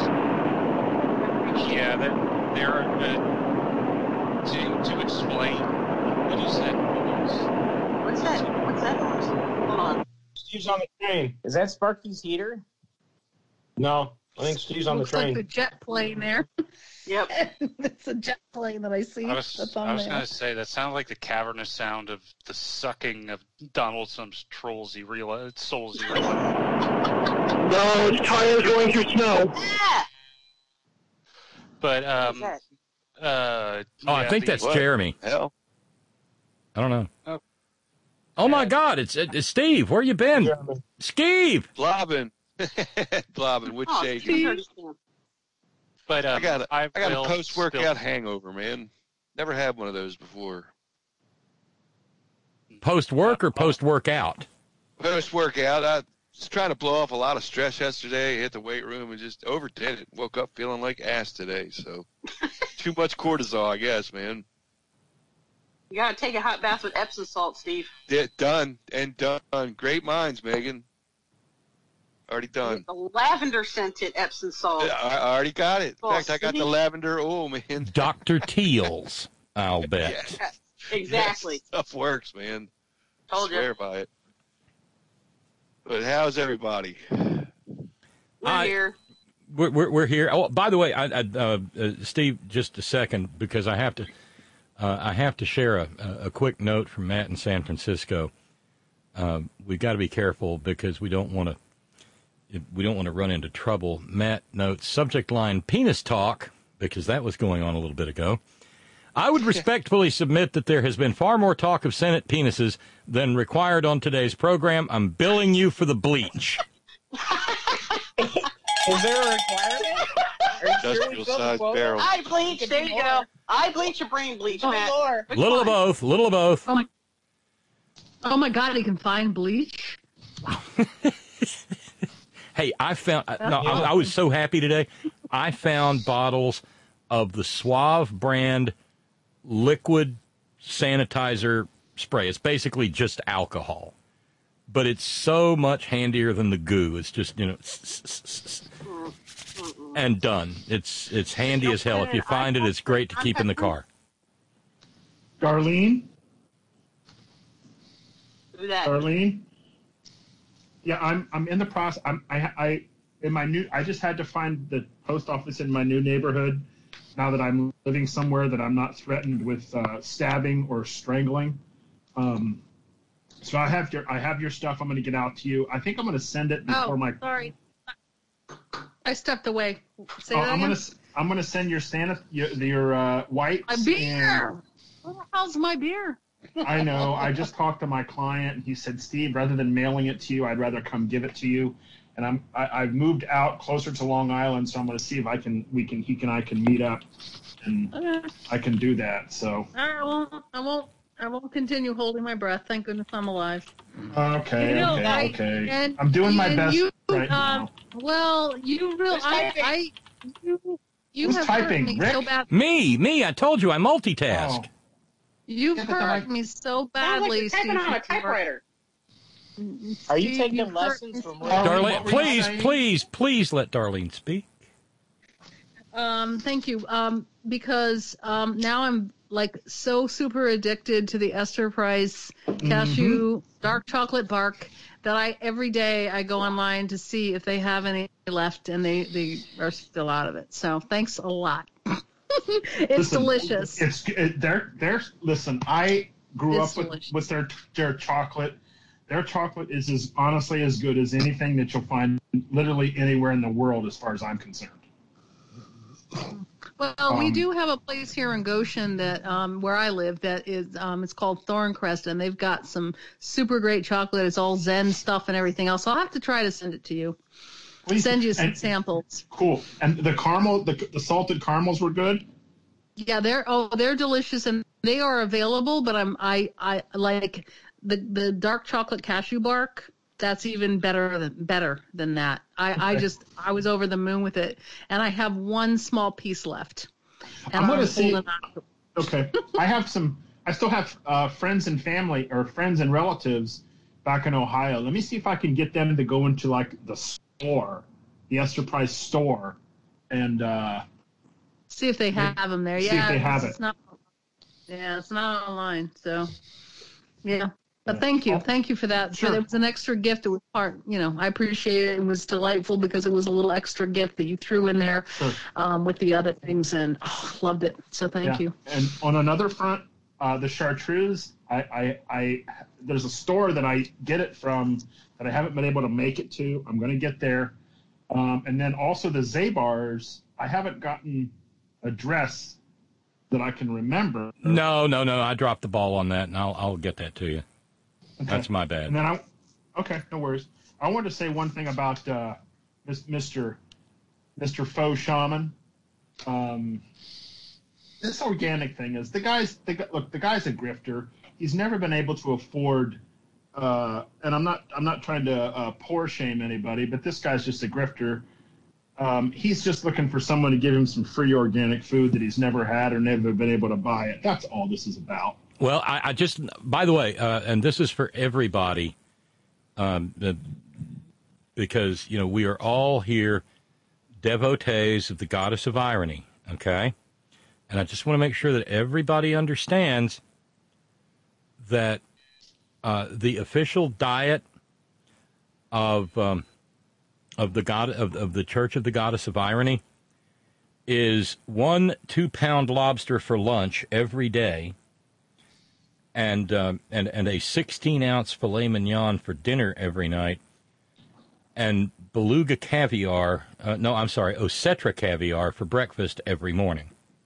Yeah, there, there are uh, to to explain. What is that noise? What's that? What's that noise? Hold on. Steve's on the train. Is that Sparky's heater? No, I think Steve's on the looks like train. the jet plane there. Yep. It's a jet plane that I see. I was, That's on I was there. going to say that sounded like the cavernous sound of the sucking of Donald Trump's trolls he realized, souls he realized. No, it's tires going through snow. Ah! But, um, What's uh, Oh, yeah, I think the- that's Jeremy. Hell. I don't know. Oh. Oh my God! It's, it's Steve. Where you been, Steve? Blobbing. Blobbing with Oh, shade. Steve. But um, I got a, I I got a will post workout still- hangover, man. Never had one of those before. Post work or post workout? Post workout, I was trying to blow off a lot of stress yesterday. Hit the weight room and just overdid it. Woke up feeling like ass today. So too much cortisol, I guess, man. You gotta take a hot bath with Epsom salt, Steve. Yeah, done and done. Great minds, Megan. Already done. The lavender scented Epsom salt. Yeah, I I already got it. In Oh, fact, I got the see? lavender. Oh man, Doctor Teal's, I'll bet. Yeah, exactly. That stuff works, man. Told Swear you. by it. But how's everybody? We're I- here. We're, we're, we're here. Oh, by the way, I, I, uh, uh, Steve, just a second, because I have to, uh, I have to share a, a quick note from Matt in San Francisco. Um, we've got to be careful because we don't want to, we don't want to run into trouble. Matt notes subject line penis talk, because that was going on a little bit ago. I would respectfully submit that there has been far more talk of Senate penises than required on today's program. I'm billing you for the bleach. Is there a requirement? Are you sure we Industrial built a size quota? barrel. I bleach. There you go. I bleach your brain bleach, Oh, Matt. Lord. Which Little of one? both, little of both. Oh my, oh my God, he can find bleach. Hey, I found, no, I, I was so happy today. I found bottles of the Suave brand liquid sanitizer spray. It's basically just alcohol, but it's so much handier than the goo. It's just, you know, and done. It's it's handy as hell. If you find it, it's great to keep in the car. Darlene? Do that. Darlene? Yeah, I'm I'm in the process. I'm I I in my new I just had to find the post office in my new neighborhood now that I'm living somewhere that I'm not threatened with uh, stabbing or strangling. Um, so I have your I have your stuff. I'm going to get out to you. I think I'm going to send it before Oh, my. sorry. I stepped away. Say Oh, that I'm again. going to I'm going to send your Santa your, your uh, wipes A beer. and Well, how's my beer? I know. I just talked to my client, and he said, Steve, rather than mailing it to you, I'd rather come give it to you. And I'm I, I've moved out closer to Long Island, so I'm going to see if I can we can he and I can meet up, and Okay. I can do that. So All right, I won't. I won't. I won't continue holding my breath. Thank goodness I'm alive. okay, You know, okay, I- okay. and- I'm doing my and best you, right um, now. Well, you real. I. I. You. You Who's have typing? hurt me Rick? so bad. Me, me. I told you I multitask. You've Yeah, but then hurt I- me so Sounds like badly, you're typing Steve. on a typewriter. Are you Steve, taking you've hurt lessons me from so Rick? Darlene, please, please, please let Darlene speak. Um, thank you. Um, because um, now I'm like so super addicted to the Esther Price cashew dark chocolate bark that I every day I go online to see if they have any left, and they they are still out of it. So thanks a lot. It's Listen, delicious. It's it, they're they're listen. I grew It's up with, with their their chocolate. Their chocolate is as honestly as good as anything that you'll find literally anywhere in the world, as far as I'm concerned. Well, we Um, do have a place here in Goshen that um, where I live that is um, it's called Thorncrest, and they've got some super great chocolate. It's all Zen stuff and everything else. I'll have to try to send it to you. Please, Send you some and- samples. Cool. And the caramel, the, the salted caramels were good. Yeah, they're oh they're delicious and they are available. But I'm I I like the the dark chocolate cashew bark. That's even better than better than that. I I Okay. just I was over the moon with it, and I have one small piece left. And I'm gonna see. holding on. Okay. I have some. I still have uh, friends and family or friends and relatives back in Ohio. Let me see if I can get them to go into like the store, the Esther Price store, and uh, See if they have them there. see if Yeah, they have it's it. not. Yeah, it's not online. So, yeah. But thank you, thank you for that. Sure. So it was an extra gift. It was part, you know, I appreciate it. It was delightful because it was a little extra gift that you threw in there Sure. um, with the other things, and oh, loved it. So thank Yeah. you. And on another front, uh, the chartreuse, I, I, I, there's a store that I get it from that I haven't been able to make it to. I'm going to get there. Um, and then also the Zabars, I haven't gotten a dress that I can remember. No, no, no. I dropped the ball on that, and I'll I'll get that to you. Okay. That's my bad. And then I, okay, no worries. I wanted to say one thing about uh, Mister Mister Faux Shaman. Um, this organic thing is the guy's the, gu- look. The guy's a grifter. He's never been able to afford. Uh, and I'm not I'm not trying to uh, poor shame anybody, but this guy's just a grifter. Um, he's just looking for someone to give him some free organic food that he's never had or never been able to buy it. That's all this is about. Well, I, I just, by the way, uh, and this is for everybody, um, the, because, you know, we are all here devotees of the goddess of irony, okay? And I just want to make sure that everybody understands that uh, the official diet of um, of the god of, of the Church of the Goddess of Irony is one two-pound lobster for lunch every day, and um, and and a sixteen-ounce filet mignon for dinner every night, and beluga caviar. Uh, no, I'm sorry, Osetra caviar for breakfast every morning.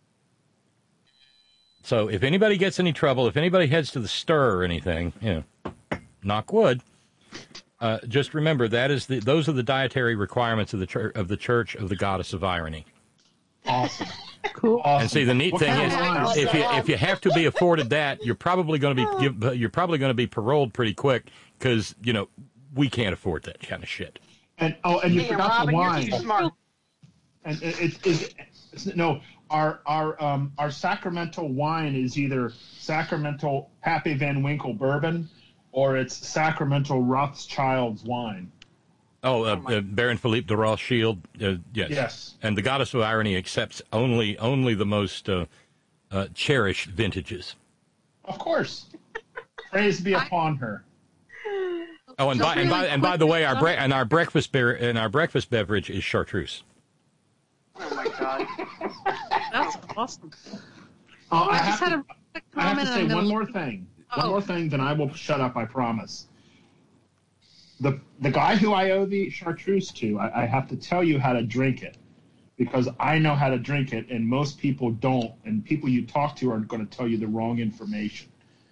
So if anybody gets any trouble, if anybody heads to the stir or anything, you know, knock wood. Uh, just remember that is the those are the dietary requirements of the church of the Church of the Goddess of Irony. Awesome. Cool. And see, the neat What thing kind is, of wine? if you if you have to be afforded that, you're probably going to be give, you're probably going to be paroled pretty quick because you know we can't afford that kind of shit. And oh, and you Damn, forgot Robin, the you're wine. too smart. And it, it, it, it's, no, our our um our sacramental wine is either sacramental Pappy Van Winkle bourbon, or it's sacramental Rothschild's wine. Oh, uh, uh, Baron Philippe de Rothschild, uh, yes. Yes. And the Goddess of Irony accepts only only the most uh, uh, cherished vintages. Of course. Praise be upon her. Oh, and So by and by really and by quick, the way, our uh, bre- and our breakfast beer and our breakfast beverage is chartreuse. Oh my god. That's awesome. Uh, I, I, just have had to, a quick I have comment. to and say I'm gonna one look- more thing. One Oh. more thing, then I will shut up, I promise. The the guy who I owe the chartreuse to, I, I have to tell you how to drink it. because I know how to drink it, and most people don't. And people you talk to are going to tell you the wrong information.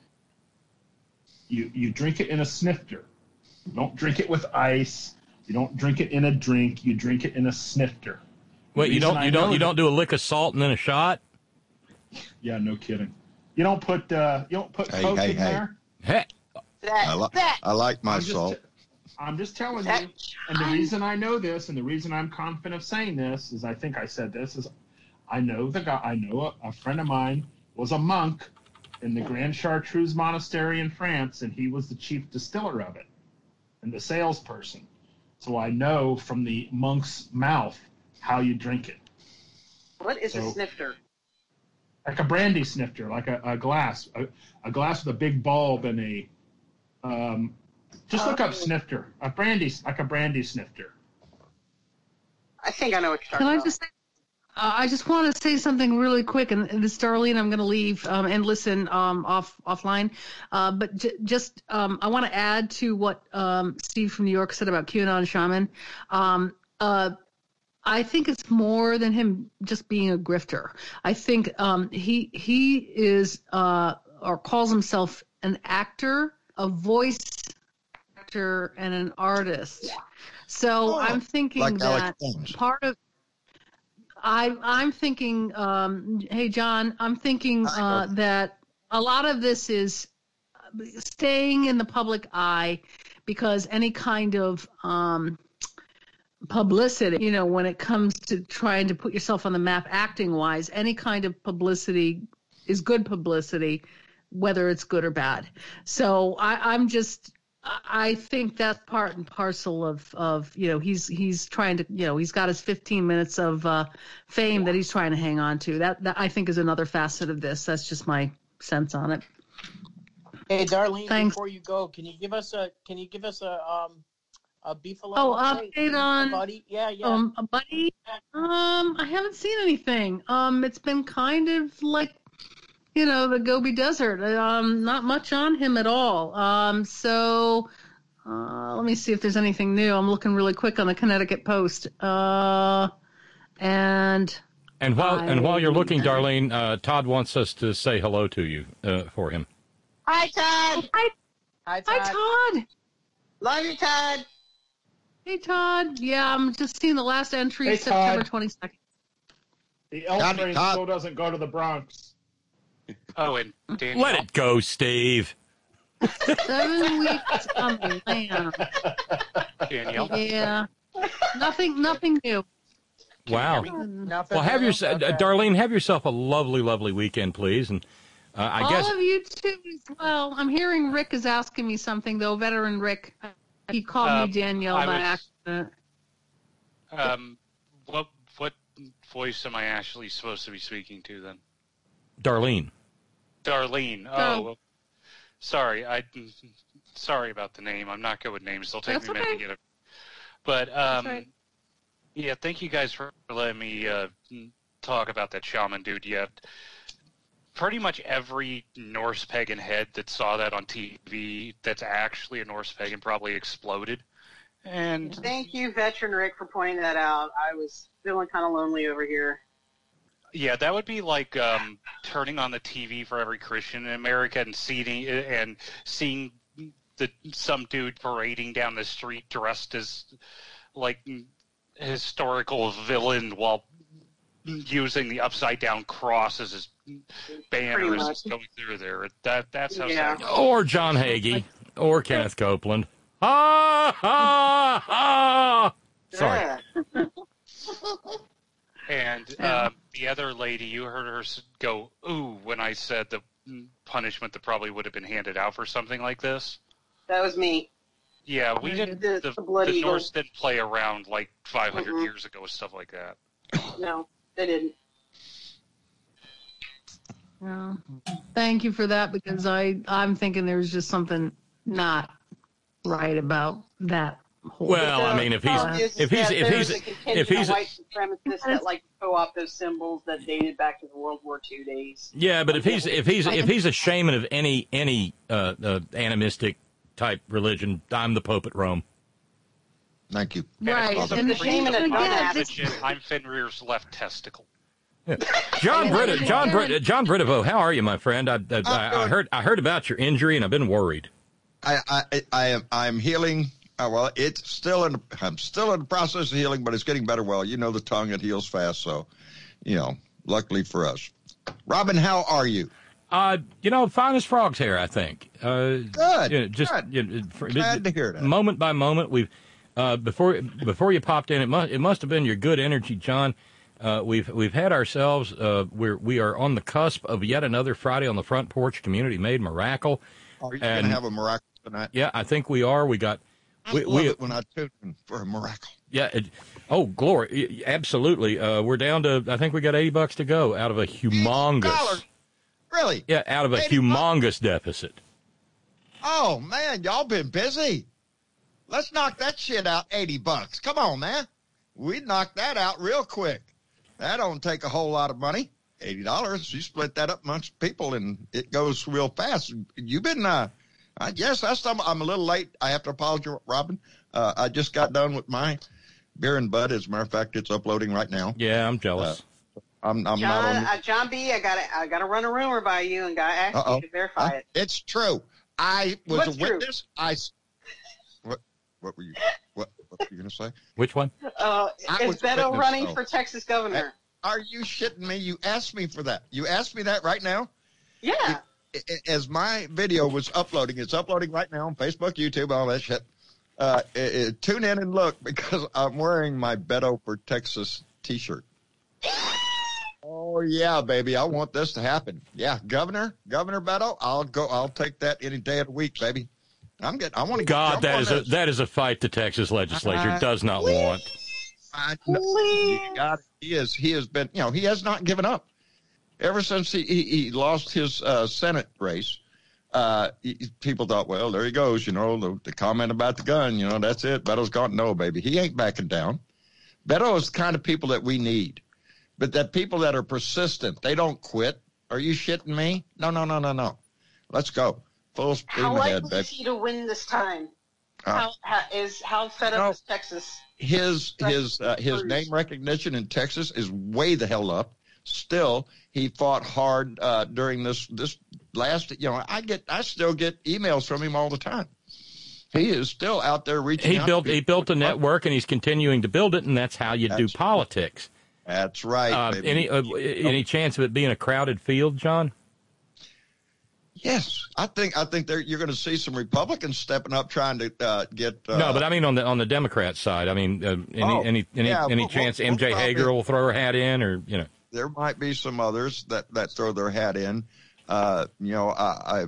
You you drink it in a snifter. You don't drink it with ice. You don't drink it in a drink. You drink it in a snifter. Wait, you don't you don't you don't do a lick of salt and then a shot? Yeah, no kidding. You don't put uh, you don't put Hey, Coke hey, in hey. there. Hey. That, I, li- that, I like my I'm just, salt. I'm just telling that you, and the reason I know this, and the reason I'm confident of saying this, is I think I said this, is I know the guy, I know a, a friend of mine was a monk in the Grand Chartreuse Monastery in France, and he was the chief distiller of it and the salesperson. So I know from the monk's mouth how you drink it. what is So- a snifter? Like a brandy snifter, like a, a glass, a, a glass with a big bulb and a, um, just look up Oh. snifter, a brandy, like a brandy snifter. I think I know what you're Can talking I about. just say, uh, I just want to say something really quick, and, and this, Darlene, I'm going to leave um, and listen um, off offline. Uh, but j- just, um, I want to add to what um, Steve from New York said about QAnon Shaman. Um, uh, I think it's more than him just being a grifter. I think um, he he is uh, or calls himself an actor, a voice actor, and an artist. So Oh, I'm thinking like Alex that Jones. part of I I'm thinking, um, hey John, I'm thinking uh, that a lot of this is staying in the public eye, because any kind of um, publicity, you know, when it comes to trying to put yourself on the map acting wise, any kind of publicity is good publicity, whether it's good or bad. So I, I'm just, I think that's part and parcel of, of, you know, he's, he's trying to, you know, he's got his fifteen minutes of uh, fame that he's trying to hang on to. That, that I think is another facet of this. That's just my sense on it. Hey, Darlene, Thanks. before you go, can you give us a can you give us a um a beefalo? Oh, update? update on buddy? Yeah, yeah. Um, a buddy. Um, I haven't seen anything. Um, it's been kind of like, you know, the Gobi Desert. Um, not much on him at all. Um, so uh, let me see if there's anything new. I'm looking really quick on the Connecticut Post. Uh, and And while I- and while you're looking, Darlene, uh, Todd wants us to say hello to you uh, for him. Hi, Todd. Hi, Hi, Todd. hi, Todd. Love you, Todd. Hey, Todd. Yeah, I'm just seeing the last entry, Hey, September Todd. twenty-second. The elf Todd- train Todd- still doesn't go to the Bronx. Oh, and Danielle. Let it go, Steve. Seven weeks on the land. Danielle. Yeah. Nothing, nothing new. Wow. Nothing. Well, have new? yourself, Okay. uh, Darlene, have yourself a lovely, lovely weekend, please. And uh, I All guess of you too as well. I'm hearing Rick is asking me something though. Veteran Rick, he called Um, me Danielle I by was- accident. Um, what what voice am I actually supposed to be speaking to then? Darlene. Darlene. Oh. Oh, well, sorry. I sorry about the name. I'm not good with names. It'll take That's me a minute okay. to get it. But um, right. yeah, thank you guys for letting me uh, talk about that shaman dude. Yeah, pretty much every Norse pagan head that saw that on T V that's actually a Norse pagan probably exploded. And Thank you, Veteran Rick, for pointing that out. I was feeling kind of lonely over here. yeah, that would be like um, turning on the T V for every Christian in America and seeing and seeing the some dude parading down the street dressed as like a historical villain while using the upside down cross as his banner Pretty as much. it's going through there. That that's how Yeah. sad. Or John Hagee. Or Kenneth Copeland. Ha, ha, ha. Sorry. Yeah. And uh, the other lady, you heard her s- go, ooh, when I said the punishment that probably would have been handed out for something like this. That was me. Yeah, we didn't, The- the, the Blood the Eagle. Norse didn't play around like five hundred Mhm. years ago with stuff like that. No, they didn't. Yeah. Thank you for that, because I I'm thinking there's just something not right about that. Whole Well, I mean, if he's Well, it's if he's that if there's he's a contingent if he's of white supremacists that like to co-opt those symbols that dated back to the World War Two days. yeah, but if he's if he's if he's a shaman of any any uh, uh, animistic type religion, I'm the Pope at Rome. Thank you. Right. It's And a shame and a again, dumbass. this- I'm Fenrir's left testicle. Yeah. John Brit, John Brit, John Britovo, how are you, my friend? I, I, I, I heard I heard about your injury, and I've been worried. I I, I am I'm healing. Uh, well, it's still in. I'm still in the process of healing, but it's getting better. Well, you know, the tongue, it heals fast, so you know. Luckily for us, Robin, how are you? Uh, you know, fine as frog's hair, I think. Uh, good. You know, just good. You know, for, Glad to hear that. Moment by moment, we've uh, before before you popped in, it must it must have been your good energy, John. Uh, we've we've had ourselves. Uh, we're we are on the cusp of yet another Friday on the Front Porch Community Made Miracle. Are you going to have a miracle tonight? Yeah, I think we are. We got. I we, love we, it when I tune in for a miracle. Yeah. It, oh, glory! Absolutely. Uh, we're down to. I think we got eighty bucks to go out of a humongous. Really? Yeah, out of a humongous deficit. Oh man, y'all been busy. Let's knock that shit out. Eighty bucks. Come on, man. We knocked that out real quick. That don't take a whole lot of money. Eighty dollars. You split that up amongst people, and it goes real fast. You've been. Uh, I guess that's. I'm, I'm a little late. I have to apologize, Robin. Uh, I just got done with my beer and bud. As a matter of fact, it's uploading right now. Yeah, I'm jealous. Uh, I'm, I'm John, not on. uh, John B, I got to I got to run a rumor by you and got to ask Uh-oh. you to verify Huh? it. It's true. I was What's a witness. I. What? What were you? What? What were you going to say? Which one? Uh, I is was a Beto witness, running though. for Texas governor? Are you shitting me? You asked me for that. You asked me that right now? Yeah. It, it, as my video was uploading, it's uploading right now on Facebook, YouTube, all that shit. Uh, it, it, tune in and look because I'm wearing my Beto for Texas T-shirt. Oh yeah, baby, I want this to happen. Yeah, Governor, Governor Beto, I'll go. I'll take that any day of the week, baby. I'm getting. I want to. God, that is a that is a fight the Texas legislature Uh, does not please. want. I know. You got it. He is. He has been. You know, he has not given up ever since he he, he lost his uh, Senate race. Uh, he, people thought, well, there he goes. You know, the, the comment about the gun. You know, that's it. Beto's gone. No, baby, he ain't backing down. Beto is the kind of people that we need, but that people that are persistent, they don't quit. Are you shitting me? No, no, no, no, no. Let's go. Full steam How ahead, likely baby. is he to win this time? Uh, how, how is how fed up is Texas? his his uh, his Cruz. name recognition in Texas is way the hell up. Still, he fought hard uh, during this this last. You know, I get I still get emails from him all the time. He is still out there reaching. He out built to he people. built a network, and he's continuing to build it, and that's how you do That's- politics. That's right. Uh, baby. any uh, any chance of it being a crowded field, John? Yes, I think I think there you're going to see some Republicans stepping up trying to uh, get. Uh, no, but I mean on the on the Democrat side. I mean, uh, any Oh, any any yeah, any we'll- chance we'll- M J we'll Hager probably- will throw her hat in, or you know? there might be some others that, that throw their hat in. Uh, you know, I,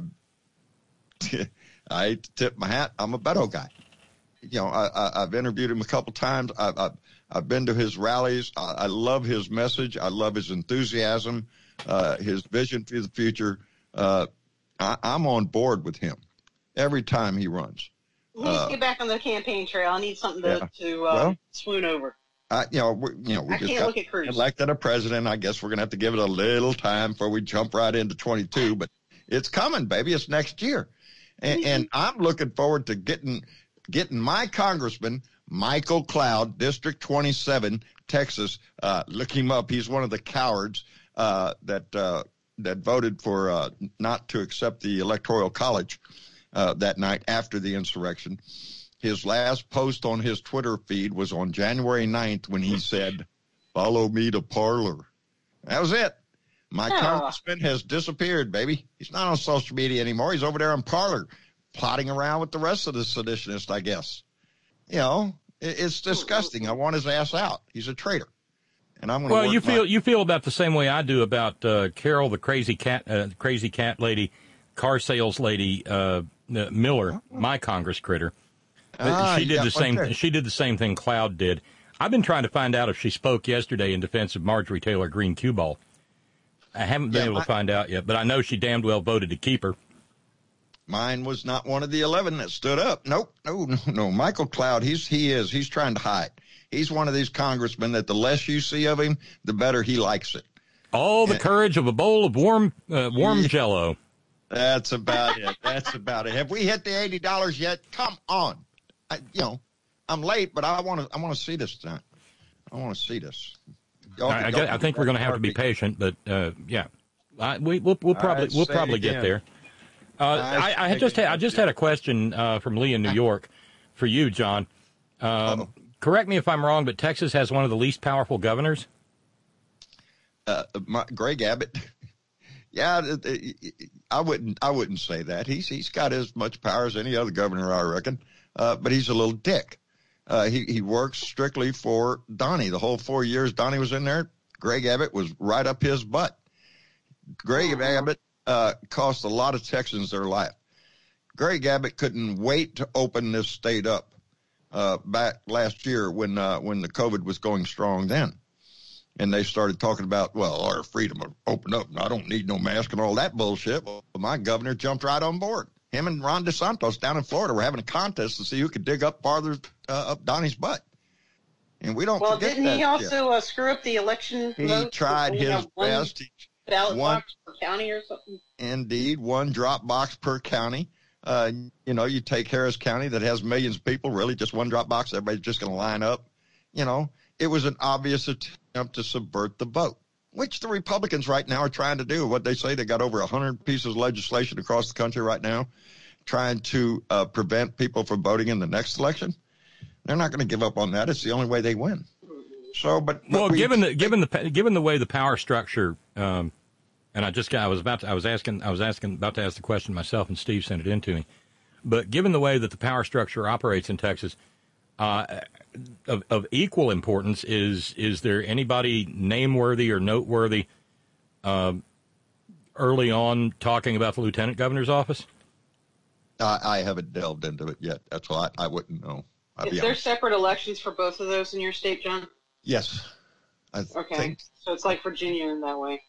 I, I tip my hat. I'm a Beto guy. You know, I, I, I've interviewed him a couple times. I've, I've, I've been to his rallies. I, I love his message. I love his enthusiasm, uh, his vision for the future. Uh, I, I'm on board with him every time he runs. He needs Uh, to get back on the campaign trail. I need something to, yeah. to uh, Well, swoon over. I, you know, we, you know, we I just can't got look at Cruz. elected a president. I guess we're going to have to give it a little time before we jump right into twenty-two, but it's coming, baby. It's next year. And, and I'm looking forward to getting, getting my congressman, Michael Cloud, District twenty-seven, Texas. Uh, look him up. He's one of the cowards, uh, that, uh, that voted for, uh, not to accept the Electoral College, uh, that night after the insurrection. His last post on his Twitter feed was on January ninth when he said, follow me to Parler. That was it. My Yeah. congressman has disappeared, baby. He's not on social media anymore. He's over there on Parler, plotting around with the rest of the seditionists, I guess. You know, it, it's disgusting. I want his ass out. He's a traitor. And I'm going to Well, work you my- feel you feel about the same way I do about uh, Carol, the crazy cat, uh, crazy cat lady, car sales lady uh, uh, Miller, my Congress critter. Uh, Ah, she did yeah, the same. okay. She did the same thing Cloud did. I've been trying to find out if she spoke yesterday in defense of Marjorie Taylor Greene Q ball. I haven't been Yeah, able my- to find out yet, but I know she damned well voted to keep her. Mine was not one of the eleven that stood up. Nope, no, no, no. Michael Cloud, he's he is. He's trying to hide. He's one of these congressmen that the less you see of him, the better he likes it. All the courage of a bowl of warm, uh, warm Yeah. Jello. That's about it. That's about it. Have we hit the eighty dollars yet? Come on. I, you know, I'm late, but I want to. I want to see this tonight. I want to see this. Y'all, I, y'all, I think we're going to have to be patient, but uh, yeah, I, we, we'll, we'll probably right, we'll probably get there. Uh, nice. I, I had just had, I just had a question uh, from Lee in New York for you, John. Um, correct me if I'm wrong, but Texas has one of the least powerful governors. Uh, my, Greg Abbott. Yeah, I wouldn't. I wouldn't say that. He's he's got as much power as any other governor, I reckon. Uh, but he's a little dick. Uh, he he works strictly for Donnie. The whole four years Donnie was in there, Greg Abbott was right up his butt. Greg Abbott uh, cost a lot of Texans their life. Greg Abbott couldn't wait to open this state up uh, back last year when uh, when the COVID was going strong then. And they started talking about, well, our freedom to open up. I don't need no mask and all that bullshit. Well, my governor jumped right on board. Him and Ron DeSantis down in Florida were having a contest to see who could dig up farther uh, up Donnie's butt. And we don't well, forget didn't he that also uh, screw up the election He vote? tried his best. Ballot one, box per county or something? Indeed, one drop box per county. Uh, you know, you take Harris County that has millions of people, really just one drop box. Everybody's just going to line up. You know, it was an obvious attempt to subvert the vote, which the Republicans right now are trying to do. What they say, they got over one hundred pieces of legislation across the country right now trying to uh, prevent people from voting in the next election. They're not going to give up on that. It's the only way they win. So, but, but well, we, given the given the given the way the power structure, um, and I just got, I was about to, I was asking I was asking about to ask the question myself, and Steve sent it in to me. But given the way that the power structure operates in Texas, uh, of, of equal importance is is there anybody nameworthy or noteworthy uh, early on talking about the lieutenant governor's office? I, I haven't delved into it yet. That's why I, I wouldn't know. I'll Is there honest. separate elections for both of those in your state, John? Yes. I okay. Think. So it's like Virginia in that way.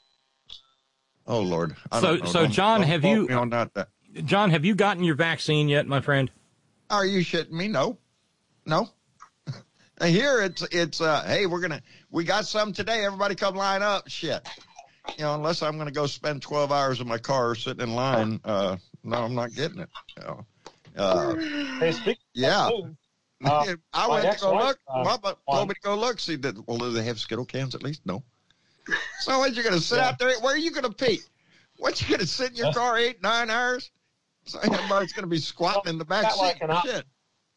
Oh, Lord. I so, don't know. so don't, John, don't have you, on that, that. John, have you gotten your vaccine yet, my friend? Are you shitting me? No. No. Here it's, it's, uh, hey, we're going to, we got some today. Everybody come line up. Shit. You know, unless I'm going to go spend twelve hours in my car sitting in line, uh, no, I'm not getting it. You know. uh, hey, speak yeah. Uh, I went to go look. Uh, Mama told me to go look. See, that, well, do they have Skittle cans at least? No. So what, you're going to sit yeah. out there? Where are you going to pee? What, you going to sit in your car eight, nine hours? So everybody's going to be squatting in the back seat. Like an shit.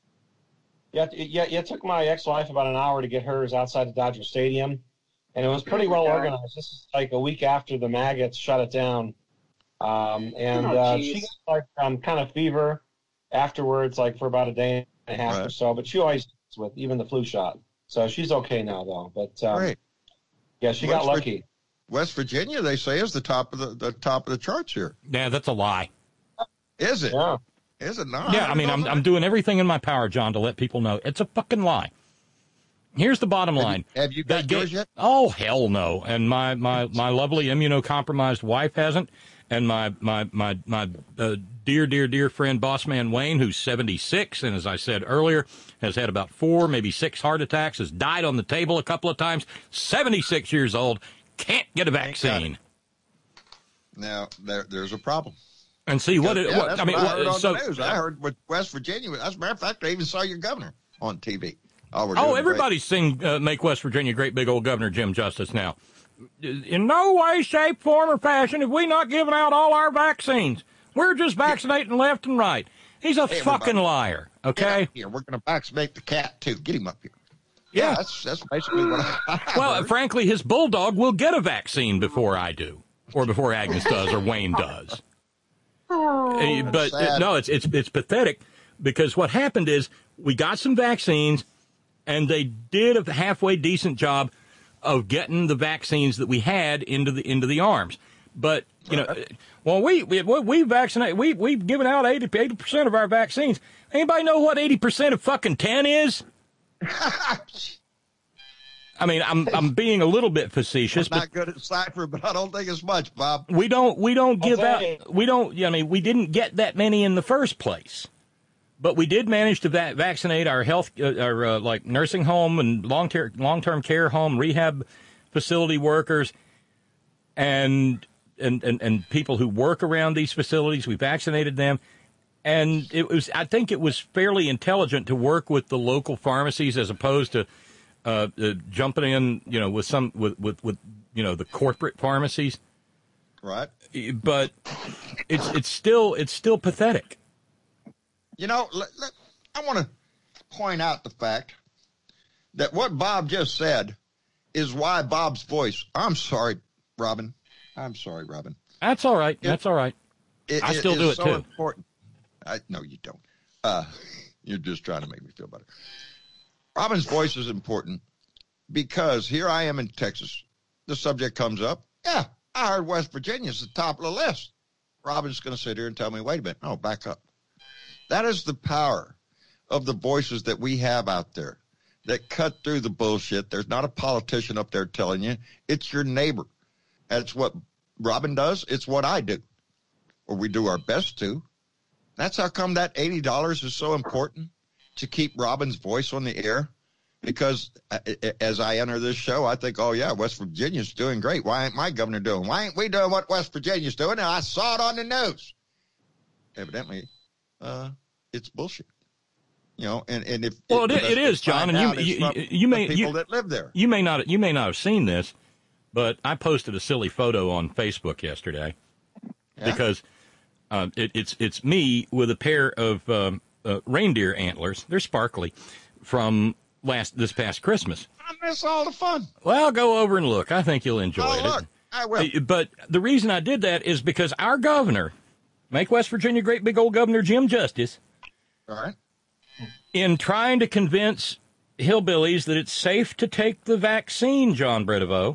Yeah, yeah, yeah. It took my ex-wife about an hour to get hers outside the Dodger Stadium, and it was pretty well organized. This is like a week after the maggots shut it down, um, and oh, uh, she got like um, kind of fever afterwards, like for about a day and a half right. or so. But she always gets with even the flu shot, so she's okay now though. But um, Great. yeah, she West got lucky. Vir- West Virginia, they say, is the top of the, the top of the charts here. Yeah, that's a lie. Is it? Yeah. Is it not? Yeah, I mean, I'm I'm doing everything in my power, John, to let people know it's a fucking lie. Here's the bottom have line. You, have you got yours yet? Oh, hell no. And my, my, my lovely immunocompromised wife hasn't. And my my my my uh, dear, dear, dear friend, boss man Wayne, who's seventy-six, and as I said earlier, has had about four, maybe six heart attacks, has died on the table a couple of times, seventy-six years old, can't get a vaccine. Now, there, there's a problem. And see what it. Yeah, what, I mean, what I heard on so the news. I heard with West Virginia. As a matter of fact, I even saw your governor on T V. Oh, oh everybody's singing uh, "Make West Virginia Great," big old Governor Jim Justice now. In no way, shape, form, or fashion have we not given out all our vaccines. We're just vaccinating left and right. He's a hey, fucking liar. Okay. Here, we're going to vaccinate the cat too. Get him up here. Yeah, yeah that's that's basically what I. I well, heard. frankly, his bulldog will get a vaccine before I do, or before Agnes does, or Wayne does. Oh, but uh, no, it's it's it's pathetic because what happened is we got some vaccines, and they did a halfway decent job of getting the vaccines that we had into the into the arms. But you know, well, we we we vaccinate we we've given out eighty percent of our vaccines. Anybody know what eighty percent of fucking ten is? I mean, I'm I'm being a little bit facetious. I'm not good at cipher, but I don't think it's much, Bob. We don't we don't give out you. we don't. I mean, we didn't get that many in the first place, but we did manage to va- vaccinate our health, uh, our uh, like nursing home and long term long term care home, rehab facility workers, and and and and people who work around these facilities. We vaccinated them, And it was, I think it was fairly intelligent to work with the local pharmacies as opposed to uh, uh, jumping in, you know, with some, with, with, with, you know, the corporate pharmacies. Right. But it's, it's still, it's still pathetic. You know, let, let, I want to point out the fact that what Bob just said is why Bob's voice, I'm sorry, Robin. I'm sorry, Robin. That's all right. It, That's all right. It, I still it do it so too. Important. I, no, you don't. Uh, you're just trying to make me feel better. Robin's voice is important because here I am in Texas. The subject comes up. Yeah, I heard West Virginia's the top of the list. Robin's going to sit here and tell me, wait a minute. No, back up. That is the power of the voices that we have out there that cut through the bullshit. There's not a politician up there telling you. It's your neighbor. That's what Robin does. It's what I do, or we do our best to. That's how come that eighty dollars is so important, to keep Robin's voice on the air. Because as I enter this show, I think, oh, yeah, West Virginia's doing great. Why ain't my governor doing? Why ain't we doing what West Virginia's doing? And I saw it on the news. Evidently, uh, it's bullshit. You know, and, and if well, it, it is, John, and you you, you, you may people you, that live there. You may not you may not have seen this, but I posted a silly photo on Facebook yesterday yeah. because uh, it, it's it's me with a pair of um, uh, reindeer antlers. They're sparkly from last this past Christmas. I miss all the fun. Well, go over and look. I think you'll enjoy oh, it. Look, I will. But the reason I did that is because our governor, make West Virginia great big old Governor Jim Justice, all right, in trying to convince hillbillies that it's safe to take the vaccine, John Bredevo,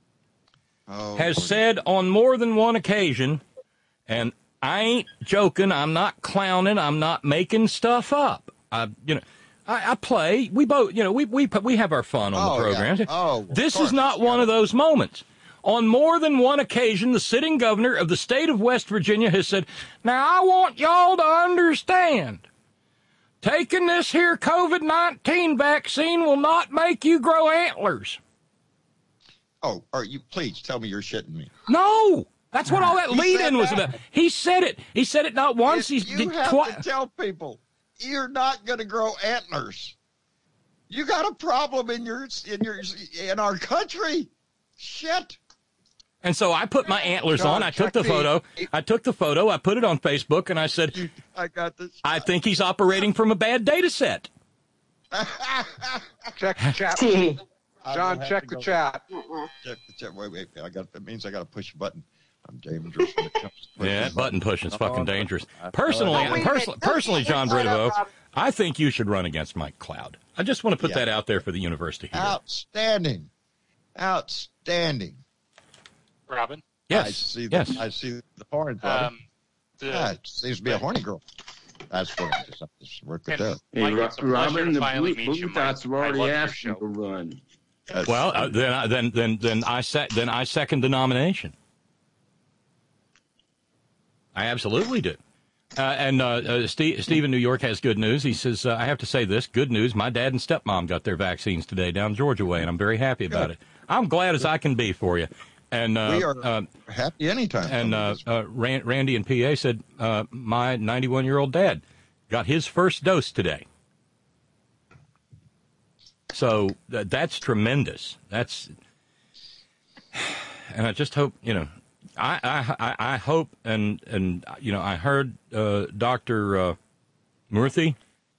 oh, has said on more than one occasion, and I ain't joking, I'm not clowning, I'm not making stuff up. I, you know, I, I play. We both, you know, we we we have our fun on oh, the programs. Yeah. Oh, this course. is not one of those moments. On more than one occasion, the sitting governor of the state of West Virginia has said, "Now I want y'all to understand. Taking this here COVID nineteen vaccine will not make you grow antlers." Oh, are you, please tell me you're shitting me. No, that's what all that He lead-in was that? about. He said it. He said it not once. If He's you have twice. to tell people you're not going to grow antlers. You got a problem in your in your in our country. Shit. And so I put my antlers John, on. I took the me. photo. I took the photo. I put it on Facebook, and I said, I got this. I think he's operating from a bad data set. Check the chat. John, check the chat. Check the chat. Wait, wait. I got. That means I got to push a button. I'm dangerous. when it comes to Yeah, pushing button pushing is fucking Oh, dangerous. I- Personally, I- personally, personally, John Bredevo, I think you should run against Mike Cloud. I just want to put Yeah. that out there for the university here. Outstanding. Outstanding. Robin? Yes. I see the, yes. I see the porn. brother. Um, the, yeah, it seems to be a horny girl. That's what I just, I just worked it out. Hey, Mike, Ro- it's a pleasure Robin, to the finally blue, meet you, blue Mike. dots have I already love your asked you show. to run. That's- Well, uh, then, I, then, then, then I sec- then I second the nomination. I absolutely do. Uh, and uh, uh, Steve, Steve in New York has good news. He says, uh, I have to say this, good news. My dad and stepmom got their vaccines today down Georgia way, and I'm very happy about it. I'm glad as I can be for you. And uh, we are uh, happy anytime. And uh, uh, Rand, Randy in P A said, uh, my ninety-one-year-old dad got his first dose today. So th- that's tremendous. That's, and I just hope, you know, I, I, I hope, and, and, you know, I heard uh, Doctor Uh, Murthy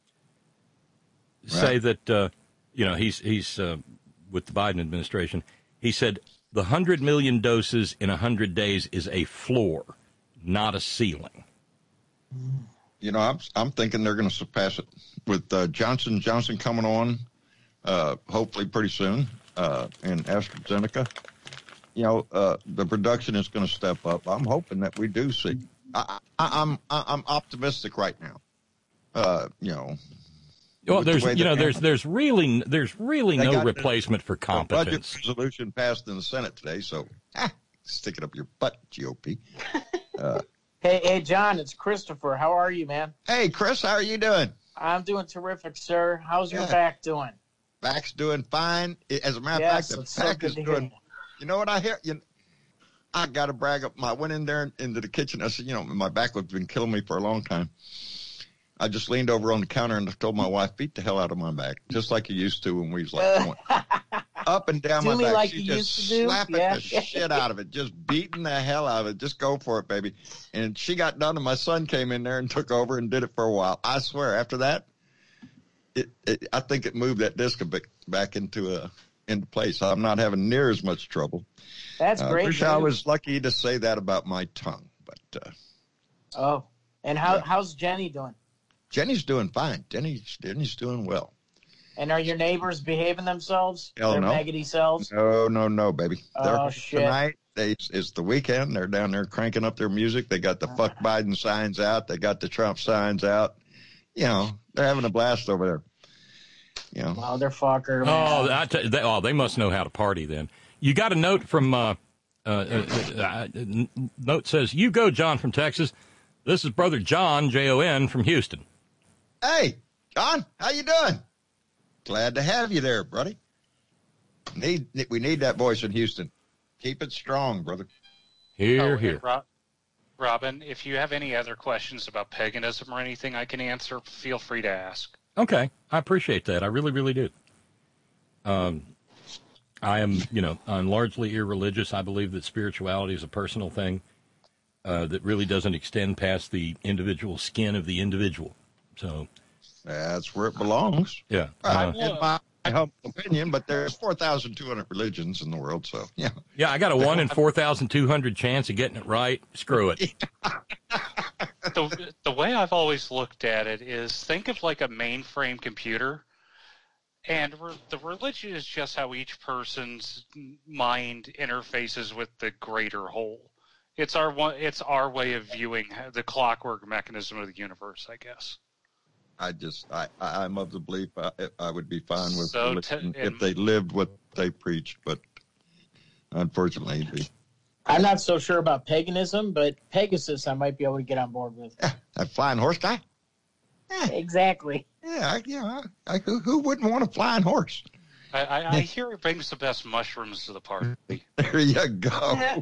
say Right. that, uh, you know, he's, he's uh, with the Biden administration. He said the one hundred million doses in one hundred days is a floor, not a ceiling. You know, I'm I'm thinking they're going to surpass it with uh, Johnson Johnson coming on, uh, hopefully pretty soon, uh, and AstraZeneca. You know, uh, the production is going to step up. I'm hoping that we do see. I, I, I'm I'm optimistic right now. Uh, you know. Well, with the there's way you know that- there's there's really there's really They no got replacement for the budget competence. resolution passed in the Senate today, so ah, stick it up your butt, G O P. Uh, Hey, hey, John, it's Christopher. How are you, man? hey, Chris, how are you doing? I'm doing terrific, sir. How's your Yeah. back doing? Back's doing fine. As a matter of Yes, fact, it's the so back good is to hear. doing. You know what I hear? You, I got to brag up. I went in there into the kitchen. I said, you know, my back has been killing me for a long time. I just leaned over on the counter and told my wife, beat the hell out of my back, just like you used to when we was like going up and down Do my me back. like She you just used to do? slapping Yeah. the shit out of it, just beating the hell out of it. Just go for it, baby. And she got done, and my son came in there and took over and did it for a while. I swear, after that, it, it I think it moved that disc a bit back into a into place. I'm not having near as much trouble. That's Uh, great. wish I news. was lucky to say that about my tongue, but uh, Oh, and how how's Jenny doing? Jenny's doing fine. Jenny's Jenny's doing well. And are your neighbors behaving themselves? Hell Their no. maggoty selves? No, no, no, baby. They're Oh, home shit. tonight. They, it's, it's the weekend. They're down there cranking up their music. They got the fuck Biden signs out. They got the Trump signs out. You know, they're having a blast over there. You know. Motherfucker. Oh, I t- they, oh, they must know how to party then. You got a note from, uh, uh, uh, uh, n- note says, you go, John from Texas. This is brother John, J O N, from Houston. Hey, John, how you doing? Glad to have you there, buddy. Need we need that voice in Houston. Keep it strong, brother. Here, Oh, and here. Ro- Robin, if you have any other questions about paganism or anything I can answer, feel free to ask. Okay, I appreciate that. I really, really do. Um, I am, you know, I'm largely irreligious. I believe that spirituality is a personal thing uh, that really doesn't extend past the individual skin of the individual. So that's where it belongs. Yeah. Uh, Uh, in my humble opinion, but there's four thousand two hundred religions in the world, so yeah. yeah, I got a one in four thousand two hundred chance of getting it right. Screw it. the the way I've always looked at it is think of like a mainframe computer, and re- the religion is just how each person's mind interfaces with the greater whole. It's our one. It's our way of viewing the clockwork mechanism of the universe, I guess. I just, I, I'm of the belief I, I would be fine with So religion to- if they lived what they preached, but unfortunately, the, I'm not so sure about paganism, but Pegasus I might be able to get on board with. that flying horse guy. Exactly. Yeah, I, yeah. I, who, who wouldn't want a flying horse? I, I, I hear it brings the best mushrooms to the party. There you go.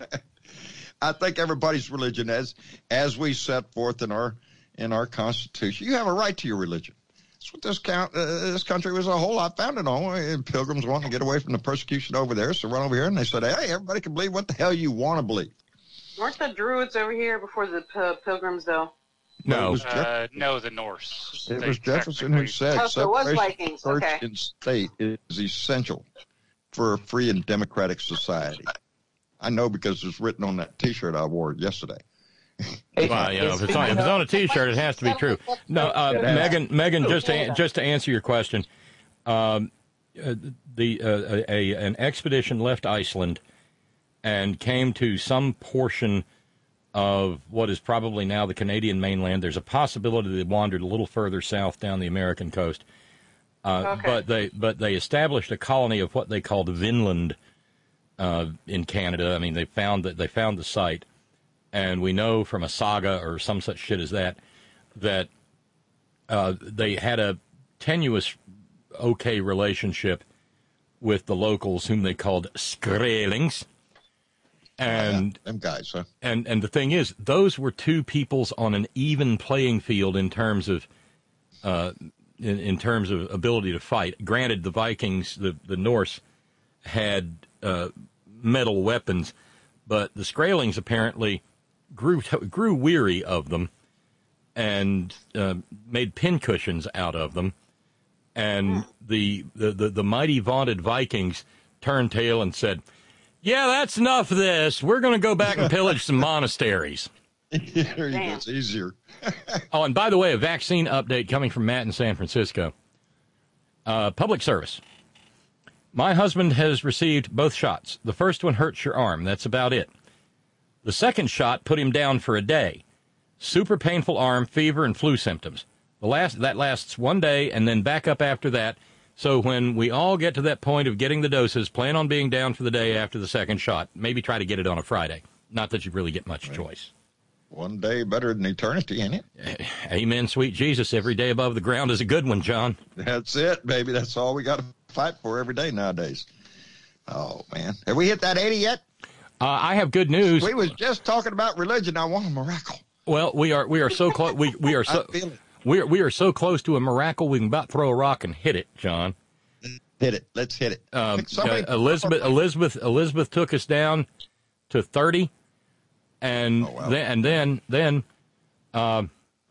I think everybody's religion, as as we set forth in our in our Constitution, you have a right to your religion. That's what this count, uh, this country was a whole lot founded on. And pilgrims wanting to get away from the persecution over there, so run over here, and they said, "Hey, everybody can believe what the hell you want to believe." Weren't the Druids over here before the P- Pilgrims, though? No, it was, Jeff- Uh, no, the Norse. it They was Jefferson who said Oh, so it was separation Vikings, of church okay. and state is essential for a free and democratic society. I know because it's written on that T-shirt I wore yesterday. Well, you know, if it's on, if it's on a T-shirt, it has to be true. No, uh, Megan, Megan, just to just to answer your question, um, uh, the uh, a an expedition left Iceland and came to some portion of what is probably now the Canadian mainland. There's a possibility they wandered a little further south down the American coast, uh, Okay. but they but they established a colony of what they called Vinland uh, in Canada. I mean, they found that they found the site. And we know from a saga or some such shit as that, that uh, they had a tenuous, okay relationship with the locals, whom they called Skrælings. And them guys, huh? And and the thing is, those were two peoples on an even playing field in terms of, uh, in, in terms of ability to fight. Granted, the Vikings, the the Norse, had uh, metal weapons, but the Skrælings apparently grew grew weary of them and uh, made pincushions out of them. And the, the, the, the mighty vaunted Vikings turned tail and said, yeah, that's enough of this. We're going to go back and pillage some monasteries. There you go. It's easier. Oh, and by the way, a vaccine update coming from Matt in San Francisco. Uh, public service. My husband has received both shots. The first one hurts your arm. That's about it. The second shot put him down for a day. Super painful arm, fever, and flu symptoms. The last that lasts one day and then back up after that. So when we all get to that point of getting the doses, plan on being down for the day after the second shot. Maybe try to get it on a Friday. Not that you really get much choice. One day better than eternity, ain't it? Amen, sweet Jesus. Every day above the ground is a good one, John. That's it, baby. That's all we got to fight for every day nowadays. Oh, man. Have we hit that eighty yet? Uh, I have good news. We was just talking about religion. I want a miracle. Well, we are we are so close. We we are so we are we are so close to a miracle. We can about throw a rock and hit it, John. Hit it. Let's hit it. Um, uh, Elizabeth Elizabeth Elizabeth took us down to thirty, and oh, wow. then and then then uh,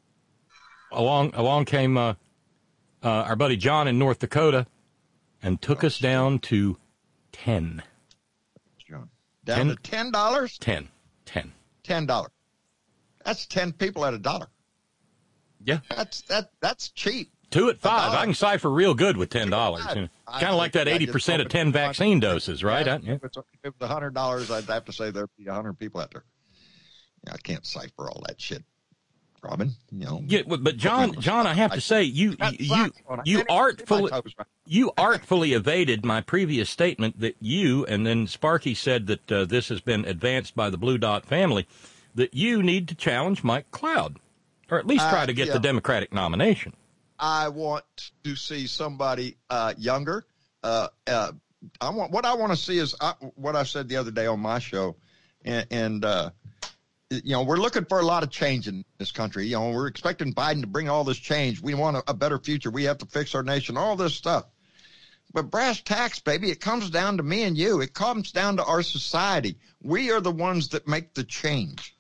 along along came uh, uh, our buddy John in North Dakota, and took oh, us down to ten. John, down ten, to ten dollars. Ten, ten, ten dollars. That's ten people at a dollar. Yeah, that's that. That's cheap. Two at five. I can cipher real good with ten dollars. You know, kind of like that eighty percent of ten vaccine doses, right? Yeah, I, yeah. If it was a hundred dollars, I'd have to say there'd be a hundred people out there. Yeah, I can't cipher all that shit, Robin. You know. Yeah, but John, John, I have to say you you you artfully you artfully evaded my previous statement that you and then Sparky said that uh, this has been advanced by the Blue Dot family, that you need to challenge Mike Cloud, or at least try uh, to get yeah. the Democratic nomination. I want to see somebody uh, younger. Uh, uh, I want what I want to see is I, what I said the other day on my show, and, and uh, you know we're looking for a lot of change in this country. You know we're expecting Biden to bring all this change. We want a, a better future. We have to fix our nation. All this stuff. But brass tacks, baby, it comes down to me and you. It comes down to our society. We are the ones that make the change.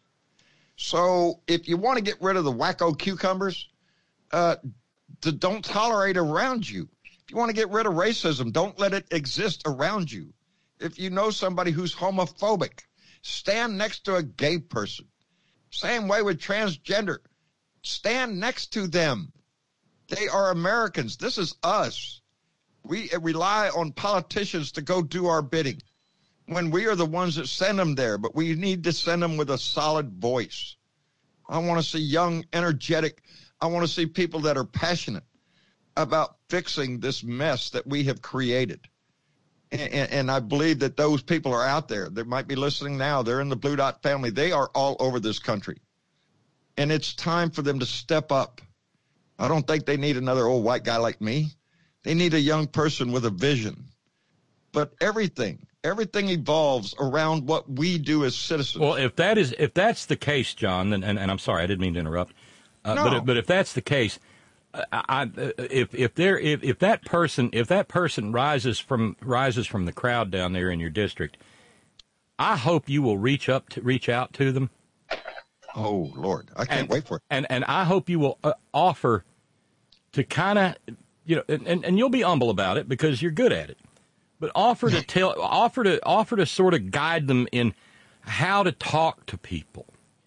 So if you want to get rid of the wacko cucumbers, uh, to don't tolerate around you. If you want to get rid of racism, don't let it exist around you. If you know somebody who's homophobic, stand next to a gay person. Same way with transgender. Stand next to them. They are Americans. This is us. We rely on politicians to go do our bidding when we are the ones that send them there, but we need to send them with a solid voice. I want to see young, energetic, I want to see people that are passionate about fixing this mess that we have created. And, and, and I believe that those people are out there. They might be listening now. They're in the Blue Dot family. They are all over this country. And it's time for them to step up. I don't think they need another old white guy like me. They need a young person with a vision. But everything, everything evolves around what we do as citizens. Well, if that is, if that's the case, John, and, and, and I'm sorry, I didn't mean to interrupt. Uh, no. But if, but if that's the case, I, I, if if there if, if that person if that person rises from rises from the crowd down there in your district, I hope you will reach up to reach out to them. Oh Lord, I can't and, wait for it. And and I hope you will uh, offer to kind of you know and, and you'll be humble about it because you're good at it, but offer to tell offer to offer to sort of guide them in how to talk to people.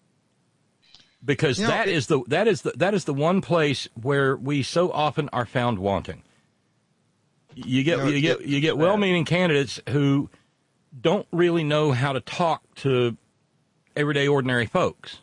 Because you know, that it, is the that is the that is the one place where we so often are found wanting. You get you, know, you get you get well-meaning candidates who don't really know how to talk to everyday ordinary folks.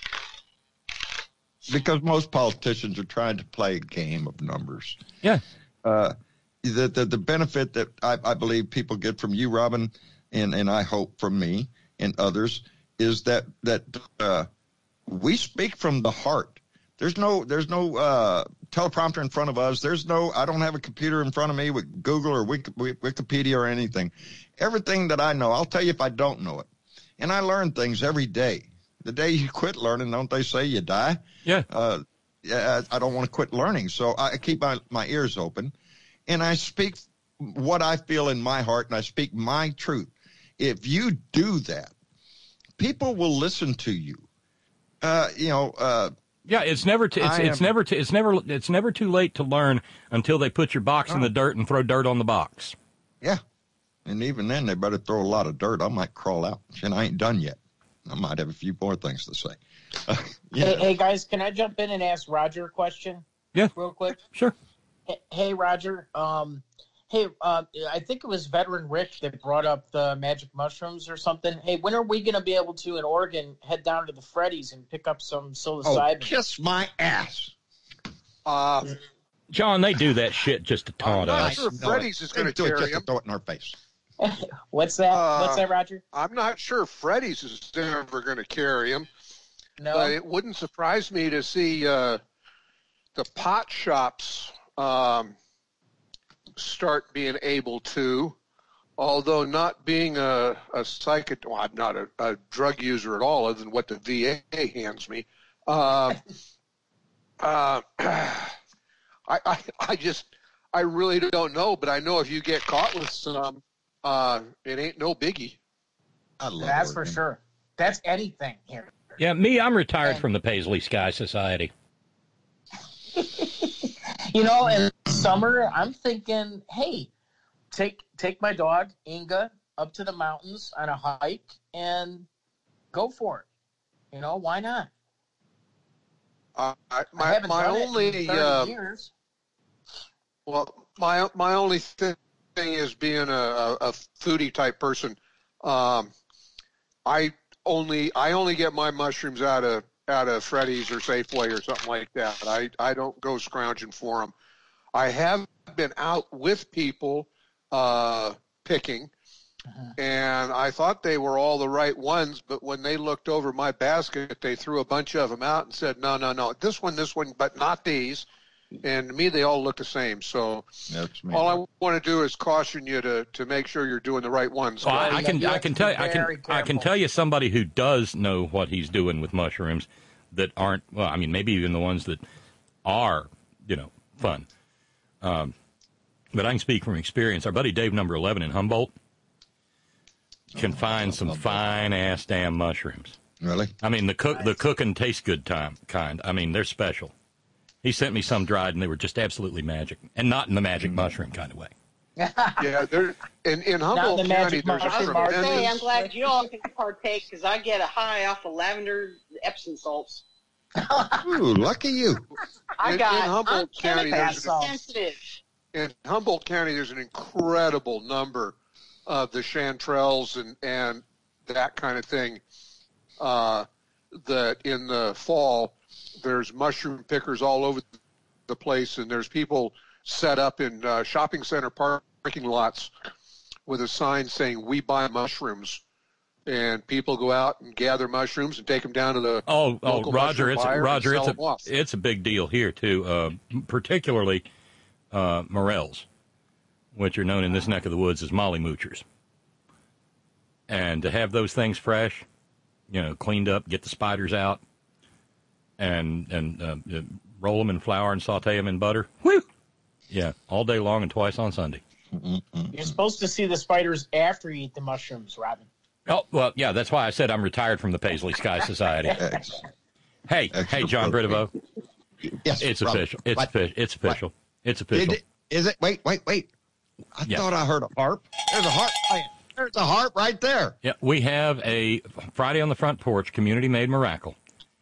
Because most politicians are trying to play a game of numbers. Yeah. Uh, the, the the benefit that I, I believe people get from you, Robin, and and I hope from me and others is that that. Uh, We speak from the heart. There's no there's no uh, teleprompter in front of us. There's no I don't have a computer in front of me with Google or Wikipedia or anything. Everything that I know, I'll tell you if I don't know it. And I learn things every day. The day you quit learning, don't they say you die? Yeah. Uh, yeah. I don't want to quit learning, so I keep my, my ears open, and I speak what I feel in my heart, and I speak my truth. If you do that, people will listen to you. Uh, you know, uh, yeah, it's never too, it's, it's am, never too, it's never it's never too late to learn until they put your box oh. in the dirt and throw dirt on the box. Yeah, and even then, they better throw a lot of dirt. I might crawl out, and I ain't done yet. I might have a few more things to say. Uh, hey, hey, guys, can I jump in and ask Roger a question? Yeah, real quick. Sure. Hey, hey Roger. Um, hey, uh, I think it was veteran Rick that brought up the magic mushrooms or something. Hey, when are we going to be able to, in Oregon, head down to the Freddy's and pick up some psilocybin? Oh, kiss my ass. Uh, John, they do that shit just to taunt I'm not us. sure Freddy's is going to carry just him. To throw it in our face. What's that? Uh, What's that, Roger? I'm not sure Freddy's is ever going to carry him. No. But it wouldn't surprise me to see uh, the pot shops um, start being able to. although not being a, a psychot, well, I'm not a, a drug user at all, other than what the V A hands me. Uh, uh, I, I, I just, I really don't know, but I know if you get caught with some, uh, it ain't no biggie. I love That's Oregon. for sure. That's anything here. Yeah, me, I'm retired from the Paisley Sky Society. You know, in summer, I'm thinking, hey, take take my dog Inga up to the mountains on a hike and go for it. You know, why not? Uh, I, my I haven't my done only it in thirty uh, years. well, my my only thing is being a, a, a foodie type person. Um, I only I only get my mushrooms out of out of Freddy's or Safeway or something like that. I I don't go scrounging for them. I have been out with people uh, picking, and I thought they were all the right ones, but when they looked over my basket, they threw a bunch of them out and said, no, no, no, this one, this one, but not these. And to me, they all look the same. So That's me. all I want to do is caution you to, to make sure you're doing the right ones. Well, I, I can I can tell you I can I can tell you somebody who does know what he's doing with mushrooms that aren't, well, I mean, maybe even the ones that are, you know, fun. Um, but I can speak from experience. Our buddy Dave Number eleven in Humboldt can find some fine ass damn mushrooms. Really? I mean, the cook the cook and taste good time kind. I mean, they're special. He sent me some dried, and they were just absolutely magic, and not in the magic mushroom kind of way. Yeah, there in in Humboldt the County, magic there's a mushroom. tremendous. Hey, I'm glad you all can partake because I get a high off of lavender Epsom salts. Ooh, lucky you. I In- got in Humboldt I'm County, chemically there's an- sensitive. In Humboldt County, there's an incredible number of the chanterelles and, and that kind of thing. Uh, that in the fall, there's mushroom pickers all over the place, and there's people set up in uh, shopping center parking lots with a sign saying, "We buy mushrooms." And people go out and gather mushrooms and take them down to the Oh, oh, local Roger, mushroom it's buyer and Roger, sell it's a them off. it's a big deal here too, uh, particularly uh, morels, which are known in this neck of the woods as molly moochers. And to have those things fresh, you know, cleaned up, get the spiders out, and and uh, uh, roll them in flour and saute them in butter. Woo! Yeah, all day long and twice on Sunday. You're supposed to see the spiders after you eat the mushrooms, Robin. Oh, well, yeah, that's why I said I'm retired from the Paisley Sky Society. Hey, hey, John Britavo. Yes, it's Robert. official. It's What? official. It's official. It's official. Did it, is it? Wait, wait, wait. I Yeah. thought I heard a harp. There's a harp playing. There's a harp right there. Yeah, we have a Friday on the Front Porch community-made miracle.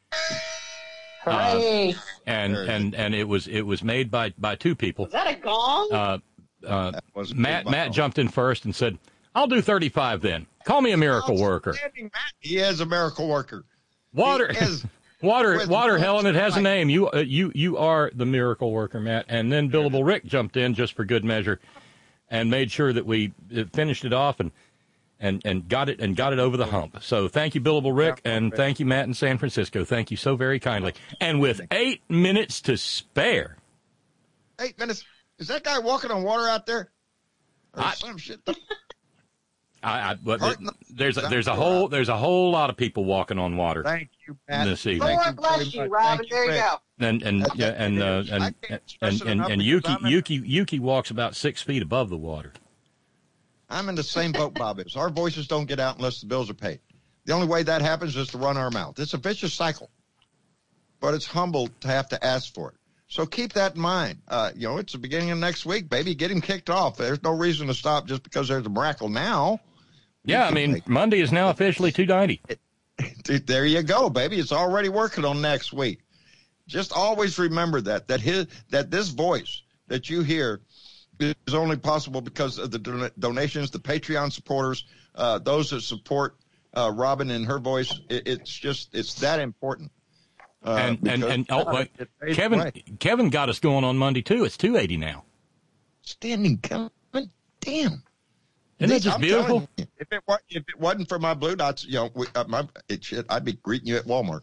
Hooray! Uh, and and and it was it was made by by two people. Is that a gong? Uh, uh, was Matt big Matt ball. jumped in first and said, "I'll do thirty-five then. Call me a miracle worker." He is a miracle worker. Water, He is water, with water. much Helen, it has a light. name. You uh, you you are the miracle worker, Matt. And then Billable Rick jumped in just for good measure, and made sure that we uh, finished it off and. And, and got it and got it over the hump. So thank you, Billable Rick, and thank you, Matt in San Francisco. Thank you so very kindly. And with eight minutes to spare, Eight minutes. Is that guy walking on water out there? Or I- some shit. I, I but Pardon the- there's a, there's a whole there's a whole lot of people walking on water Thank you, Matt. this evening. Lord bless you, Robin. There you go. And and That's- yeah, and uh, I and can't stress and it and, enough and because Yuki I'm in- Yuki Yuki walks about six feet above the water. I'm in the same boat Bob is. Our voices don't get out unless the bills are paid. The only way that happens is to run our mouth. It's a vicious cycle, but it's humble to have to ask for it. So keep that in mind. Uh, you know, it's the beginning of next week, baby. Get him kicked off. There's no reason to stop just because there's a miracle now. Yeah, I mean Monday is now officially two ninety. Dude, there you go, baby. It's already working on next week. Just always remember that that his that this voice that you hear is only possible because of the don- donations, the Patreon supporters, uh, those that support uh, Robin and her voice. It, it's just it's that important. Uh, and and because and oh, wait, it fades Kevin away. Kevin got us going on Monday too. It's two eighty now. Standing Kevin, damn. Isn't that just I'm beautiful? telling you, if it wa- if it wasn't for my blue dots, you know, we, uh, my it shit, I'd be greeting you at Walmart.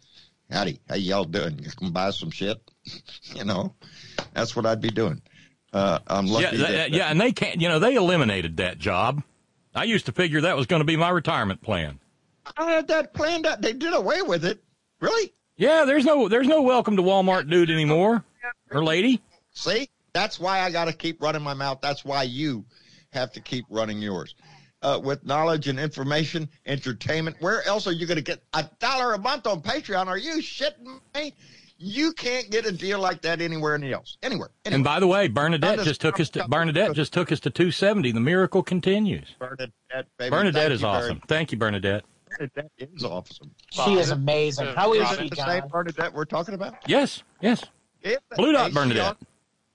Howdy, how y'all doing? You can buy some shit, you know. That's what I'd be doing. Uh, I'm lucky. Yeah, that, that, yeah, and they can't. You know, they eliminated that job. I used to figure that was going to be my retirement plan. I had that planned out. They did away with it. Really? Yeah, there's no there's no welcome to Walmart dude anymore, or lady. See, that's why I got to keep running my mouth. That's why you have to keep running yours. Uh, with knowledge and information, entertainment. Where else are you going to get a dollar a month on Patreon? Are you shitting me? You can't get a deal like that anywhere else. Anywhere. anywhere. And by the way, Bernadette just took us to Bernadette just took us to two seventy. The miracle continues. Bernadette, baby. Bernadette Thank is you awesome. very- Thank you, Bernadette. Bernadette is awesome. She is amazing. How is she, the same John? Bernadette we're talking about? Yes, yes. Is it? Blue Dot Hey, she Bernadette. on-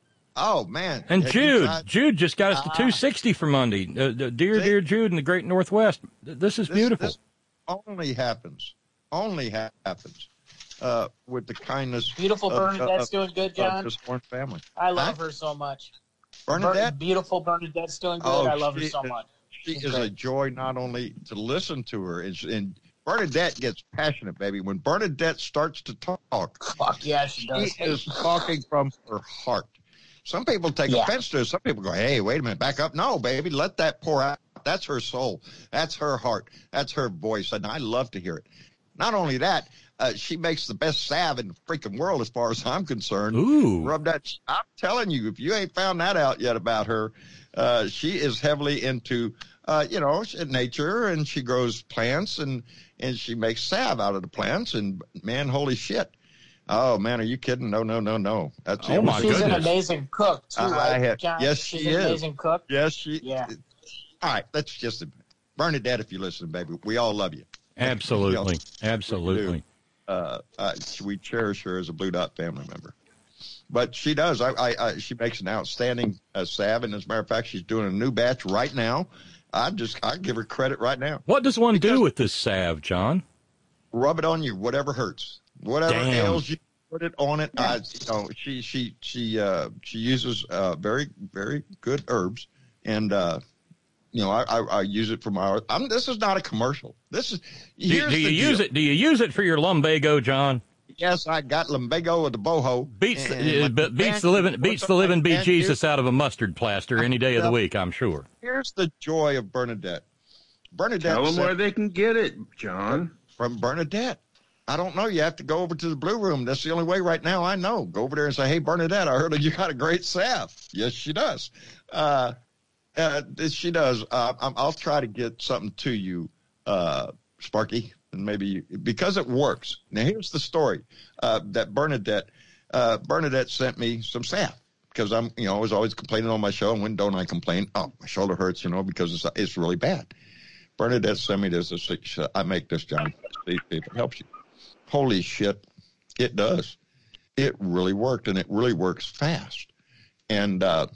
Oh man. And Have you Jude, tried- Jude just got us to Ah. two sixty for Monday. Uh, uh, dear, See? dear Jude in the Great Northwest. Th- This is This- beautiful. This only happens. Only ha- happens. Uh, with the kindness. Beautiful of- Bernadette's of- doing good, of John. this one family. I love Huh? her so much. Bernadette? Ber- beautiful Bernadette's doing good. Oh, I love her she so is- much. She She's is a great. joy not only to listen to her, and, and Bernadette gets passionate, baby. When Bernadette starts to talk, Fuck yeah, she does. she is talking from her heart. Some people take Yeah. offense to it. Some people go, hey, wait a minute, back up. No, baby, let that pour out. That's her soul. That's her heart. That's her voice. And I love to hear it. Not only that, uh, she makes the best salve in the freaking world as far as I'm concerned. Ooh. Rub that. I'm telling you, if you ain't found that out yet about her, uh, she is heavily into, uh, you know, nature, and she grows plants, and, and she makes salve out of the plants. And, man, holy shit. Oh, man, are you kidding? No, no, no, no. That's Oh, my She's goodness. an amazing cook, too, I right, have- John? yes, She's she an is. amazing cook. Yes, she. Yeah. All right, let's just Bernadette, if you listen, baby, we all love you. Absolutely. Absolutely. Uh, uh, we cherish her as a Blue Dot family member. But she does. I, I, I she makes an outstanding uh, salve, and as a matter of fact, she's doing a new batch right now. I just I give her credit right now. What does one do with this salve, John? Rub it on you, whatever hurts, whatever Damn. ails you. Put it on it. I, you know, she she she uh, she uses uh, very very good herbs, and uh, you know I, I, I use it for my. I'm, this is not a commercial. This is. Do, do you the use deal. it? Do you use it for your lumbago, John? Yes, I got lumbago with the boho. Beats and- the, uh, and but beats man, the living beats the living man, beat Jesus out of a mustard plaster any day of the Yeah. week, I'm sure. Here's the joy of Bernadette. Bernadette Tell them said- where they can get it, John. From Bernadette. I don't know. You have to go over to the Blue Room. That's the only way right now I know. Go over there and say, hey, Bernadette, I heard you got a great salve. Yes, she does. Uh, uh, she does. Uh, I'm, I'll try to get something to you, uh, Sparky, and maybe you, because it works. Now, here's the story uh, that Bernadette, uh, Bernadette sent me some salve because I'm, you know, I was always complaining on my show. And when don't I complain? Oh, my shoulder hurts, you know, because it's, it's really bad. Bernadette sent me this. this I make this, John. See if it helps you. Holy shit, it does. It really worked, and it really works fast. And uh,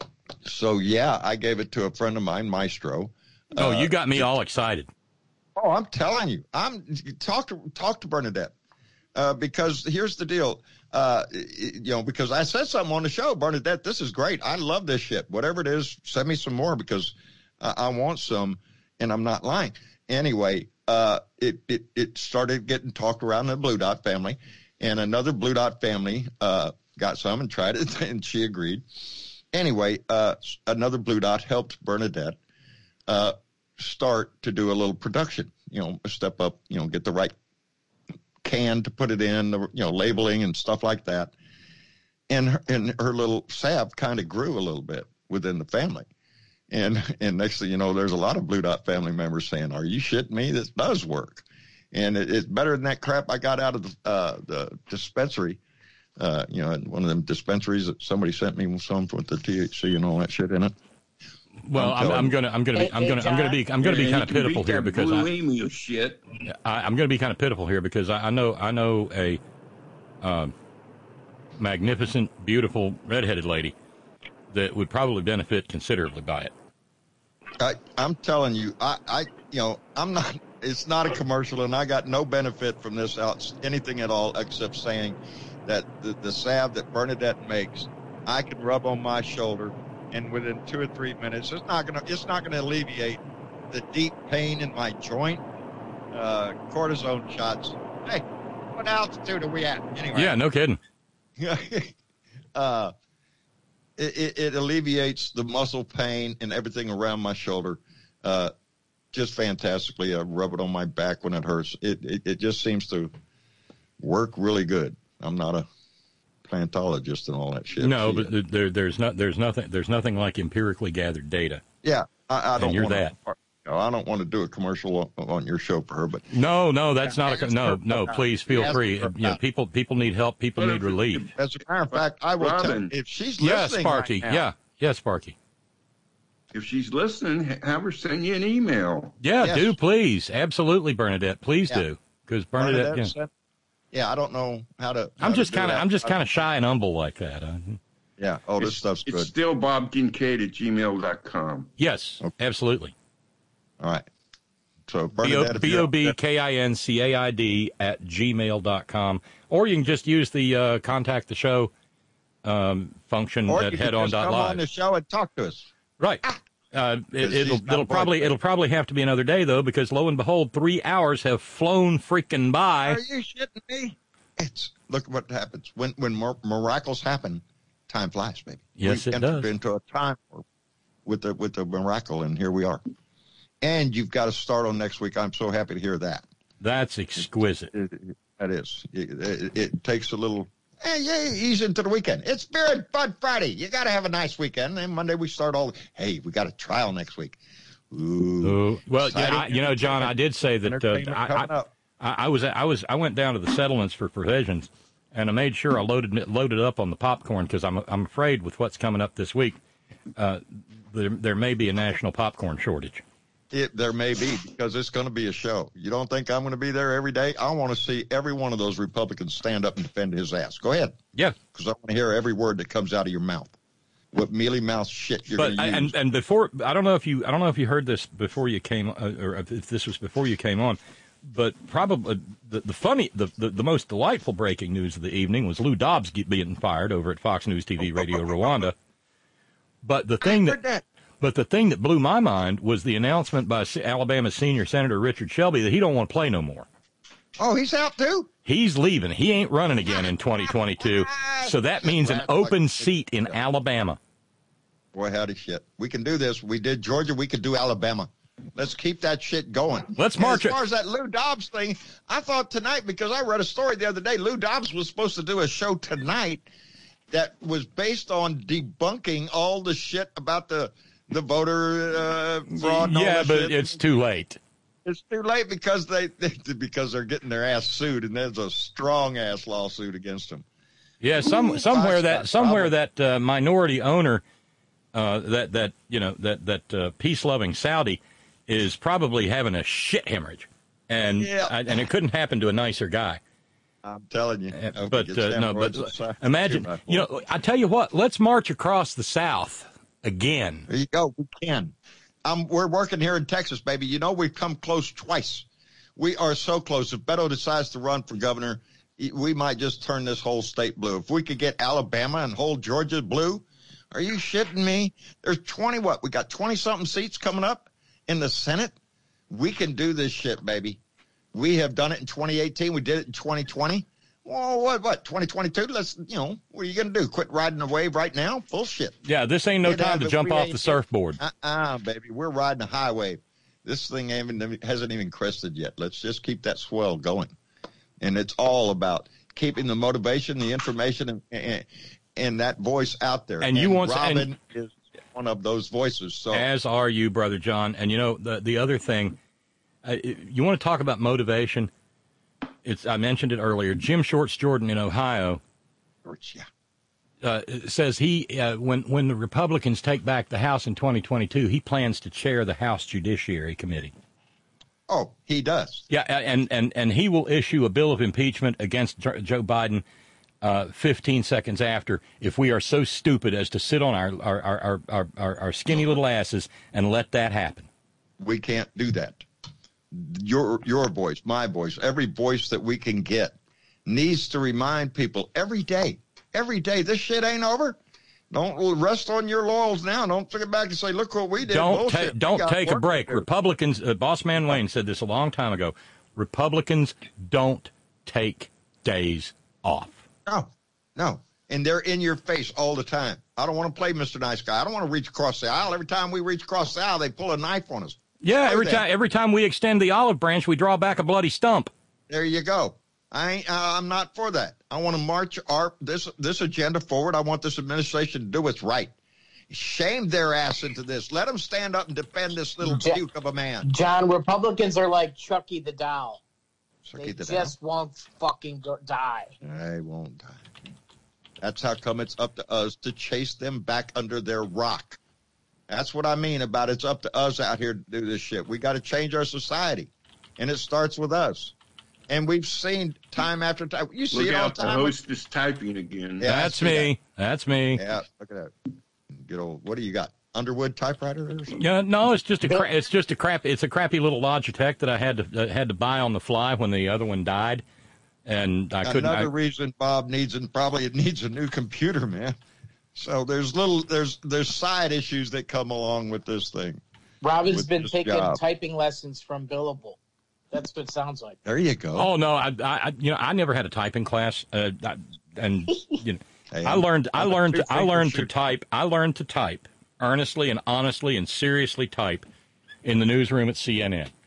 so, yeah, I gave it to a friend of mine, Maestro. Oh, Uh, you got me all excited. Oh, I'm telling you, I'm talk to talk to Bernadette uh, because here's the deal. Uh, you know, because I said something on the show, Bernadette, this is great. I love this shit. Whatever it is, send me some more because I, I want some, and I'm not lying. Anyway, uh, it, it, it started getting talked around the Blue Dot family, and another Blue Dot family uh, got some and tried it, and she agreed. Anyway, uh, another Blue Dot helped Bernadette uh, start to do a little production, you know, step up, you know, get the right can to put it in, the, you know, labeling and stuff like that. And her, and her little salve kind of grew a little bit within the family. And and next thing you know, there's a lot of Blue Dot family members saying, are you shitting me? This does work. And it, it's better than that crap I got out of the, uh, the dispensary. Uh, you know, one of them dispensaries that somebody sent me some with the T H C and all that shit in it. Well, I'm, I'm gonna, I'm gonna be, I'm gonna, I'm gonna be, I'm gonna be kind of pitiful here because I, emu shit. I, I'm gonna be kind of pitiful here because I, I know, I know a um, magnificent, beautiful, redheaded lady that would probably benefit considerably by it. I, I'm telling you, I, I, you know, I'm not. It's not a commercial, and I got no benefit from this out anything at all except saying that the, the salve that Bernadette makes, I can rub on my shoulder, and within two or three minutes, it's not gonna, it's not gonna alleviate the deep pain in my joint. Uh, cortisone shots. Hey, what altitude are we at? Anyway. Yeah, no kidding. uh, it, it, it alleviates the muscle pain and everything around my shoulder. Uh, just fantastically. I rub it on my back when it hurts. It, it, it just seems to work really good. I'm not a plantologist and all that shit. No, but there, there's not, there's nothing, there's nothing like empirically gathered data. Yeah, I, I don't. And you're wanna, that. You know, I don't want to do a commercial on, on your show for her, but no, no, that's not a no, no. Please feel free. You know, people, people need help. People need relief. As a matter of fact, I will tell you, if she's yes, listening, Sparky. right now, yeah, yes, Sparky. If she's listening, have her send you an email. Yeah, Yes. do please, absolutely, Bernadette. Please Yeah. do, because Bernadette. Bernadette yeah. said- yeah, I don't know how to. how I'm to just do kind of, that. I'm just kind of shy and humble like that. Uh, Yeah. Oh, this It's- stuff's It's good. still Bob Kincaid at gmail dot com. yes, absolutely. All right. So B Bernadette, if O you're- B K I N C A I D at gmail dot com. Or you can just use the uh, contact the show um, function or at you can head on just dot come on live. the show and talk to us. Right. Uh, it, 'Cause it'll she's not it'll probably boyfriend. it'll probably have to be another day though, because lo and behold, three hours have flown freaking by. Are you shitting me? It's look what happens when when mir- miracles happen. Time flies, baby. Yes, we it entered does. into a time warp with the with the miracle, and here we are. And you've got to start on next week. I'm so happy to hear that. That's exquisite. It, it, that is. It, it, it takes a little. Hey, yeah, ease into the weekend. It's Beer and Bud Friday. You got to have a nice weekend. And Monday we start all. Hey, we got a trial next week. Ooh. Ooh. Well, yeah, Exciting. I, you know, John, I did say that uh, Entertainment I, coming I, up. I, I was I was I went down to the settlements for provisions, and I made sure I loaded loaded up on the popcorn because I'm I'm afraid with what's coming up this week, uh, there there may be a national popcorn shortage. It, there may be, because it's going to be a show. You don't think I'm going to be there every day? I want to see every one of those Republicans stand up and defend his ass. Go ahead. Yeah. Because I want to hear every word that comes out of your mouth. What mealy mouth shit you're But going to use. and and before I don't know if you I don't know if you heard this before you came uh, or if this was before you came on, but probably the the funny the, the, the most delightful breaking news of the evening was Lou Dobbs get, being fired over at Fox News T V Radio Rwanda. But the thing that, that but the thing that blew my mind was the announcement by Alabama senior Senator Richard Shelby that he don't want to play no more. Oh, he's out too? He's leaving. He ain't running again in twenty twenty-two. So that means an open seat in Alabama. Boy, howdy shit. We can do this. We did Georgia. We could do Alabama. Let's keep that shit going. Let's And march As far it. as that Lou Dobbs thing, I thought tonight, because I read a story the other day, Lou Dobbs was supposed to do a show tonight that was based on debunking all the shit about the the voter uh, fraud. And all Yeah, that but shit. it's too late. It's too late because they, they because they're getting their ass sued, and there's a strong ass lawsuit against them. Yeah, some somewhere Gosh, that that's somewhere that uh, minority owner, uh, that that you know that that uh, peace loving Saudi is probably having a shit hemorrhage, and Yeah. I, and it couldn't happen to a nicer guy. I'm telling you. I hope But he gets uh, no, hemorrhoids but inside. imagine, Two by you know, I tell you what, let's march across the South again. There you go. We can. Um, we're working here in Texas, baby. You know, we've come close twice. We are so close. If Beto decides to run for governor, we might just turn this whole state blue. If we could get Alabama and hold Georgia blue, are you shitting me? There's twenty, what? We got twenty-something seats coming up in the Senate. We can do this shit, baby. We have done it in twenty eighteen. We did it in twenty twenty. Well, what, what, twenty twenty-two? Let's, you know, what are you going to do? Quit riding the wave right now? Bullshit. Yeah, this ain't no Can't time have to it. jump We off ain't- the surfboard. Uh-uh, baby. We're riding a high wave. This thing even, hasn't even crested yet. Let's just keep that swell going. And it's all about keeping the motivation, the information, and, and, and that voice out there. And you want- Robin and- is one of those voices. So As are you, Brother John. And, you know, the the other thing, uh, you want to talk about motivation? It's I mentioned it earlier. Jim Shorts Jordan in Ohio yeah. uh, says he, uh, when, when the Republicans take back the House in twenty twenty-two, he plans to chair the House Judiciary Committee. Oh, he does. Yeah, and, and, and he will issue a bill of impeachment against Joe Biden uh, fifteen seconds after if we are so stupid as to sit on our, our, our, our, our, our skinny little asses and let that happen. We can't do that. Your your voice, my voice, every voice that we can get needs to remind people every day, every day, this shit ain't over. Don't rest on your laurels now. Don't take it back and say, look what we did. Don't Bullshit. ta- We don't got take a work break. to do. Republicans, uh, Boss Man Wayne said this a long time ago. Republicans don't take days off. No, no. And they're in your face all the time. I don't want to play Mister Nice Guy. I don't want to reach across the aisle. Every time we reach across the aisle, they pull a knife on us. Yeah, every time every time we extend the olive branch, we draw back a bloody stump. There you go. I ain't, uh, I'm not for that. I want to march our this this agenda forward. I want this administration to do what's right. Shame their ass into this. Let them stand up and defend this little Ja- puke of a man. John, Republicans are like Chucky the doll. Chucky they the just won't fucking go- die. They won't die. That's how come it's up to us to chase them back under their rock. That's what I mean about it's up to us out here to do this shit. We got to change our society, and it starts with us. And we've seen time after time. You see Look it all out, the the time. host is typing again. Yeah, I That's see me. That's me. Yeah, look at that. Good old. What do you got? Underwood typewriter or something? Yeah, no, it's just a cra- it's just a crap. It's a crappy little Logitech that I had to uh, had to buy on the fly when the other one died, and I couldn't. Another I, reason Bob needs and probably it needs a new computer, man. So there's little there's there's side issues that come along with this thing. Robin's with been this taking job. typing lessons from Billable. That's what it sounds like. There you go. Oh no, I, I you know I never had a typing class, uh, I, and you know Hey, I I'm- learned I I'm a learned to, I two-finger learned to shooter. type I learned to type earnestly and honestly and seriously type in the newsroom at C N N,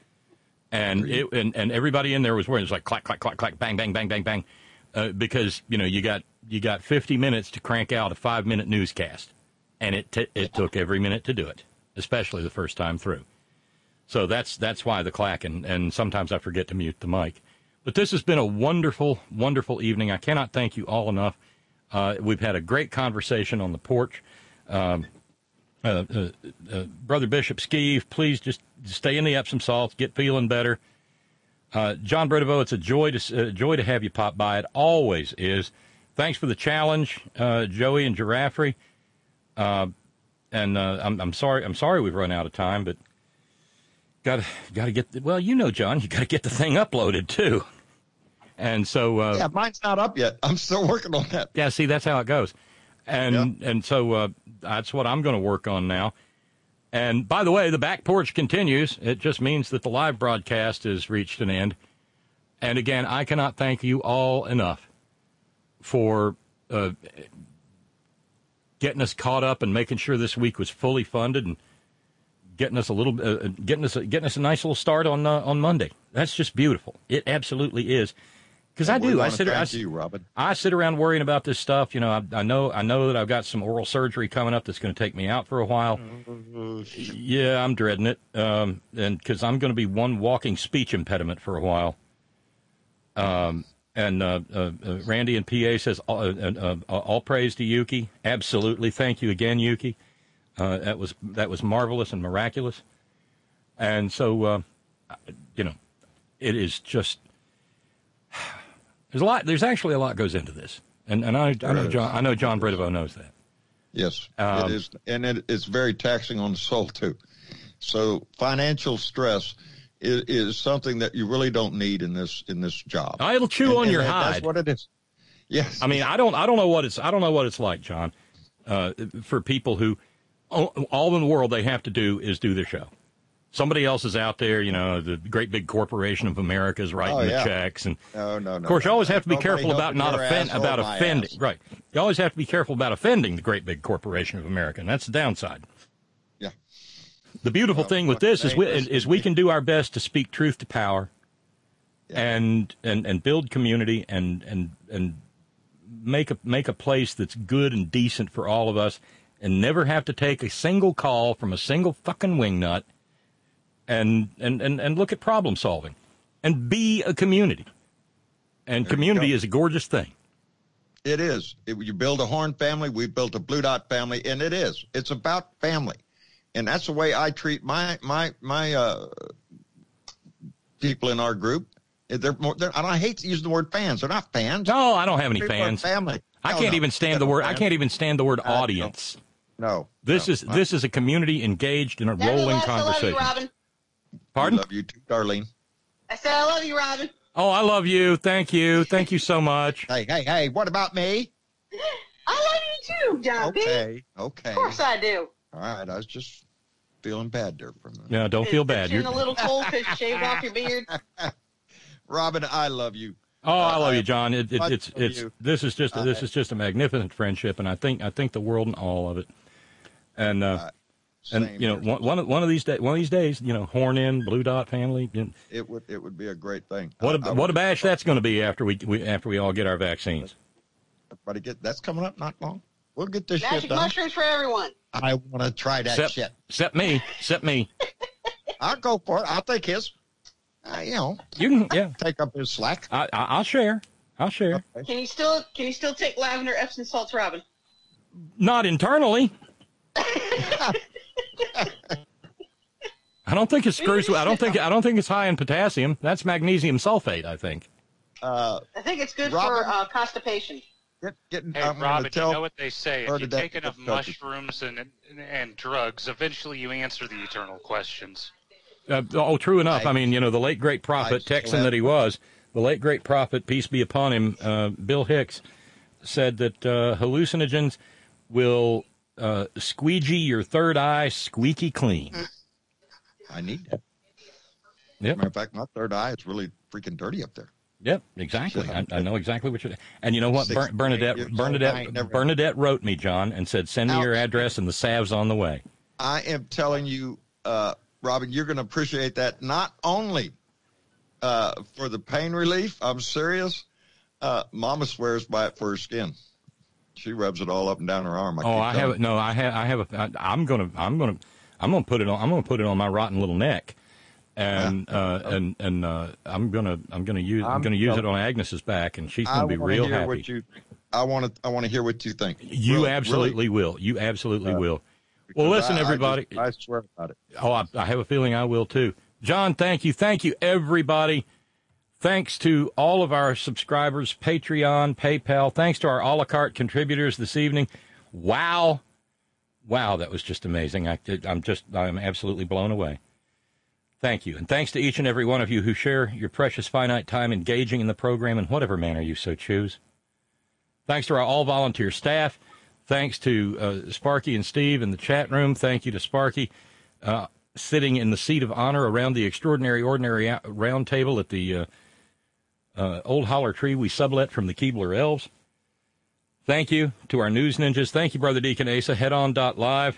and it and, and everybody in there was wearing it was like clack clack clack clack bang bang bang bang bang, uh, because you know you got you got fifty minutes to crank out a five minute newscast, and it t- it took every minute to do it, especially the first time through. So that's that's why the clack, and, and sometimes I forget to mute the mic. But this has been a wonderful, wonderful evening. I cannot thank you all enough. Uh, we've had a great conversation on the porch. Um, uh, uh, uh, Brother Bishop Skeeve, please just stay in the Epsom salts, get feeling better. Uh, John Britovo, it's a joy to uh, joy to have you pop by. It always is. Thanks for the challenge, uh, Joey and Giraffrey. Uh, and uh, I'm, I'm sorry, I'm sorry we've run out of time, but. Got got to get the, well, you know, John, you got to get the thing uploaded too, and so uh, Yeah, mine's not up yet. I'm still working on that. yeah. See, that's how it goes, and and so uh, that's what I'm going to work on now. And by the way, the back porch continues. It just means that the live broadcast has reached an end. And again, I cannot thank you all enough for uh, getting us caught up and making sure this week was fully funded and. Getting us a little, uh, getting us, a, getting us a nice little start on uh, on Monday. That's just beautiful. It absolutely is. Because I We do. I wanna sit. I, thank you, Robin. I sit around worrying about this stuff. You know, I, I know. I know that I've got some oral surgery coming up that's going to take me out for a while. Yeah, I'm dreading it. Um, and because I'm going to be one walking speech impediment for a while. Um, and uh, uh, uh, Randy in P A says, uh, uh, uh, all praise to Yuki. Absolutely. Thank you again, Yuki. Uh, that was that was marvelous and miraculous, and so uh, you know, it is just there's a lot. There's actually a lot goes into this, and and I, I know John I know John Britovo knows that. Yes, Um, it is, and it, it's very taxing on the soul too. So financial stress is, is something that you really don't need in this in this job. Oh, it'll chew And- on and your that- hide. That's what it is. Yes. I mean, I don't I don't know what it's I don't know what it's like, John, uh, for people who all in the world they have to do is do their show. Somebody else is out there, you know, the great big corporation of America is writing Oh, yeah. the checks, and No, no, no. of course, you no, always no. have to be Nobody careful about helping not your offend ass about or my offending. ass. Right, you always have to be careful about offending the great big corporation of America, and that's the downside. Yeah. The beautiful Well, thing with what this is they we, listen is to we me. can do our best to speak truth to power, Yeah. and and and build community and and and make a make a place that's good and decent for all of us, and never have to take a single call from a single fucking wingnut, and and and and look at problem solving, and be a community. And There you community go. is a gorgeous thing. It is. It, you build a Horn family, we built a Blue Dot family, and it is. It's about family, and that's the way I treat my my my uh, people in our group. They're more. They're, and I hate using the word fans. They're not fans. No, I don't have any People are fans. Family. I No, can't no. even stand They're the not word. I fans. can't even stand the word I don't. audience. No. This no. is this is a community engaged in a rolling Nevertheless, I love conversation. you, Robin. Pardon? I love you too, Darlene. I said I love you, Robin. Oh, I love you. Thank you. Thank you so much. Hey, hey, hey! What about me? I love you too, John P. Okay, okay. Of course I do. All right, I was just feeling bad there for a minute. Yeah, don't feel bad. You're You're, a little cold because you shaved off your beard. Robin, I love you. Oh, I love you, John. It, it, much it's of it's you. this is just Uh, this is just a magnificent friendship, and I think I think the world and all of it. And uh, and same you know, here. one one of, one of these days, one of these days, you know, Horn in Blue Dot family. You know, It would it would be a great thing. what I- a I what a would- bash that's going to be after we, we after we all get our vaccines. Everybody get that's coming up not long. We'll get this Magic shit done. mushrooms for everyone. I want to try that Except, shit. except me, except me. I'll go for it. I'll take his. Uh, you know, You can, yeah. take up his slack. I, I I'll share. I'll share. Can you still can you still take lavender, Epsom salts, Robin? Not internally. I don't think it screws. I don't think. I don't think it's high in potassium. That's magnesium sulfate, I think. Uh, I think it's good Robin? for uh, constipation. get, getting, Hey, I'm gonna Robin, tell you know what they say? If you Bernadette take enough to touch it. mushrooms and, and and drugs, eventually you answer the eternal questions. Uh, oh, true enough. I mean, you know, the late great prophet, still Texan have- that he was, the late great prophet, peace be upon him, uh, Bill Hicks, said that uh, hallucinogens will uh, squeegee your third eye squeaky clean. I need that. Yep. Matter of fact, my third eye is really freaking dirty up there. Yep, exactly. I, I know exactly what you're. And you know what, Ber- Sixty-eight Bernadette, years old, I Bernadette, ain't never- Bernadette wrote me, John, and said, "Send me your Ouch. address and the salve's on the way." I am telling you, uh, Robin, you're going to appreciate that not only uh, for the pain relief. I'm serious. Uh, Mama swears by it for her skin. She rubs it all up and down her arm. I Oh, keep I telling have no. I have. I have a. I, I'm gonna. I'm gonna. I'm gonna put it on. I'm gonna put it on my rotten little neck, and uh, and and uh, I'm gonna. I'm gonna use. I'm, I'm gonna use it telling- on Agnes's back, and she's I gonna be wanna real hear happy. What you, I want to. I want to hear what you think. You Really, absolutely really. will. You absolutely Uh, will. Well, Because listen, I- I everybody. just- I, swear about it. Oh, I, I have a feeling I will too. John, thank you. Thank you, everybody. Thanks to all of our subscribers, Patreon, PayPal. Thanks to our a la carte contributors this evening. Wow. Wow, that was just amazing. I, I'm just, I'm absolutely blown away. Thank you. And thanks to each and every one of you who share your precious finite time engaging in the program in whatever manner you so choose. Thanks to our all-volunteer staff. Thanks to uh, Sparky and Steve in the chat room. Thank you to Sparky uh, sitting in the seat of honor around the extraordinary, ordinary round table at the uh, uh, Old Holler Tree we sublet from the Keebler Elves. Thank you to our news ninjas. Thank you, Brother Deacon Asa. Head on dot live.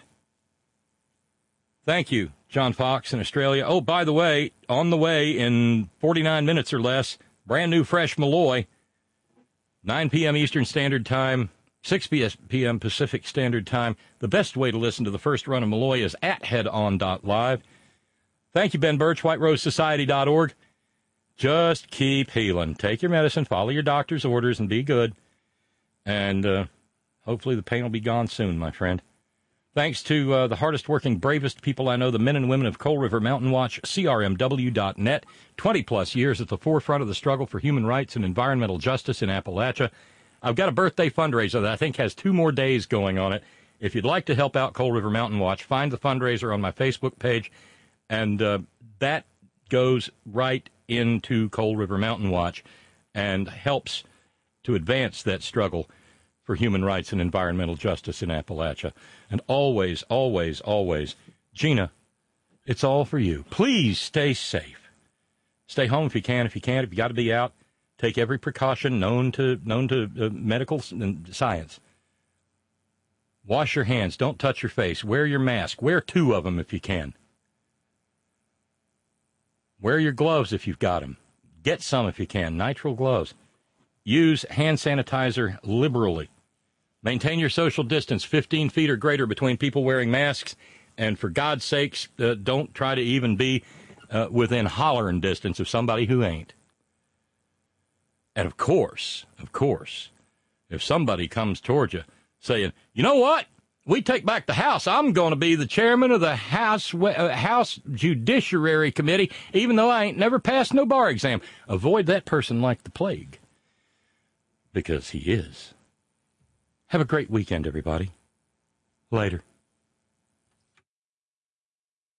Thank you, John Fox in Australia. Oh, by the way, on the way in forty-nine minutes or less, brand new fresh Malloy, nine p.m. Eastern Standard Time, six p.m. Pacific Standard Time. The best way to listen to the first run of Malloy is at head on dot live. Thank you, Ben Birch, white rose society dot org. Just keep healing. Take your medicine, follow your doctor's orders, and be good. And uh, hopefully the pain will be gone soon, my friend. Thanks to uh, the hardest working, bravest people I know, the men and women of Coal River Mountain Watch, C R M W dot net, twenty-plus years at the forefront of the struggle for human rights and environmental justice in Appalachia. I've got a birthday fundraiser that I think has two more days going on it. If you'd like to help out Coal River Mountain Watch, find the fundraiser on my Facebook page, and uh, that goes right into Coal River Mountain Watch and helps to advance that struggle for human rights and environmental justice in Appalachia. And always, always, always, Gina, it's all for you. Please stay safe. Stay home if you can. If you can't, if you got to be out, take every precaution known to known to uh, medical and science. Wash your hands. Don't touch your face. Wear your mask. Wear two of them if you can. Wear your gloves if you've got them. Get some if you can. Nitrile gloves. Use hand sanitizer liberally. Maintain your social distance, fifteen feet or greater between people wearing masks. And for God's sakes, uh, don't try to even be uh, within hollering distance of somebody who ain't. And of course, of course, if somebody comes towards you saying, you know what? We take back the House. I'm going to be the chairman of the House uh, House Judiciary Committee, even though I ain't never passed no bar exam. Avoid that person like the plague. Because he is. Have a great weekend, everybody. Later.